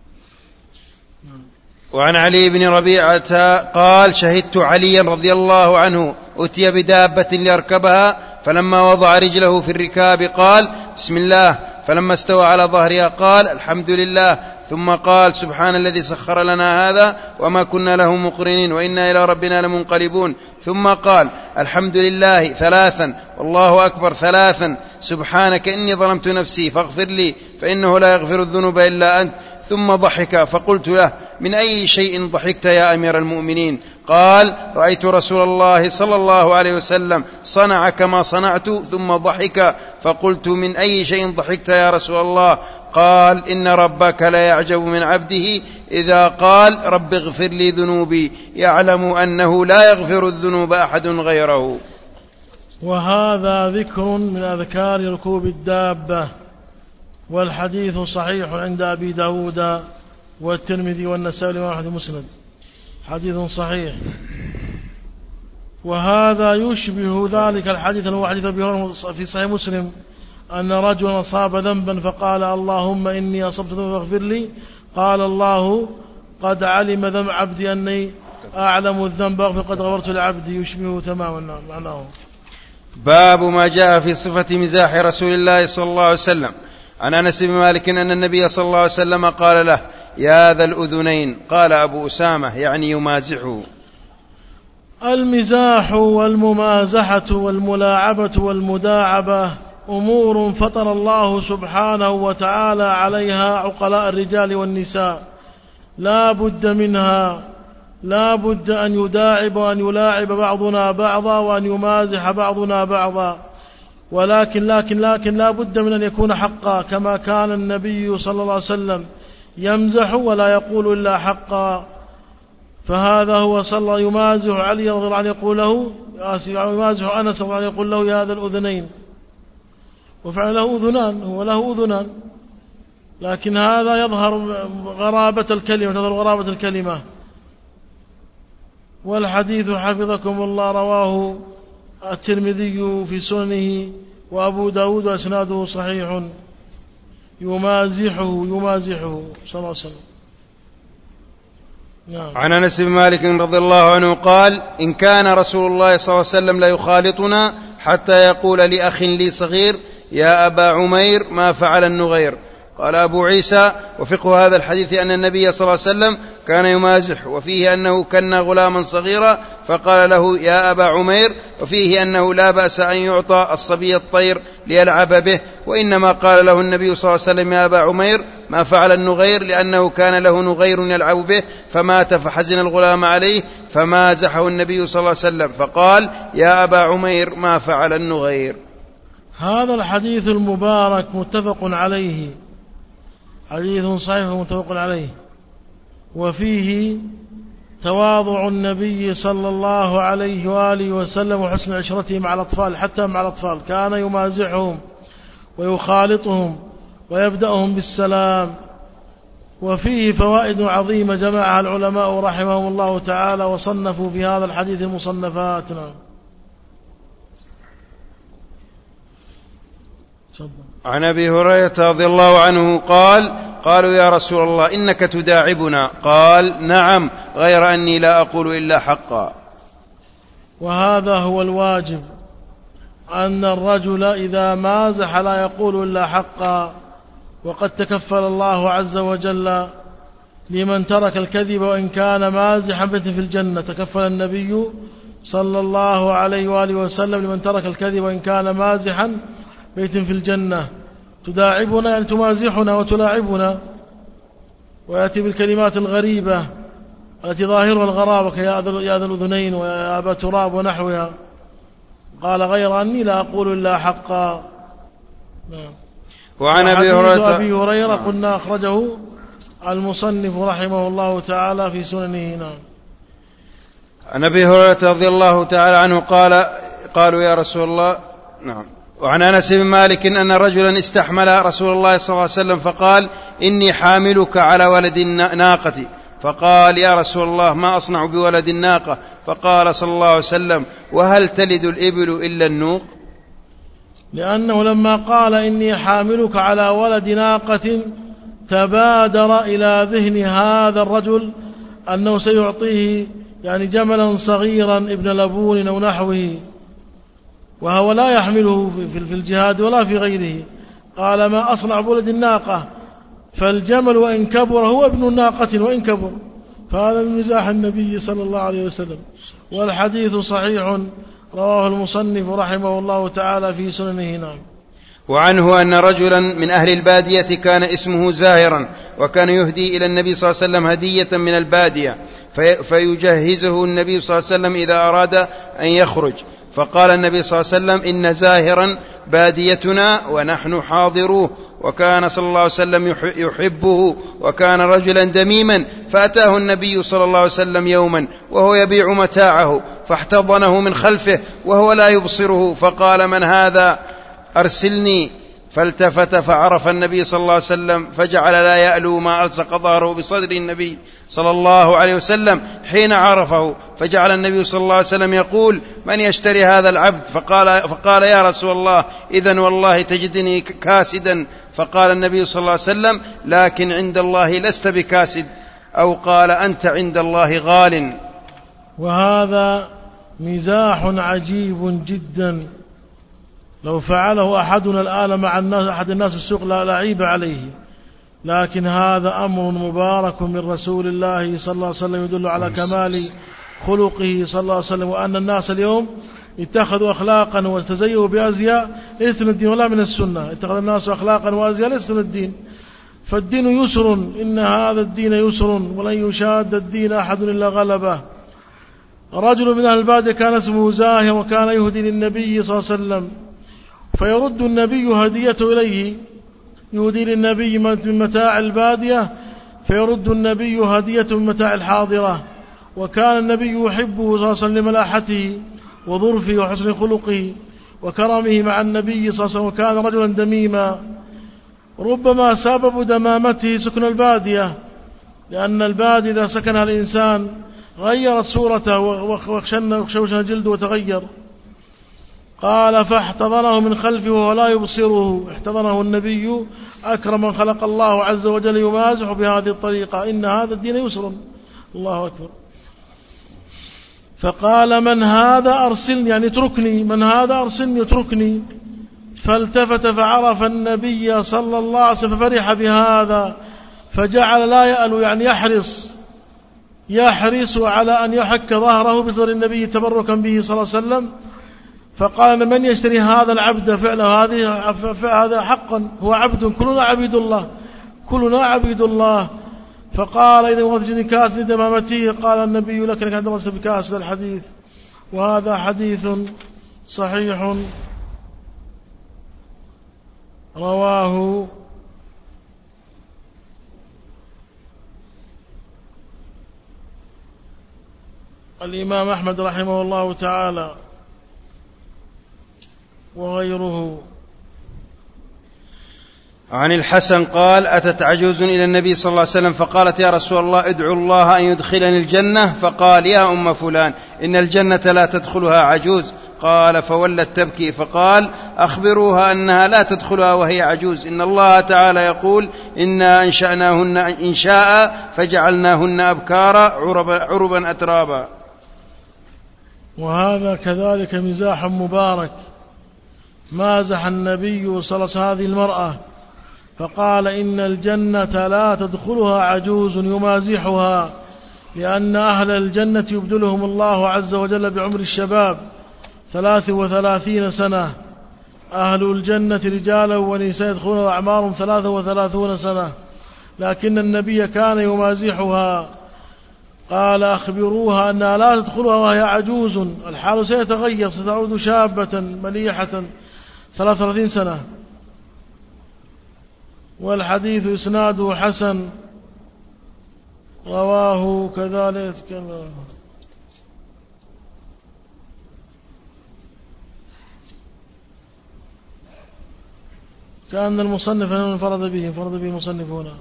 وعن علي بن ربيعة قال شهدت عليا رضي الله عنه أتي بدابة ليركبها، فلما وضع رجله في الركاب قال بسم الله، فلما استوى على ظهرها قال الحمد لله، ثم قال سبحان الذي سخر لنا هذا وما كنا له مقرنين وإنا إلى ربنا لمنقلبون، ثم قال الحمد لله ثلاثا والله أكبر ثلاثا، سبحانك إني ظلمت نفسي فاغفر لي فإنه لا يغفر الذنوب إلا أنت، ثم ضحك فقلت له من أي شيء ضحكت يا أمير المؤمنين؟ قال رأيت رسول الله صلى الله عليه وسلم صنع كما صنعت، ثم ضحك فقلت من أي شيء ضحكت يا رسول الله؟ قال إن ربك لا يعجب من عبده إذا قال رب اغفر لي ذنوبي، يعلم أنه لا يغفر الذنوب أحد غيره. وهذا ذكر من أذكار ركوب الدابة، والحديث صحيح عند أبي داود والترمذي والنسائي وأحمد مسند، حديث صحيح. وهذا يشبه ذلك الحديث الحديث في صحيح مسلم أن رجلا أصاب ذنبا فقال اللهم إني أصبت ذنبا فاغفر لي، قال الله قد علم ذنب عبدي أني أعلم الذنب فقد غفرت لعبدي، يشبه تماما معناه. باب ما جاء في صفة مزاح رسول الله صلى الله عليه وسلم. عن أنس بن مالك أن النبي صلى الله عليه وسلم قال له يا ذا الأذنين، قال أبو أسامة يعني يمازحه. المزاح والممازحة والملاعبة والمداعبة أمور فطر الله سبحانه وتعالى عليها عقلاء الرجال والنساء، لا بد منها، لا بد أن يداعب وأن يلاعب بعضنا بعضا وأن يمازح بعضنا بعضا، ولكن لكن لكن لا بد من أن يكون حقا، كما كان النبي صلى الله عليه وسلم يمزح ولا يقول إلا حقا. فهذا هو صلى الله يمازح علي رضي الله عنه يقول له يمازح أنس رضي الله عنه يقول له يا ذا الأذنين، وفعل له أذنان، هو له أذنان، لكن هذا يظهر غرابة الكلمة، تظهر غرابة الكلمة. والحديث حفظكم الله رواه الترمذي في سننه وأبو داود وأسناده صحيح، يمازحه يمازحه صلى الله عليه وسلم. نعم. عن أنس بن مالك رضي الله عنه قال إن كان رسول الله صلى الله عليه وسلم لا يخالطنا حتى يقول لأخ لي صغير يا أبا عمير ما فعل النغير. قال أبو عيسى وفقه هذا الحديث أن النبي صلى الله عليه وسلم كان يمازح، وفيه أنه كان غلاما صغيرا فقال له يا أبا عمير، وفيه أنه لا بأس أن يعطى الصبي الطير ليلعب به، وإنما قال له النبي صلى الله عليه وسلم يا أبا عمير ما فعل النغير لأنه كان له نغير يلعب به فمات فحزن الغلام عليه فمازحه النبي صلى الله عليه وسلم فقال يا أبا عمير ما فعل النغير. هذا الحديث المبارك متفق عليه، حديث صحيح متفق عليه، وفيه تواضع النبي صلى الله عليه وآله وسلم وحسن عشرته مع الأطفال، حتى مع الأطفال كان يمازحهم ويخالطهم ويبدأهم بالسلام. وفيه فوائد عظيمة جمعها العلماء رحمهم الله تعالى وصنفوا في هذا الحديث مصنفاتنا. عن أبي هريرة رضي الله عنه قال قالوا يا رسول الله إنك تداعبنا، قال نعم غير أني لا أقول إلا حقا. وهذا هو الواجب، أن الرجل إذا مازح لا يقول إلا حقا، وقد تكفل الله عز وجل لمن ترك الكذب وإن كان مازحا بيت في الجنة. تكفل النبي صلى الله عليه وآله وسلم لمن ترك الكذب وإن كان مازحا بيت في الجنة. تداعبنا يعني تمازحنا وتلاعبنا، ويأتي بالكلمات الغريبة التي ظاهرها الغرابة كيا ذا الأذنين ويا أبا تراب ونحوها. قال غير أني لا أقول إلا حقا. نعم. وعن أبي هريرة أبي هريرة قلنا أخرجه المصنف رحمه الله تعالى في سننه. نعم. عن أبي هريرة رضي الله تعالى عنه قال قالوا يا رسول الله نعم. وعن أنس بن مالك أن رجلا استحمل رسول الله صلى الله عليه وسلم فقال إني حاملك على ولد الناقة، فقال يا رسول الله ما أصنع بولد الناقة؟ فقال صلى الله عليه وسلم وهل تلد الإبل إلا النوق؟ لأنه لما قال إني حاملك على ولد ناقة تبادر إلى ذهن هذا الرجل أنه سيعطيه يعني جملا صغيرا ابن لبون أو نحوه، وهو لا يحمله في الجهاد ولا في غيره. قال ما أصنع بولد الناقة؟ فالجمل وإن كبر هو ابن الناقة وإن كبر. فهذا من مزاح النبي صلى الله عليه وسلم. والحديث صحيح رواه المصنف رحمه الله تعالى في سننه. نعم. وعنه أن رجلا من أهل البادية كان اسمه زاهرا، وكان يهدي إلى النبي صلى الله عليه وسلم هدية من البادية، في فيجهزه النبي صلى الله عليه وسلم إذا أراد أن يخرج. فقال النبي صلى الله عليه وسلم إن زاهرا باديتنا ونحن حاضروه، وكان صلى الله عليه وسلم يحبه، وكان رجلا دميما. فأتاه النبي صلى الله عليه وسلم يوما وهو يبيع متاعه، فاحتضنه من خلفه وهو لا يبصره، فقال من هذا؟ أرسلني. فالتفت فعرف النبي صلى الله عليه وسلم، فجعل لا يألو ما ألصق ظهره بصدر النبي صلى الله عليه وسلم حين عرفه، فجعل النبي صلى الله عليه وسلم يقول من يشتري هذا العبد؟ فقال, فقال يا رسول الله إذن والله تجدني كاسدا. فقال النبي صلى الله عليه وسلم لكن عند الله لست بكاسد، أو قال أنت عند الله غال. وهذا مزاح عجيب جدا، لو فعله أحدنا الآن مع الناس أحد الناس السوق لا لعيب عليه، لكن هذا أمر مبارك من رسول الله صلى الله عليه وسلم يدل على كمال خلقه صلى الله عليه وسلم، وأن الناس اليوم اتخذوا أخلاقا وتزيوا بأزياء ليست من الدين ولا من السنة. اتخذ الناس أخلاقا وأزياء ليست من الدين، فالدين يسر، إن هذا الدين يسر ولن يشاد الدين أحد إلا غلبه. رجل من أهل البادية كان اسمه زاهر، وكان يهدي للنبي صلى الله عليه وسلم، فيرد النبي هديته إليه، يهدي للنبي من متاع البادية فيرد النبي هديته من متاع الحاضرة. وكان النبي يحبه صلى الله عليه وسلم لملاحته وظرفه وحسن خلقه وكرمه مع النبي صلى الله عليه وسلم، وكان رجلا دميما. ربما سبب دمامته سكن البادية، لأن البادية إذا سكنها الإنسان غيرت صورته وخشوشن جلده وتغير. قال فاحتضنه من خلفه ولا يبصره، احتضنه النبي أكرم من خلق الله عز وجل يمازح بهذه الطريقة، إن هذا الدين يسر. الله أكبر. فقال من هذا؟ أرسلني، يعني اتركني، من هذا؟ أرسلني، اتركني. فالتفت فعرف النبي صلى الله عليه وسلم ففرح بهذا، فجعل لا يألو، يعني يحرص يحرص على أن يحك ظهره بصدر النبي تبركا به صلى الله عليه وسلم. فقال من يشتري هذا العبد؟ فعله هذه هذا حقا هو عبد، كلنا عبيد الله، كلنا عبيد الله. فقال إذا وجدني كاس لدمامته، قال النبي لك عندما بكاس الحديث. وهذا حديث صحيح رواه الإمام أحمد رحمه الله تعالى وغيره. عن الحسن قال أتت عجوز إلى النبي صلى الله عليه وسلم فقالت يا رسول الله ادعو الله أن يدخلني الجنة. فقال يا أم فلان إن الجنة لا تدخلها عجوز. قال فولت تبكي، فقال أخبروها أنها لا تدخلها وهي عجوز، إن الله تعالى يقول إنا أنشأناهن إنشاء فجعلناهن أبكارا عربا, عربا أترابا. وهذا كذلك مزاح مبارك، مازح النبي صلى الله عليه وسلم هذه المرأة فقال إن الجنة لا تدخلها عجوز، يمازحها، لأن أهل الجنة يبدلهم الله عز وجل بعمر الشباب ثلاث وثلاثين سنة. أهل الجنة رجالا ونساء يدخلون أعمارهم ثلاث وثلاثون سنة، لكن النبي كان يمازحها. قال أخبروها أنها لا تدخلها وهي عجوز، الحال سيتغير، ستعود شابة مليحة ثلاث وثلاثين سنة. والحديث إسناده حسن، رواه كذلك كما كأن المصنف انفرد به انفرد به المصنف هنا.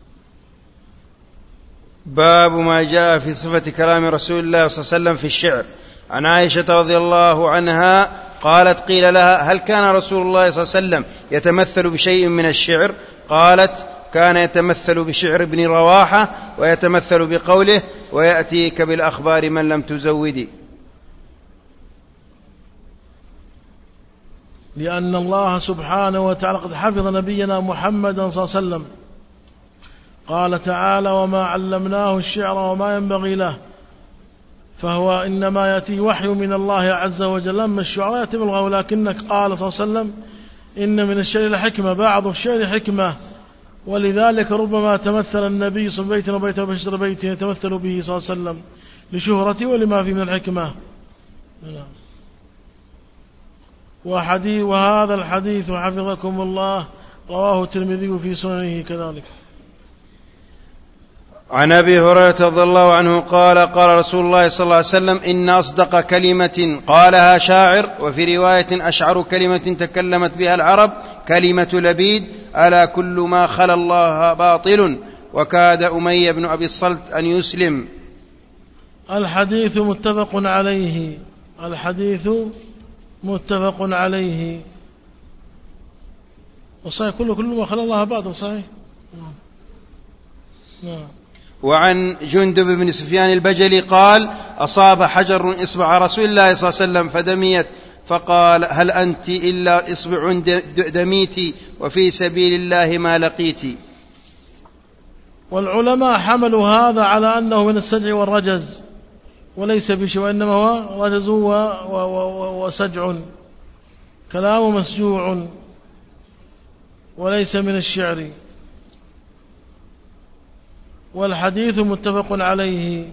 باب ما جاء في صفة كلام رسول الله صلى الله عليه وسلم في الشعر. عن عائشة رضي الله عنها قالت قيل لها هل كان رسول الله صلى الله عليه وسلم يتمثل بشيء من الشعر؟ قالت كان يتمثل بشعر ابن رواحة ويتمثل بقوله ويأتيك بالأخبار من لم تزودي. لأن الله سبحانه وتعالى قد حفظ نبينا محمدا صلى الله عليه وسلم. قال تعالى: وما علمناه الشعر وما ينبغي له، فهو إنما يأتي وحي من الله عز وجل. أما الشعراء يأتي بالغة، ولكنك قال صلى الله عليه وسلم: إن من الشعر لحكمة، بعض الشعر حكمة، ولذلك ربما تمثل النبي صلى الله عليه وسلم بيت وبشر بيت يتمثل به صلى الله عليه وسلم لشهرته ولما فيه من الحكمة. وحديث وهذا الحديث حفظكم الله رواه الترمذي في سننه كذلك. عن أبي هريرة رضي الله عنه قال: قال رسول الله صلى الله عليه وسلم: إن أصدق كلمة قالها شاعر، وفي رواية أشعر كلمة تكلمت بها العرب كلمة لبيد: ألا كل ما خلا الله باطل. وكاد أمية بن أبي الصلت أن يسلم. الحديث متفق عليه. الحديث متفق عليه. وصحيح كل كل ما خلا الله باطل. صحيح. نعم. وعن جندب بن سفيان البجلي قال: أصاب حجر إصبع رسول الله صلى الله عليه وسلم فدميت، فقال: هل أنت إلا إصبع دميتي وفي سبيل الله ما لقيتي. والعلماء حملوا هذا على أنه من السجع والرجز، وليس بشيء، وإنما هو رجز وسجع، كلام مسجوع وليس من الشعر. والحديث متفق عليه.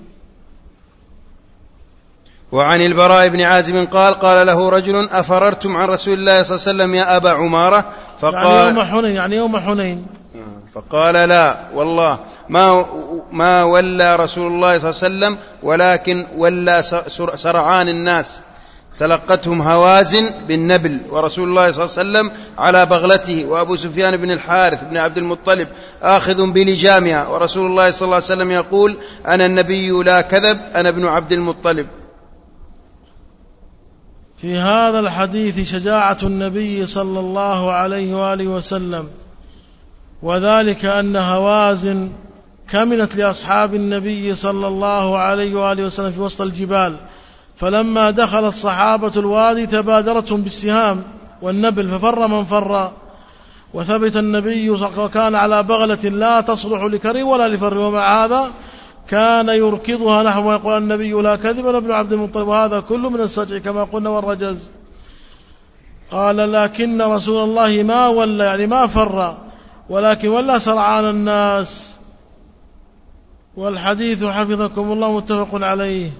وعن البراء بن عازب قال: قال له رجل: أفررتم عن رسول الله صلى الله عليه وسلم يا أبا عمارة؟ فقال يعني يوم حنين، يعني يوم حنين. فقال: لا والله ما ما ولى رسول الله صلى الله عليه وسلم، ولكن ولى سرعان الناس، تلقتهم هوازن بالنبل، ورسول الله صلى الله عليه وسلم على بغلته، وأبو سفيان بن الحارث بن عبد المطلب آخذ بلجامها، ورسول الله صلى الله عليه وسلم يقول: أنا النبي لا كذب، أنا ابن عبد المطلب. في هذا الحديث شجاعة النبي صلى الله عليه وآله وسلم، وذلك أن هوازن كمنت لأصحاب النبي صلى الله عليه وآله وسلم في وسط الجبال، فلما دخل الصحابة الوادي تبادرتهم بالسهام والنبل، ففر من فر، وثبت النبي وكان على بغلة لا تصلح لكري ولا لفر، ومع هذا كان يركضها نحو ويقول: النبي لا كذب، ابن عبد المطلب. وهذا كله من السجع كما قلنا والرجز. قال: لكن رسول الله ما ولى، يعني ما فر، ولكن ولى سرعان الناس. والحديث حفظكم الله متفق عليه.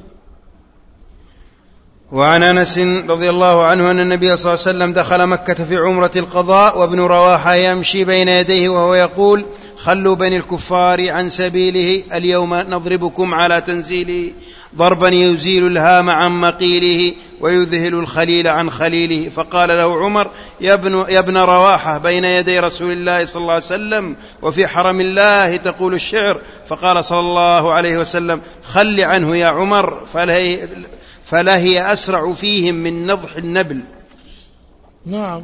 وعن أنس رضي الله عنه أن النبي صلى الله عليه وسلم دخل مكة في عمرة القضاء، وابن رواحة يمشي بين يديه وهو يقول: خلوا بني الكفار عن سبيله، اليوم نضربكم على تنزيله، ضربا يزيل الهام عن مقيله ويذهل الخليل عن خليله. فقال له عمر: يا ابن, يا ابن رواحة، بين يدي رسول الله صلى الله عليه وسلم وفي حرم الله تقول الشعر. فقال صلى الله عليه وسلم: خل عنه يا عمر، فلهي, فلهي أسرع فيهم من نضح النبل. نعم.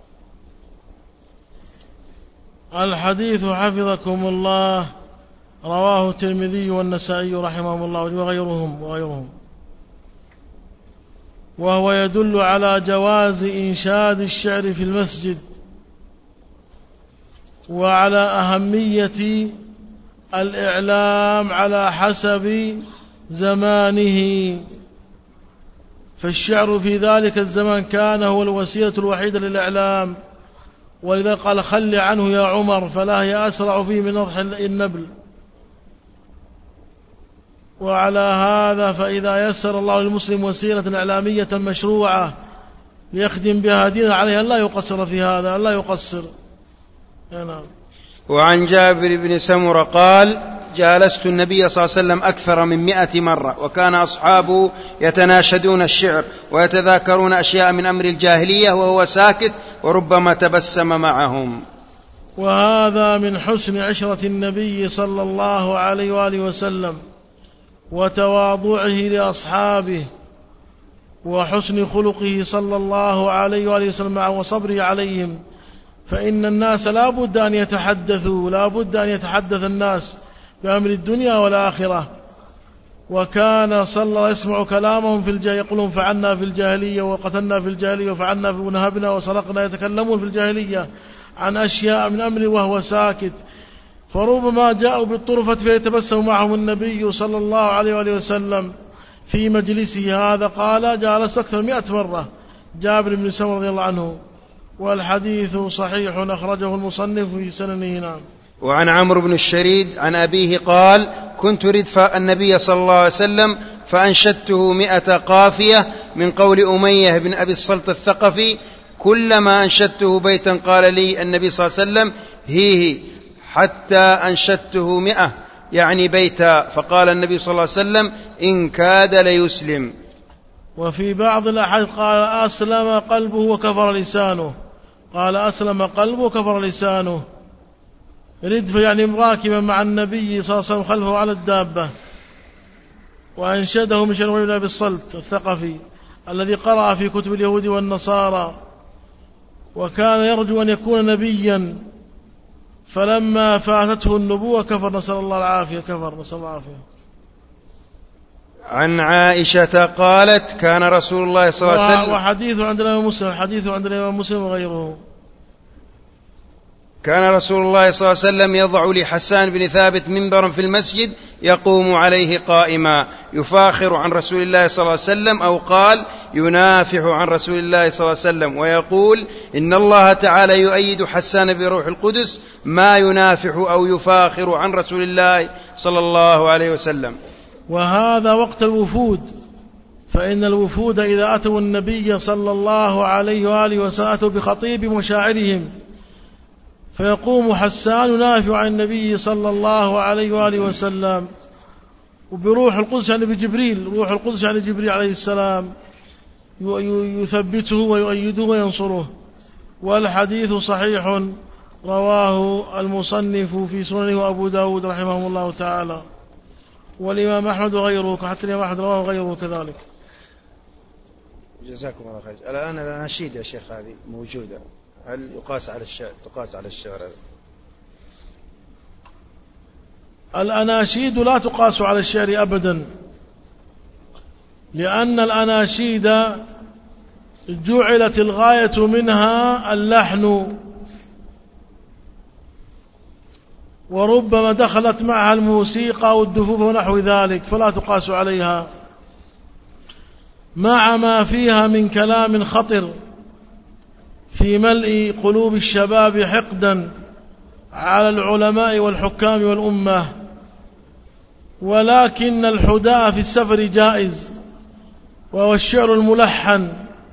الحديث حفظكم الله رواه الترمذي والنسائي رحمهم الله وغيرهم وغيرهم وهو يدل على جواز إنشاد الشعر في المسجد، وعلى أهمية الإعلام على حسب زمانه، فالشعر في ذلك الزمان كان هو الوسيلة الوحيدة للإعلام، ولذا قال: خل عنه يا عمر، فلا هي أسرع فيه من نضح النبل. وعلى هذا فإذا يسر الله للمسلم وسيلة إعلامية مشروعة ليخدم بها دينه، عليه أن لا يقصر في هذا، أن لا يقصر. نعم. وعن جابر بن سمرة قال: جالست النبي صلى الله عليه وسلم أكثر من مئة مرة، وكان أصحابه يتناشدون الشعر ويتذاكرون أشياء من أمر الجاهلية وهو ساكت، وربما تبسم معهم. وهذا من حسن عشرة النبي صلى الله عليه وآله وسلم وتواضعه لأصحابه وحسن خلقه صلى الله عليه وآله وسلم وصبره عليهم، فإن الناس لا بد أن يتحدثوا، لا بد أن يتحدث الناس بأمر الدنيا والآخرة، وكان صلى الله عليه وسلم يسمع كلامهم في الجاهلية يقولون فعلنا في الجاهلية وقتلنا في الجاهلية وفعلنا ونهبنا وسرقنا، يتكلمون في الجاهلية عن أشياء من أمر وهو ساكت، فربما جاءوا بالطرفة فيتبسم معهم النبي صلى الله عليه وآله وسلم في مجلسه هذا. قال جالس أكثر مئة مرة جابر بن سمرة رضي الله عنه، والحديث صحيح أخرجه المصنف في سننه. نعم. وعن عمرو بن الشريد عن أبيه قال كنت ردف النبي صلى الله عليه وسلم فأنشدته مئة قافية من قول أمية بن أبي الصلت الثقفي، كلما أنشدته بيتا قال لي النبي صلى الله عليه وسلم هيه حتى أنشدته مئة يعني بيتا، فقال النبي صلى الله عليه وسلم إن كاد ليسلم. وفي بعض الأحاديث قال أسلم قلبه وكفر لسانه، قال أسلم قلبه وكفر لسانه. ردف يعني راكبا مع النبي صلى الله عليه وسلم خلفه على الدابة. وأنشده من شروي بن أبي الصلت الثقفي الذي قرأ في كتب اليهود والنصارى، وكان يرجو أن يكون نبيا، فلما فاتته النبوة كفر، نسأل الله العافية، كفر نسأل الله العافية. عن عائشة قالت كان رسول الله صلى الله عليه وسلم، وحديث عند الإمام مسلم، حديث عند الإمام مسلم وغيره، كان رسول الله صلى الله عليه وسلم يضع لحسان بن ثابت منبرا في المسجد يقوم عليه قائما يفاخر عن رسول الله صلى الله عليه وسلم، أو قال ينافح عن رسول الله صلى الله عليه وسلم، ويقول إن الله تعالى يؤيد حسان بروح القدس ما ينافح أو يفاخر عن رسول الله صلى الله عليه وسلم. وهذا وقت الوفود، فإن الوفود إذا أتوا النبي صلى الله عليه وآله وسلم أتوا بخطيب مشاعرهم، فيقوم حسان ينافع عن النبي صلى الله عليه وآله وسلم، وبروح القدس يعني بجبريل، روح القدس يعني جبريل عليه السلام يثبته ويؤيده وينصره. والحديث صحيح رواه المصنف في سننه وأبو داود رحمه الله تعالى، والإمام أحمد وغيره، حتى الإمام أحمد رواه غيره كذلك. جزاكم الله خير. الآن الأناشيد يا شيخ هذه موجودة، هل يقاس على الشعر تقاس على الشعر؟ الأناشيد لا تقاس على الشعر أبدا، لأن الأناشيد جعلت الغاية منها اللحن، وربما دخلت معها الموسيقى والدفوف ونحو ذلك، فلا تقاس عليها، مع ما فيها من كلام خطر في ملء قلوب الشباب حقدا على العلماء والحكام والأمة. ولكن الحداء في السفر جائز، وهو الشعر الملحن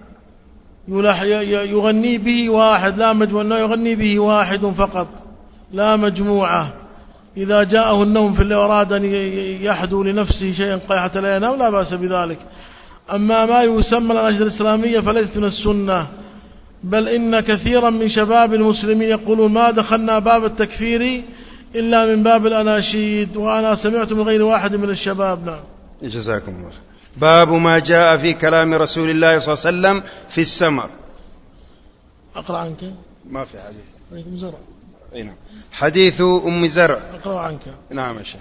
يغني به واحد لا مجموعة، يغني به واحد فقط لا مجموعة. إذا جاءه النوم في الليل أراد أن يحدو لنفسه شيئا قيحة لا ينام لا بأس بذلك. أما ما يسمى الأناشيد الإسلامية فليست من السنة، بل إن كثيرا من شباب المسلمين يقولون ما دخلنا باب التكفير إلا من باب الأناشيد، وأنا سمعت من غير واحد من الشباب. نعم. جزاكم الله. باب ما جاء في كلام رسول الله صلى الله عليه وسلم في السمر. أقرأ عنك. ما في حديث. أم زرع. نعم. حديث أم زرع. أقرأ عنك. نعم يا شيخ.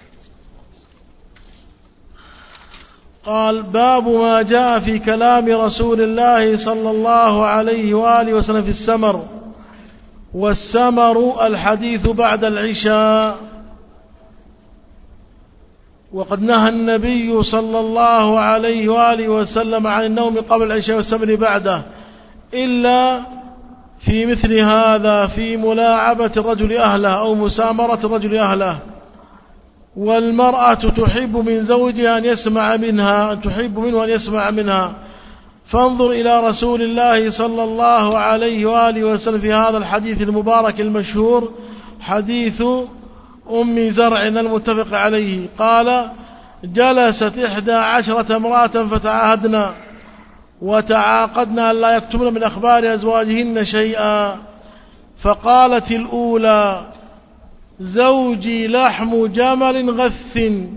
قال باب ما جاء في كلام رسول الله صلى الله عليه وآله وسلم في السمر. والسمر الحديث بعد العشاء، وقد نهى النبي صلى الله عليه وآله وسلم عن النوم قبل العشاء والسمر بعده، إلا في مثل هذا، في ملاعبة الرجل أهله أو مسامرة الرجل أهله. والمرأة تحب من زوجها أن يسمع منها، أن تحب منه أن يسمع منها. فانظر إلى رسول الله صلى الله عليه وآله وسلم في هذا الحديث المبارك المشهور، حديث أم زرع المتفق عليه. قال جلست إحدى عشرة امرأة فتعاهدنا وتعاقدنا أن لا يكتمن من أخبار أزواجهن شيئا، فقالت الأولى زوجي لحم جمل غث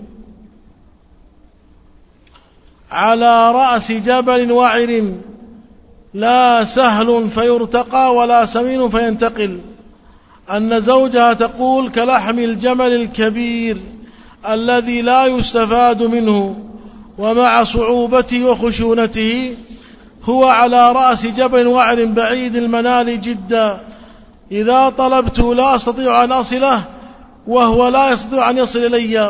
على رأس جبل وعر، لا سهل فيرتقى ولا سمين فينتقل. أن زوجها تقول كلحم الجمل الكبير الذي لا يستفاد منه، ومع صعوبته وخشونته هو على رأس جبل وعر بعيد المنال جدا، إذا طلبت لا أستطيع أن أصله وهو لا يستطيع أن يصل إلي.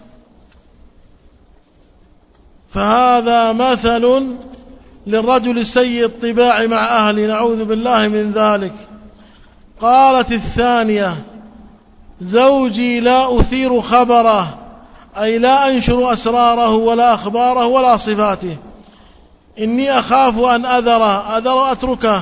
فهذا مثل للرجل السيء الطباع مع أهله، نعوذ بالله من ذلك. قالت الثانية: زوجي لا أثير خبره، أي لا أنشر أسراره ولا أخباره ولا صفاته، إني أخاف أن أذره أذر أتركه،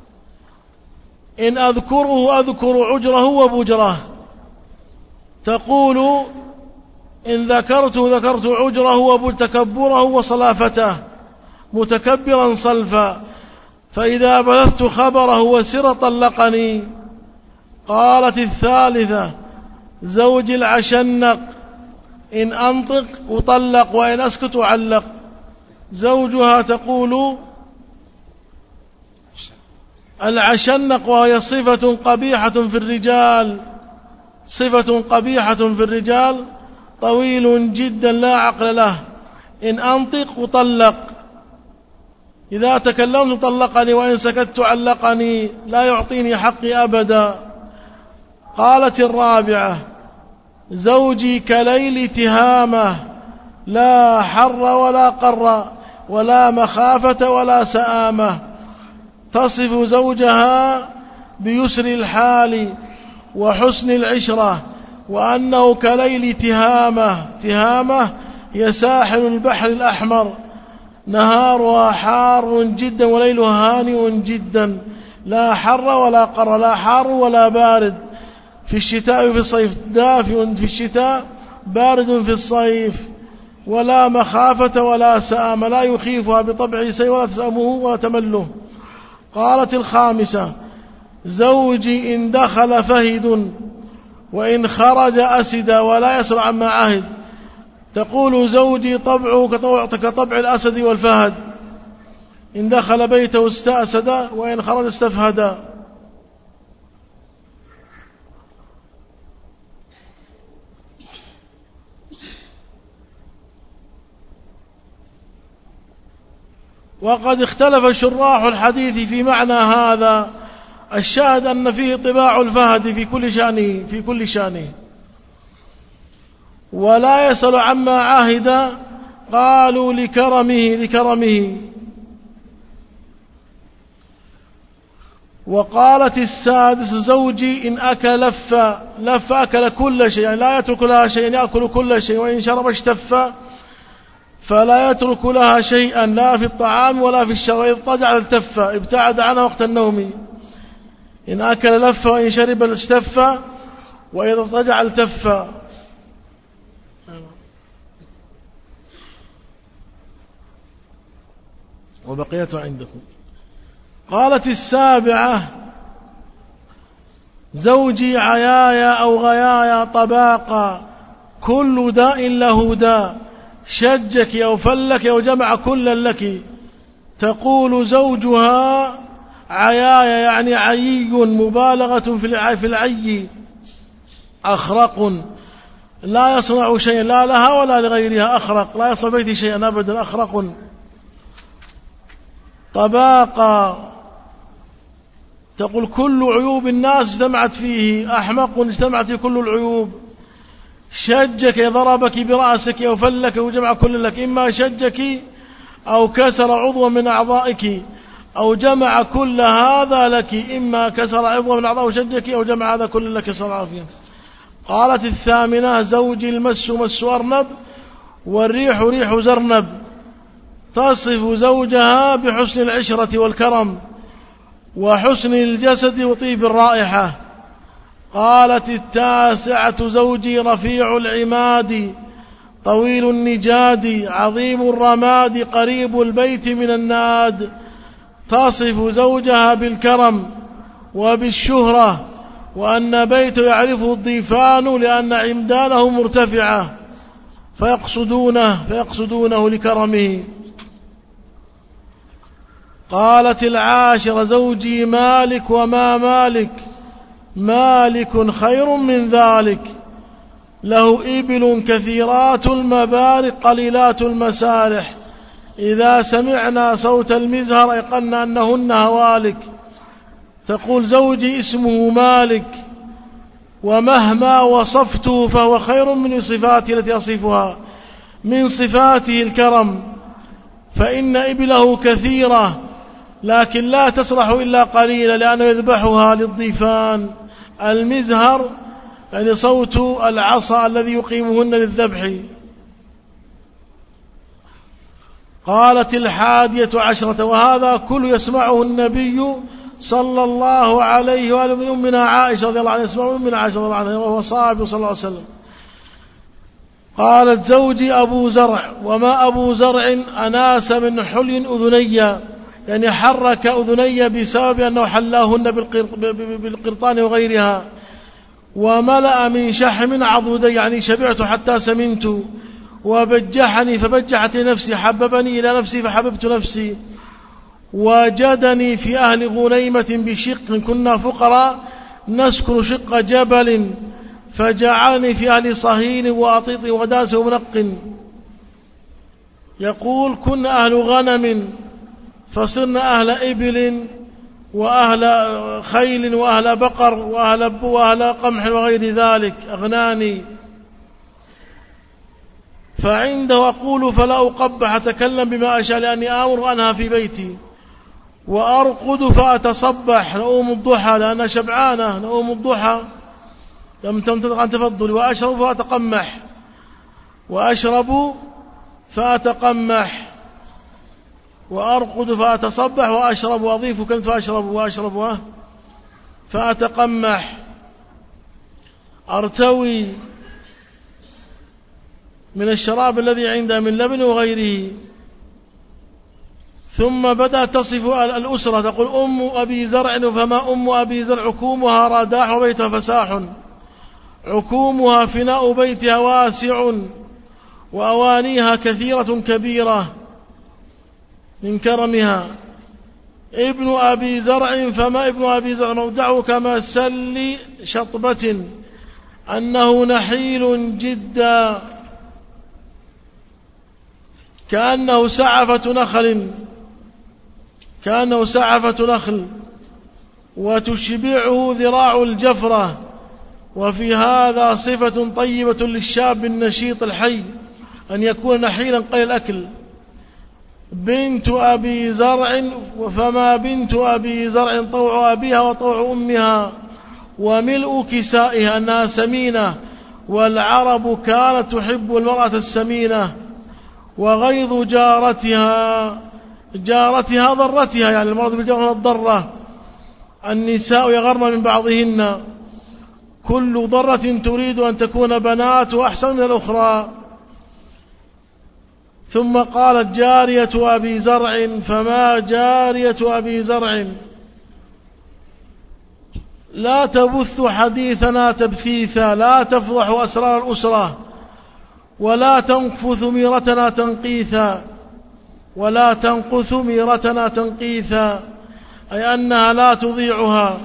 إن أذكره أذكر عجره وبجره. تقول: إن ذكرت ذكرت عجره وتكبره وصلافته، متكبرا صلفا، فإذا بثت خبره وسر طلقني. قالت الثالثة: زوج العشنق، إن أنطق أطلق وإن أسكت أعلق. زوجها تقول: العشنق وهي صفة قبيحة في الرجال، صفة قبيحة في الرجال، طويل جدا لا عقل له، إن أنطق أطلق، إذا تكلمت طلقني وإن سكت علقني، لا يعطيني حقي أبدا. قالت الرابعة: زوجي كليل تهامة، لا حر ولا قر ولا مخافة ولا سآمة. تصف زوجها بيسر الحال وحسن العشرة، وأنه كليل تهامة. تهامة هي ساحل البحر الأحمر، نهارها حار جدا وليلها هانئ جدا، لا حر ولا قر، لا حار ولا بارد، في الشتاء وفي الصيف، دافئ في الشتاء بارد في الصيف، ولا مخافة ولا سآم، لا يخيفها بطبعه شيء ولا تسأمه ولا تمله. قالت الخامسة: زوجي إن دخل فهد وإن خرج أسد ولا يسر عما عهد. تقول: زوجي طبعه كطبع الأسد والفهد، إن دخل بيته استأسد وإن خرج استفهد. وقد اختلف شراح الحديث في معنى هذا. الشاهد أن فيه طباع الفهد في كل شأنه في كل شأنه ولا يسأل عما عاهد. قالوا: لكرمه لكرمه. وقالت السادس: زوجي إن أكل لف لف أكل كل شيء، يعني لا يترك لها شيء، يأكل كل شيء، وإن شرب اشتف فلا يترك لها شيئا، لا في الطعام ولا في الشرب، إذ طجع التف ابتعد عنها وقت النوم. إن أكل لف وإن شرب اشتف وإذا طجع التف. وبقيته عندكم. قالت السابعة: زوجي عيايا أو غيايا طباقا، كل داء له داء، شجك أو فلك أو جمع كلا لك. تقول زوجها: عيايا يعني عيي، مبالغة في العي، أخرق، لا يصنع شيئا لا لها ولا لغيرها، أخرق لا يصنع بيتي شيئا أبدا، أخرق. طباقا تقول كل عيوب الناس اجتمعت فيه، أحمق اجتمعت في كل العيوب. شجك ضربك برأسك أو فلك وجمع كل لك، إما شجك أو كسر عضوا من أعضائك أو جمع كل هذا لك، إما كسر عضوا من أعضاء شجك أو جمع هذا كل لك، صلى الله عليه وسلم. قالت الثامنة: زوجي المس مس أرنب والريح ريح زرنب. تصف زوجها بحسن العشرة والكرم وحسن الجسد وطيب الرائحة. قالت التاسعة: زوجي رفيع العماد طويل النجاد عظيم الرماد قريب البيت من الناد. تصف زوجها بالكرم وبالشهرة، وأن بيته يعرفه الضيفان لأن عمدانه مرتفعة فيقصدونه فيقصدونه لكرمه. قالت العاشرة: زوجي مالك وما مالك، مالك خير من ذلك، له إبل كثيرات المبارق قليلات المسارح، إذا سمعنا صوت المزهر أيقنا أنهن هوالك. تقول زوجي اسمه مالك، ومهما وصفته فهو خير من صفاتي التي أصفها. من صفاته الكرم، فإن إبله كثيرة لكن لا تصلح إلا قليلا لأنه يذبحها للضيفان. المزهر يعني صوت العصا الذي يقيمهن للذبح. قالت الحادية عشرة: وهذا كل يسمعه النبي صلى الله عليه وآله من أمنا عائشة رضي الله عنها، يسمعه أمنا عائشة رضي الله عنها وهو صاحب صلى الله عليه وسلم. قالت: زوجي أبو زرع. وما أبو زرع أناس من حلي أذني، يعني حرك أذني بسبب أنه حلاهن بالقرطان وغيرها. وملأ من شحم عضدي، يعني شبعت حتى سمنت. وبجحني فبجحت نفسي، حببني إلى نفسي فحببت نفسي. وجدني في أهل غنيمة بشق، كنا فقراء نسكن شق جبل، فجعلني في أهل صهيل وأطيط وداس ومنق. يقول: كنا أهل غنم فصرنا أهل إبل وأهل خيل وأهل بقر وأهل, وأهل قمح وغير ذلك، أغناني. فعنده أقول فلا أقبح، أتكلم بما أشاء لأني آمر وأنهى في بيتي. وأرقد فأتصبح، نؤوم الضحى لأنها شبعانة، نؤوم الضحى لم تمتلك عن تفضل. وأشرب فأتقمح، وأشرب فأتقمح، وأرقد فأتصبح، وأشرب، وأضيف كنت فأشرب وأشرب فأتقمح. أرتوي من الشراب الذي عندها من لبن وغيره. ثم بدأت تصف الأسرة، تقول: أم أبي زرع. فما أم أبي زرع؟ عكومها رداح وبيتها فساح، عكومها فناء بيتها واسع، وأوانيها كثيرة كبيرة من كرمها. ابن أبي زرع. فما ابن أبي زرع؟ موضعه كمسل شطبة، أنه نحيل جدا، كأنه سعفة نخل، كأنه سعفة نخل، وتشبعه ذراع الجفرة. وفي هذا صفة طيبة للشاب النشيط الحي، أن يكون نحيلا قليل الأكل. بنت أبي زرع. فما بنت أبي زرع؟ طوع أبيها وطوع أمها، وملء كسائها أنها سمينة، والعرب كانت تحب المرأة السمينة. وغيظ جارتها، جارتها ضرتها، يعني المرض بالجارة الضرة. النساء يغرن من بعضهن، كل ضرة تريد أن تكون بنات أحسن من الأخرى. ثم قالت: جارية أبي زرع. فما جارية أبي زرع؟ لا تبث حديثنا تبثيثا، لا تفضح أسرار الأسرة، ولا تنقث ميرتنا تنقيثا، ولا تنقث ميرتنا تنقيثا، أي أنها لا تضيعها،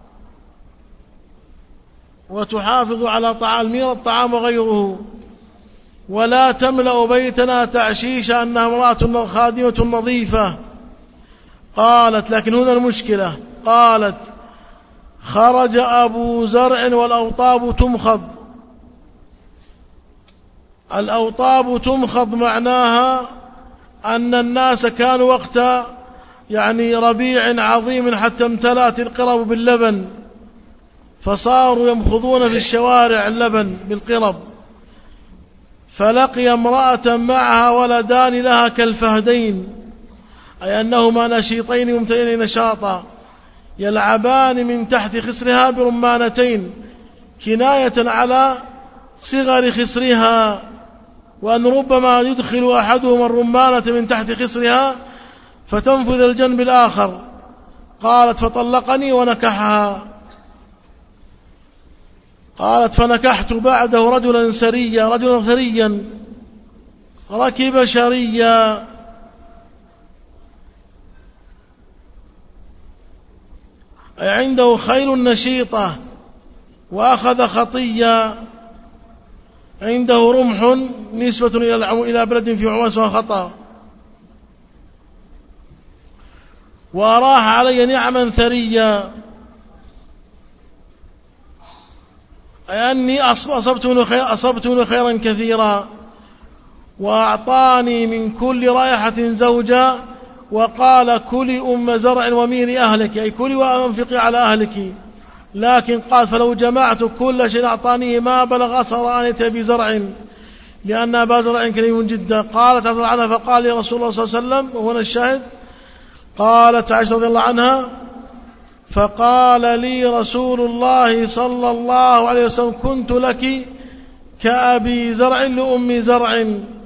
وتحافظ على طعام الميرة الطعام وغيره. ولا تملأ بيتنا تعشيش، أنها امرأة خادمة نظيفة. قالت: لكن هنا المشكلة. قالت: خرج أبو زرع والأوطاب تمخض. الأوطاب تمخض معناها أن الناس كانوا وقت يعني ربيع عظيم حتى امتلأت القرب باللبن، فصاروا يمخضون في الشوارع اللبن بالقرب. فلقي امرأة معها ولدان لها كالفهدين، أي أنهما نشيطين ممتلئين نشاطا، يلعبان من تحت خصرها برمانتين، كناية على صغر خصرها، وأن ربما يدخل أحدهما الرمانة من تحت خصرها فتنفذ الجنب الآخر. قالت: فطلقني ونكحها. قالت: فنكحت بعده رجلا سريا، رجلا ثريا ركب شريا، أي عنده خيل نشيطة، وأخذ خطيا، عنده رمح نسبة إلى بلد في عمان اسمها خطأ، وأراح علي نعما ثريا، أي أني أصبت منه خير أصبت منه خيرا كثيرا، وأعطاني من كل رائحة زوجا، وقال كلي أم زرع وميري أهلك، أي كلي وأنفقي على أهلك، لكن قال فلو جمعت كل شيء أعطانيه ما بلغ أثر أن يأتي بزرع، لأن أبا زرع كريم جدا. قالت عبد الله عنها فقال لي رسول الله صلى الله عليه وسلم، وهنا الشاهد، قالت عائشة رضي الله عنها فقال لي رسول الله صلى الله عليه وسلم كنت لك كأبي زرع لأم زرع.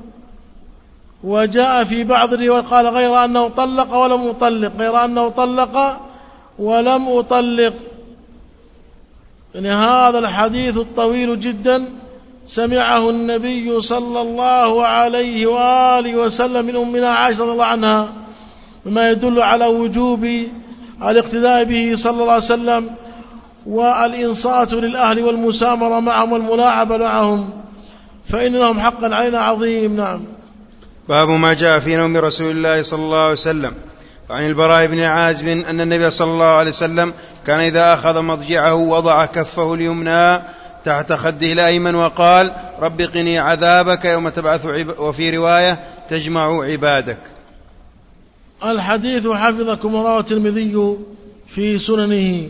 وجاء في بعض الروايات قال غير أنه طلق ولم أطلق، غير أنه طلق ولم أطلق. يعني هذا الحديث الطويل جدا سمعه النبي صلى الله عليه وآله وسلم من أمنا عائشة رضي الله عنها، مما يدل على وجوب الاقتداء به صلى الله عليه وسلم، والإنصات للأهل والمسامرة معهم والملاعبة معهم، فإن لهم حقا علينا عظيم. نعم. باب ما جاء في نوم رسول الله صلى الله عليه وسلم. وعن البراء بن عازب أن النبي صلى الله عليه وسلم كان إذا أخذ مضجعه وضع كفه اليمنى تحت خده الأيمن وقال رب قني عذابك يوم تبعث عب... وفي رواية تجمع عبادك. الحديث حفظكم رواه الترمذي في سننه.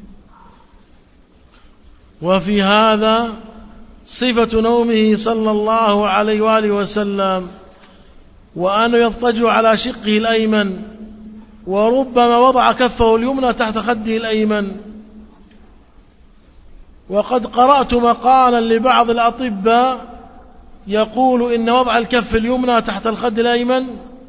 وفي هذا صفة نومه صلى الله عليه وآله وسلم، وأنه يضطجع على شقه الأيمن، وربما وضع كفه اليمنى تحت خده الأيمن. وقد قرأت مقالا لبعض الأطباء يقول إن وضع الكف اليمنى تحت الخد الأيمن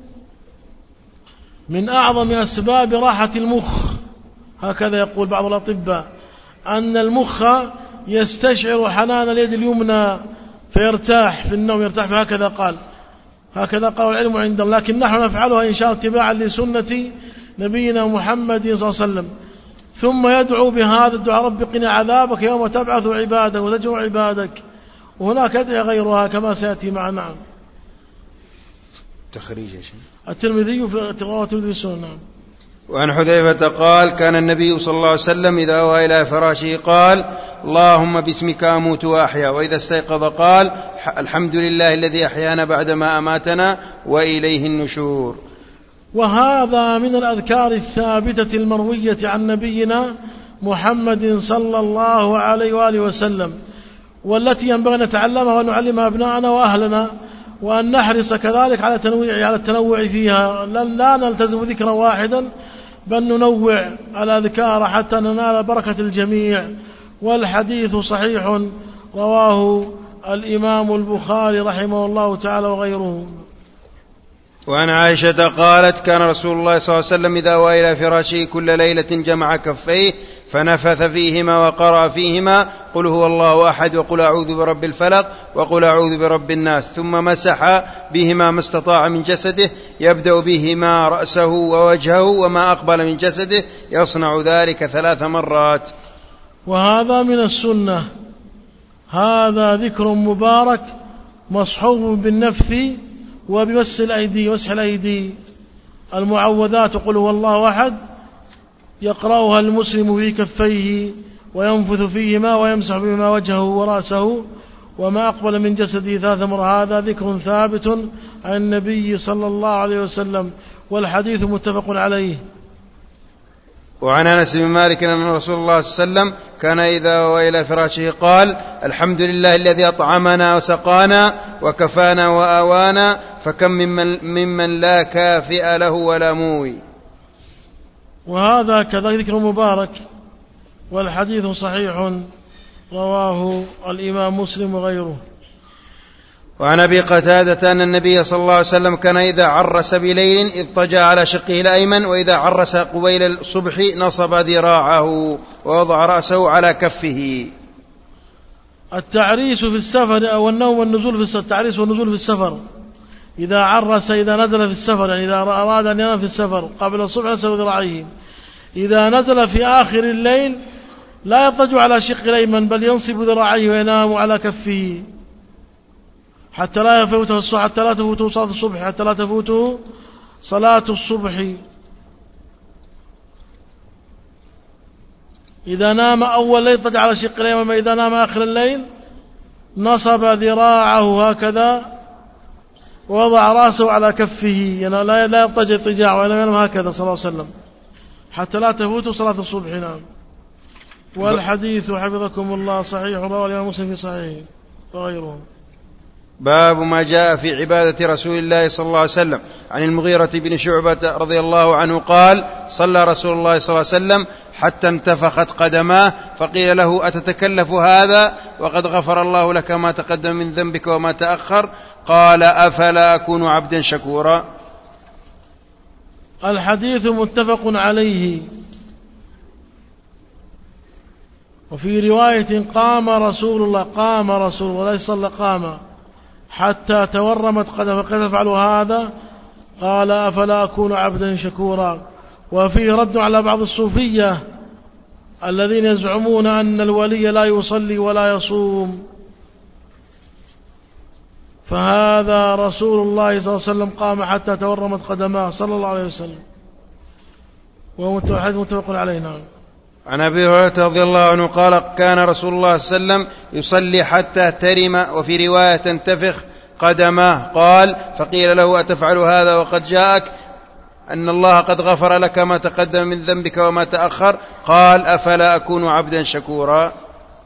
من أعظم أسباب راحة المخ، هكذا يقول بعض الأطباء، أن المخ يستشعر حنان اليد اليمنى فيرتاح في النوم، يرتاح، هكذا قال هكذا قال العلم عندهم. لكن نحن نفعلها إن شاء الله اتباعا لسنة نبينا محمد صلى الله عليه وسلم. ثم يدعو بهذا الدعاء رب قنا عذابك يوم تبعث عبادك وتجمع عبادك، وهناك أدعية غيرها كما سيأتي معنا. نعم. تخريج الترمذي في رواه الترمذي في نعم. وعن حذيفة قال كان النبي صلى الله عليه وسلم إذا أوى إلى فراشه قال اللهم باسمك أموت وأحيا، وإذا استيقظ قال الحمد لله الذي أحيانا بعدما أماتنا وإليه النشور. وهذا من الأذكار الثابتة المروية عن نبينا محمد صلى الله عليه وآله وسلم، والتي ينبغي أن نتعلمها ونعلمها أبناءنا وأهلنا، وأن نحرص كذلك على تنويع على التنوع فيها، لا نلتزم ذكرا واحدا بل ننوع الأذكار حتى ننال بركة الجميع. والحديث صحيح رواه الإمام البخاري رحمه الله تعالى وغيره. وعن عائشة قالت كان رسول الله صلى الله عليه وسلم إذا أوى إلى فراشه كل ليلة جمع كفيه فنفث فيهما وقرأ فيهما قل هو الله أحد وقل أعوذ برب الفلق وقل أعوذ برب الناس، ثم مسح بهما ما استطاع من جسده، يبدأ بهما رأسه ووجهه وما أقبل من جسده، يصنع ذلك ثلاث مرات. وهذا من السنة، هذا ذكر مبارك مصحوب بالنفث وبمس الأيدي، مسح الأيدي. المعوذات قل هو الله أحد يقرأها المسلم في كفيه وينفث فيهما ويمسح بهما وجهه ورأسه وما أقبل من جسده ثلاث مرات. هذا ذكر ثابت عن النبي صلى الله عليه وسلم، والحديث متفق عليه. وعن أنس بن مالك أن رسول الله صلى الله عليه وسلم كان إذا أوى إلى فراشه قال الحمد لله الذي أطعمنا وسقانا وكفانا وآوانا، فكم ممن, ممن لا كافئ له ولا موي. وهذا كذلك ذكر مبارك، والحديث صحيح رواه الإمام مسلم وغيره. وعن أبي قتادة أن النبي صلى الله عليه وسلم كان إذا عرس بليل اضطجع على شقه الأيمن، وإذا عرس قبيل الصبح نصب ذراعه ووضع رأسه على كفه. التعريس في السفر أو النوم والنزول في السفر، التعريس والنزول في السفر، إذا عرس إذا نزل في السفر، يعني إذا أراد أن ينام في السفر قبل الصبح نصب ذراعيه. إذا نزل في آخر الليل لا يضطجع على شقه الأيمن بل ينصب ذراعيه وينام على كفه. حتى لا يفوته الصبح حتى لا تفوته صلاة الصبح حتى لا تفوته صلاة الصبح. إذا نام أول الليل اضطجع على شق اليمين، إذا نام آخر الليل نصب ذراعه هكذا ووضع رأسه على كفه، يعني لا يضطجع اضطجاع ولا ينام هكذا صلى الله عليه وسلم حتى لا تفوته صلاة الصبح. نعم. والحديث حفظكم الله صحيح، رواه الإمام مسلم في صحيحه وغيره. باب ما جاء في عبادة رسول الله صلى الله عليه وسلم. عن المغيرة بن شعبة رضي الله عنه قال: صلى رسول الله صلى الله عليه وسلم حتى انتفخت قدماه، فقيل له: أتتكلف هذا وقد غفر الله لك ما تقدم من ذنبك وما تأخر؟ قال: أفلا أكون عبدا شكورا. الحديث متفق عليه. وفي رواية: قام رسول الله قام رسول الله لا يصلى قام حتى تورمت قدمه، فقد تفعل هذا؟ قال: أفلا أكون عبدا شكورا. وفيه رد على بعض الصوفية الذين يزعمون أن الولي لا يصلي ولا يصوم، فهذا رسول الله صلى الله عليه وسلم قام حتى تورمت قدماه صلى الله عليه وسلم، وحديث متفق علينا. عن أبي هريرة رضي الله عنه قال: كان رسول الله صلى الله عليه وسلم يصلي حتى ترم، وفي رواية تنتفخ قدماه. قال: فقيل له: أتفعل هذا وقد جاءك أن الله قد غفر لك ما تقدم من ذنبك وما تأخر؟ قال: أفلا أكون عبدا شكورا.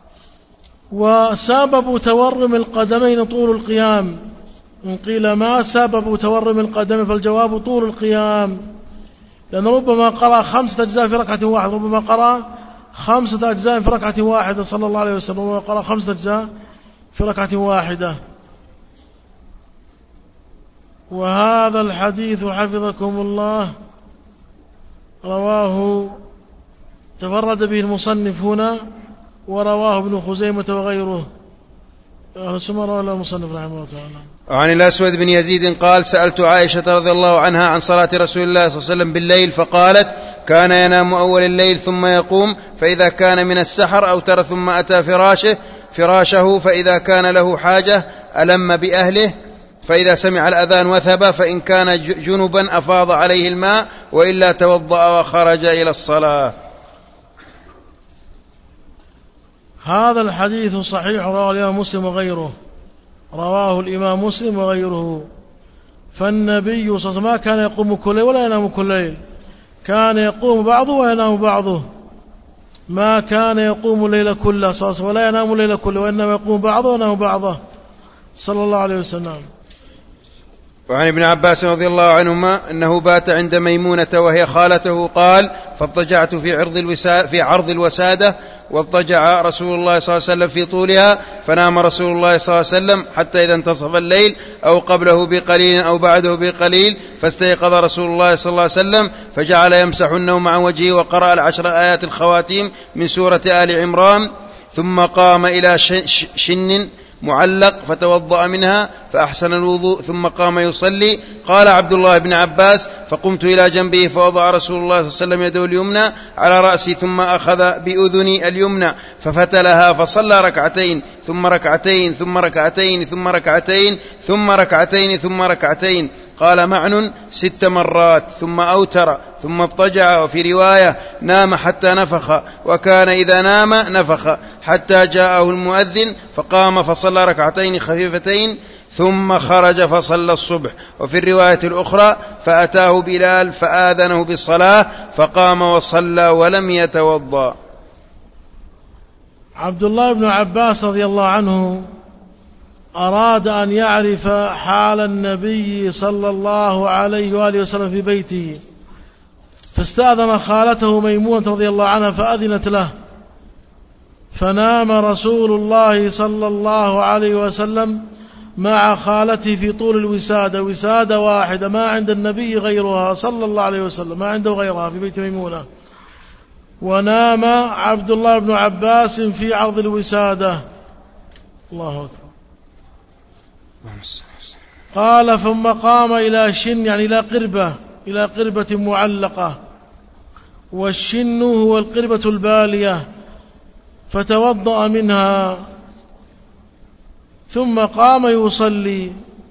وسبب تورم القدمين طول القيام. إن قيل: ما سبب تورم القدمين؟ فالجواب: طول القيام، لأن ربما قرأ خمسة أجزاء في ركعة واحدة، ربما قرأ خمسة أجزاء في ركعة واحدة صلى الله عليه وسلم، ربما قرأ خمسة أجزاء في ركعة واحدة. وهذا الحديث حفظكم الله رواه تفرد به المصنف هنا، ورواه ابن خزيمة وغيره. أهل سمر ولا المصنف رحمه الله تعالى. عن الأسود بن يزيد قال: سألت عائشة رضي الله عنها عن صلاة رسول الله صلى الله عليه وسلم بالليل، فقالت: كان ينام أول الليل ثم يقوم، فإذا كان من السحر أوتر ثم أتى فراشه فراشه فإذا كان له حاجة ألم بأهله، فإذا سمع الأذان وثب، فإن كان جنبا أفاض عليه الماء، وإلا توضأ وخرج إلى الصلاة. هذا الحديث صحيح، رواه الإمام مسلم وغيره، رواه الإمام مسلم وغيره. فالنبي صلى الله عليه وسلم ما كان يقوم كل ليل ولا ينام كل ليل، كان يقوم بعضه وينام بعضه، ما كان يقوم الليل كله صلى الله عليه وسلم ولا ينام الليل كله، وإنما يقوم بعضه وينام بعضه صلى الله عليه وسلم. وعن ابن عباس رضي الله عنهما أنه بات عند ميمونة وهي خالته، قال: فاضطجعت في عرض الوسادة, في عرض الوسادة واضطجع رسول الله صلى الله عليه وسلم في طولها، فنام رسول الله صلى الله عليه وسلم حتى إذا انتصف الليل أو قبله بقليل أو بعده بقليل، فاستيقظ رسول الله صلى الله عليه وسلم فجعل يمسح النوم عن وجهه، وقرأ العشر آيات الخواتيم من سورة آل عمران، ثم قام إلى شن معلق فتوضأ منها فأحسن الوضوء، ثم قام يصلي. قال عبد الله بن عباس: فقمت إلى جنبه فوضع رسول الله صلى الله عليه وسلم يده اليمنى على رأسي، ثم أخذ بأذني اليمنى ففتلها، فصلى ركعتين ثم ركعتين ثم ركعتين ثم ركعتين ثم ركعتين ثم ركعتين. قال معن: ست مرات، ثم أوتر ثم اضطجع. وفي رواية: نام حتى نفخ، وكان إذا نام نفخ، حتى جاءه المؤذن فقام فصلى ركعتين خفيفتين ثم خرج فصلى الصبح. وفي الرواية الأخرى: فأتاه بلال فآذنه بالصلاة فقام وصلى ولم يتوضأ. عبد الله بن عباس رضي الله عنه أراد أن يعرف حال النبي صلى الله عليه وآله وسلم في بيته، فاستأذن خالته ميمونة رضي الله عنها فأذنت له، فنام رسول الله صلى الله عليه وسلم مع خالته في طول الوسادة، وسادة واحدة ما عند النبي غيرها صلى الله عليه وسلم، ما عنده غيرها في بيت ميمونة. ونام عبد الله بن عباس في عرض الوسادة. الله أكبر. قال: ثم قام إلى شن، يعني إلى قربة، إلى قربة معلقة، والشن هو القربة البالية، فتوضأ منها. ثم قام يصلي،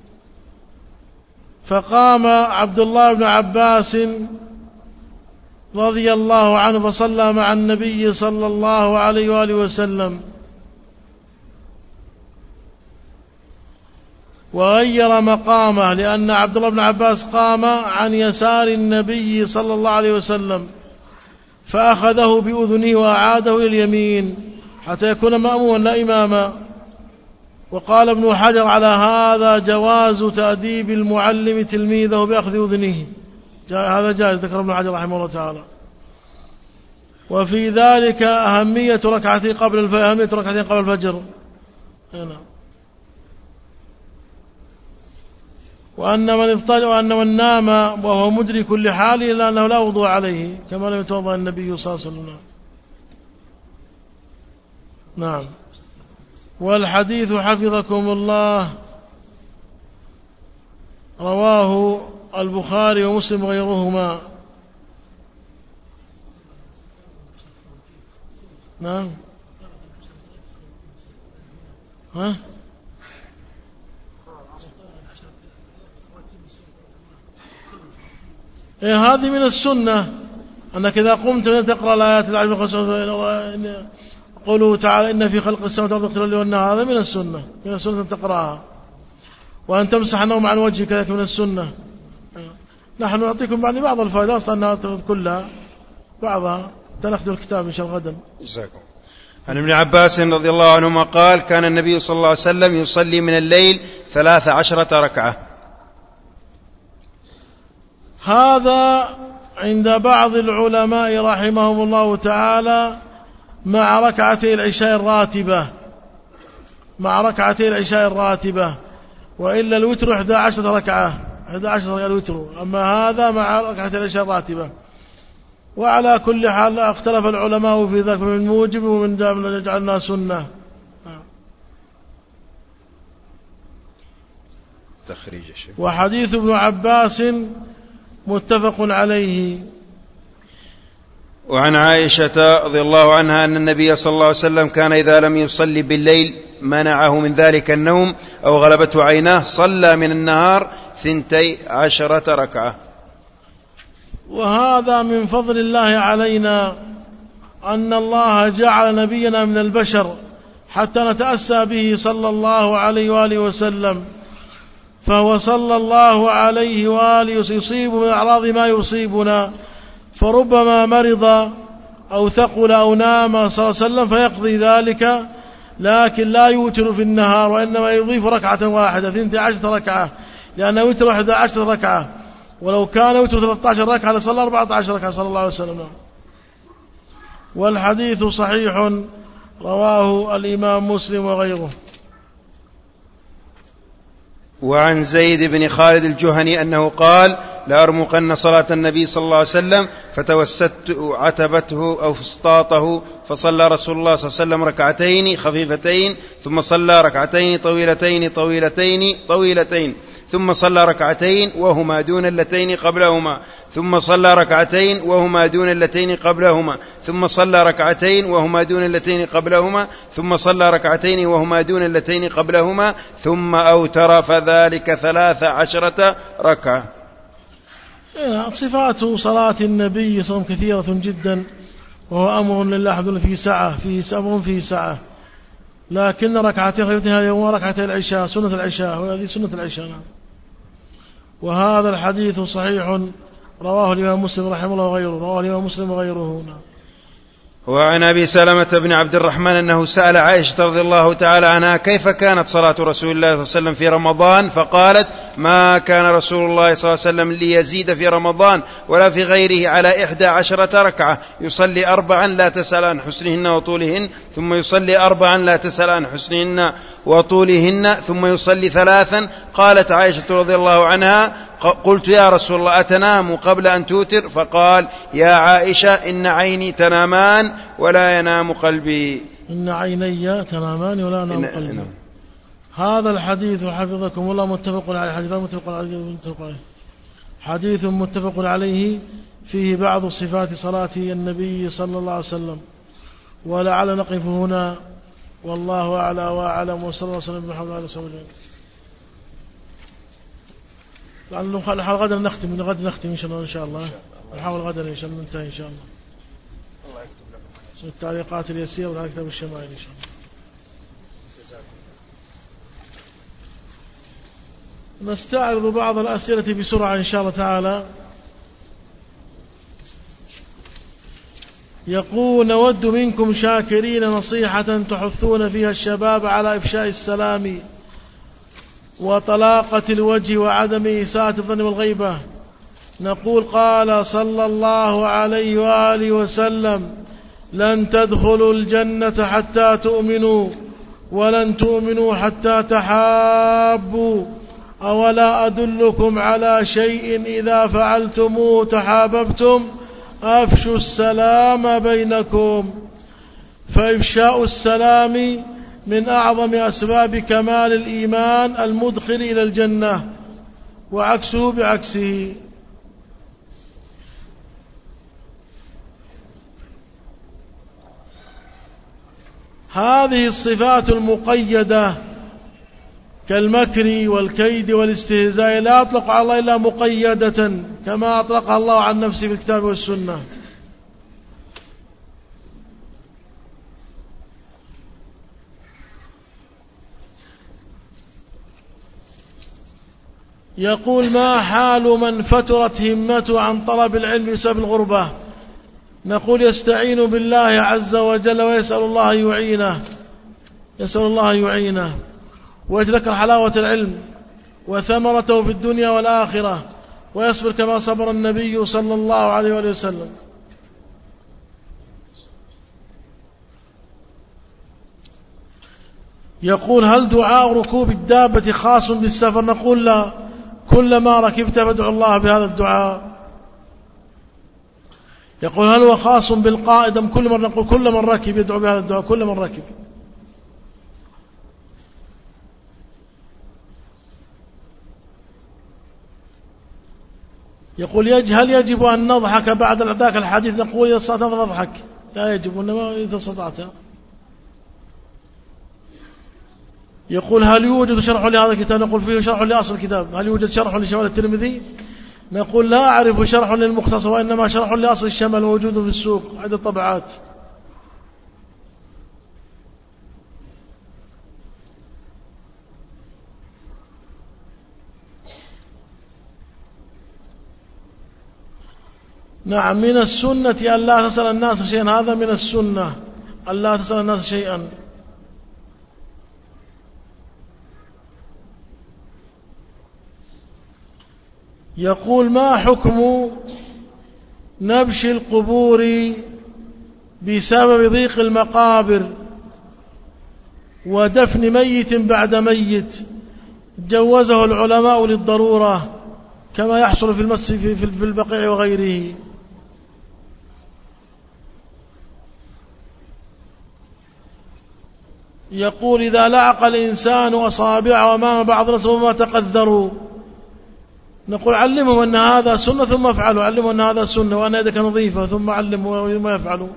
فقام عبد الله بن عباس رضي الله عنه فصلى مع النبي صلى الله عليه وآله وسلم، وغير مقامه، لأن عبد الله بن عباس قام عن يسار النبي صلى الله عليه وسلم فأخذه بأذنه وأعاده إلى اليمين حتى يكون مأموما لا إماما. وقال ابن حجر على هذا جواز تأديب المعلم تلميذه بأخذ أذنه، هذا جائز، ذكر ابن حجر رحمه الله تعالى. وفي ذلك أهمية ركعتين قبل الفجر، أهمية ركعتين قبل الفجر هنا. وأن من اضطجع وأن من نام وهو مدرك لحاله لأنه لا وضوء عليه كما لم يتوضأ النبي صلى الله عليه وسلم. نعم. والحديث حفظكم الله رواه البخاري ومسلم وغيرهما. نعم. ها إيه هذه من السنة، أنك إذا قمت تقرأ الآيات العشر قوله تعالى إن في خلق السماوات والأرض واختلاف الليل والنهار، هذا من السنة، من السنة أن تقرأها. وأن تمسح النوم عن وجهك كذلك من السنة. نحن نعطيكم بعد بعض الفائدة أصلا أنها كلها بعضها تنخذ الكتاب إن شاء الله غدا. جزاكم. عن ابن عباس رضي الله عنهما قال كان النبي صلى الله عليه وسلم يصلي من الليل ثلاث عشرة ركعة. هذا عند بعض العلماء رحمهم الله تعالى مع ركعتي العشاء الراتبة، مع ركعتي العشاء الراتبة، وإلا الوتر إحدى عشرة ركعة، إحدى عشرة الوتر، أما هذا مع ركعتي العشاء الراتبة. وعلى كل حال اختلف العلماء في ذلك من موجب ومن جعلنا سنة. تخريج الشيء. وحديث ابن عباس متفق عليه. وعن عائشة رضي الله عنها أن النبي صلى الله عليه وسلم كان إذا لم يصلي بالليل منعه من ذلك النوم أو غلبته عيناه صلى من النهار ثنتي عشرة ركعة. وهذا من فضل الله علينا أن الله جعل نبينا من البشر حتى نتأسى به صلى الله عليه وآله وسلم، فهو صلى الله عليه وآله يصيب من أعراض ما يصيبنا، فربما مرض أو ثقل أو نام صلى الله عليه وسلم فيقضي ذلك، لكن لا يوتر في النهار، وإنما يضيف ركعة واحدة ثنتي عشرة ركعة، لأنه يوتر إحدى عشرة ركعة، ولو كان يوتر ثلاثة عشر ركعة لصلى أربعة عشر ركعة صلى الله عليه وسلم. والحديث صحيح رواه الإمام مسلم وغيره. وعن زيد بن خالد الجهني أنه قال لأرمقن صلاة النبي صلى الله عليه وسلم فتوسدت عتبته أو فسطاطه، فصلى رسول الله صلى الله عليه وسلم ركعتين خفيفتين ثم صلى ركعتين طويلتين طويلتين طويلتين ثم صلى ركعتين وهما دون اللتين قبلهما ثم صلى ركعتين وهما دون اللتين قبلهما ثم صلى ركعتين وهما دون اللتين قبلهما ثم صلى ركعتين وهما دون اللتين قبلهما ثم أوتر فذلك ثلاث عشرة ركعة. صفات صلاة النبي صلى الله عليه وسلم كثيرة جدا، وهو أمر لله في سعة، فيه أمر فيه سعة، لكن ركعتين خفيفتين هذه هو ركعتي العشاء، سنة العشاء، وهذه سنة العشاء. وهذا الحديث صحيح رواه الإمام مسلم رحمه الله وغيره، رواه الإمام مسلم وغيره. وعن أبي سلمة بن عبد الرحمن أنه سأل عائشة رضي الله تعالى عنها كيف كانت صلاة رسول الله صلى الله عليه وسلم في رمضان، فقالت ما كان رسول الله صلى الله عليه وسلم ليزيد في رمضان ولا في غيره على إحدى عشرة ركعة، يصلي أربعا لا تسأل عن حسنهن وطولهن ثم يصلي أربعا لا تسأل عن حسنهن وطولهن ثم يصلي ثلاثا. قالت عائشة رضي الله عنها قلت يا رسول الله أتنام قبل أن توتر؟ فقال يا عائشة إن عيني تنامان ولا ينام قلبي. إن عيني تنامان ولا ينام قلبي. إن هذا الحديث حفظكم الله متفق عليه، حديث متفق عليه، حديث متفق عليه فيه بعض صفات صلاة النبي صلى الله عليه وسلم. ولعل نقف هنا والله أعلى وأعلم، وصلى الله وسلم على محمد وعلى آله وصحبه أجمعين. لعله نحاول غدا نختم، من غدا نختم إن شاء الله. إن شاء الله نحاول غدا إن شاء الله ننتهي إن شاء الله. الله يكتب لكم التعليقات اليسيرة على كتاب الشمائل إن شاء الله. نستعرض بعض الأسئلة بسرعة إن شاء الله تعالى. يقول: نود منكم شاكرين نصيحة تحثون فيها الشباب على إفشاء السلام وطلاقة الوجه وعدم إساءة الظن والغيبة. نقول: قال صلى الله عليه وآله وسلم: لن تدخلوا الجنة حتى تؤمنوا، ولن تؤمنوا حتى تحابوا، أولا أدلكم على شيء إذا فعلتموه تحاببتم؟ أفشوا السلام بينكم. فإفشاء السلام من أعظم أسباب كمال الإيمان المدخل إلى الجنة، وعكسه بعكسه. هذه الصفات المقيدة كالمكر والكيد والاستهزاء لا أطلق على الله إلا مقيدة، كما أطلقها الله عن نفسه في الكتاب والسنة. يقول: ما حال من فترت همته عن طلب العلم بسبب الغربة؟ نقول: يستعين بالله عز وجل ويسأل الله يعينه، يسأل الله يعينه، ويتذكر حلاوة العلم وثمرته في الدنيا والآخرة، ويصبر كما صبر النبي صلى الله عليه وآله وسلم. يقول: هل دعاء ركوب الدابة خاص بالسفر؟ نقول: لا، كلما ركبت فادعو الله بهذا الدعاء. يقول: هل هو خاص بالقائد أم كل من؟ نقول: كل من ركب يدعو بهذا الدعاء، كل من ركب. يقول: هل يجب أن نضحك بعد ذاك الحديث؟ نقول: إذا استطعت نضحك، لا يجب، إنما إذا استطعت. يقول: هل يوجد شرح لهذا الكتاب؟ نقول: فيه شرح لأصل الكتاب. هل يوجد شرح لشمال الترمذي؟ نقول: لا أعرف شرح للمختصر، وإنما شرح لأصل الشمال موجود في السوق عدة طبعات. نعم، من السنة أن لا تسأل الناس شيئا، هذا من السنة أن لا تسأل الناس شيئا. يقول: ما حكم نبش القبور بسبب ضيق المقابر ودفن ميت بعد ميت؟ جوزه العلماء للضرورة كما يحصل في المسجد في البقيع وغيره. يقول: إذا لعق الإنسان أصابعه أمام بعض الناس وما تقذروا، نقول: علمهم أن هذا سنة ثم افعلوا، علمهم أن هذا سنة وأن يدك نظيفة ثم علمهم ما يفعلوا.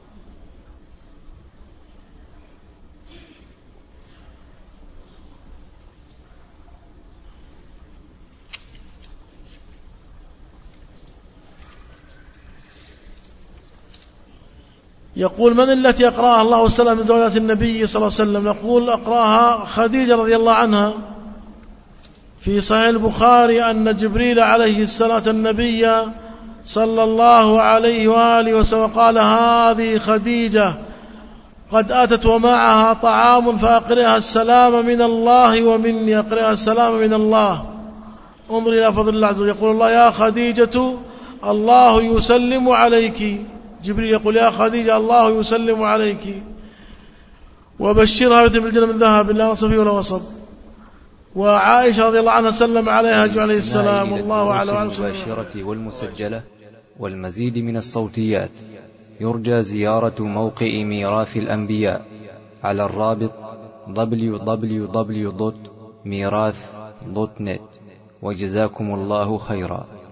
يقول: من التي أقرأها الله سلام من زوجات النبي صلى الله عليه وسلم؟ نقول: أقرأها خديجة رضي الله عنها. في صحيح البخاري أن جبريل عليه السلام النبي صلى الله عليه وآله وسلم قال: هذه خديجة قد أتت ومعها طعام فأقرئها السلام من الله ومني، أقرئها السلام من الله. انظر إلى فضل الله عز وجل. يقول الله: يا خديجة الله يسلم عليك. جبريل يقول: يا خديجة الله يسلم عليك، وبشرها بالجنة من ذهب لا نصف فيه ولا وصب. وعائشة رضي الله عنها سلم عليها عليه السلام. والله أعلم. المباشرة والمسجلة والمزيد من الصوتيات يرجى زيارة موقع ميراث الأنبياء على الرابط دبليو دبليو دبليو دوت ميراث دوت نت. وجزاكم الله خيرا.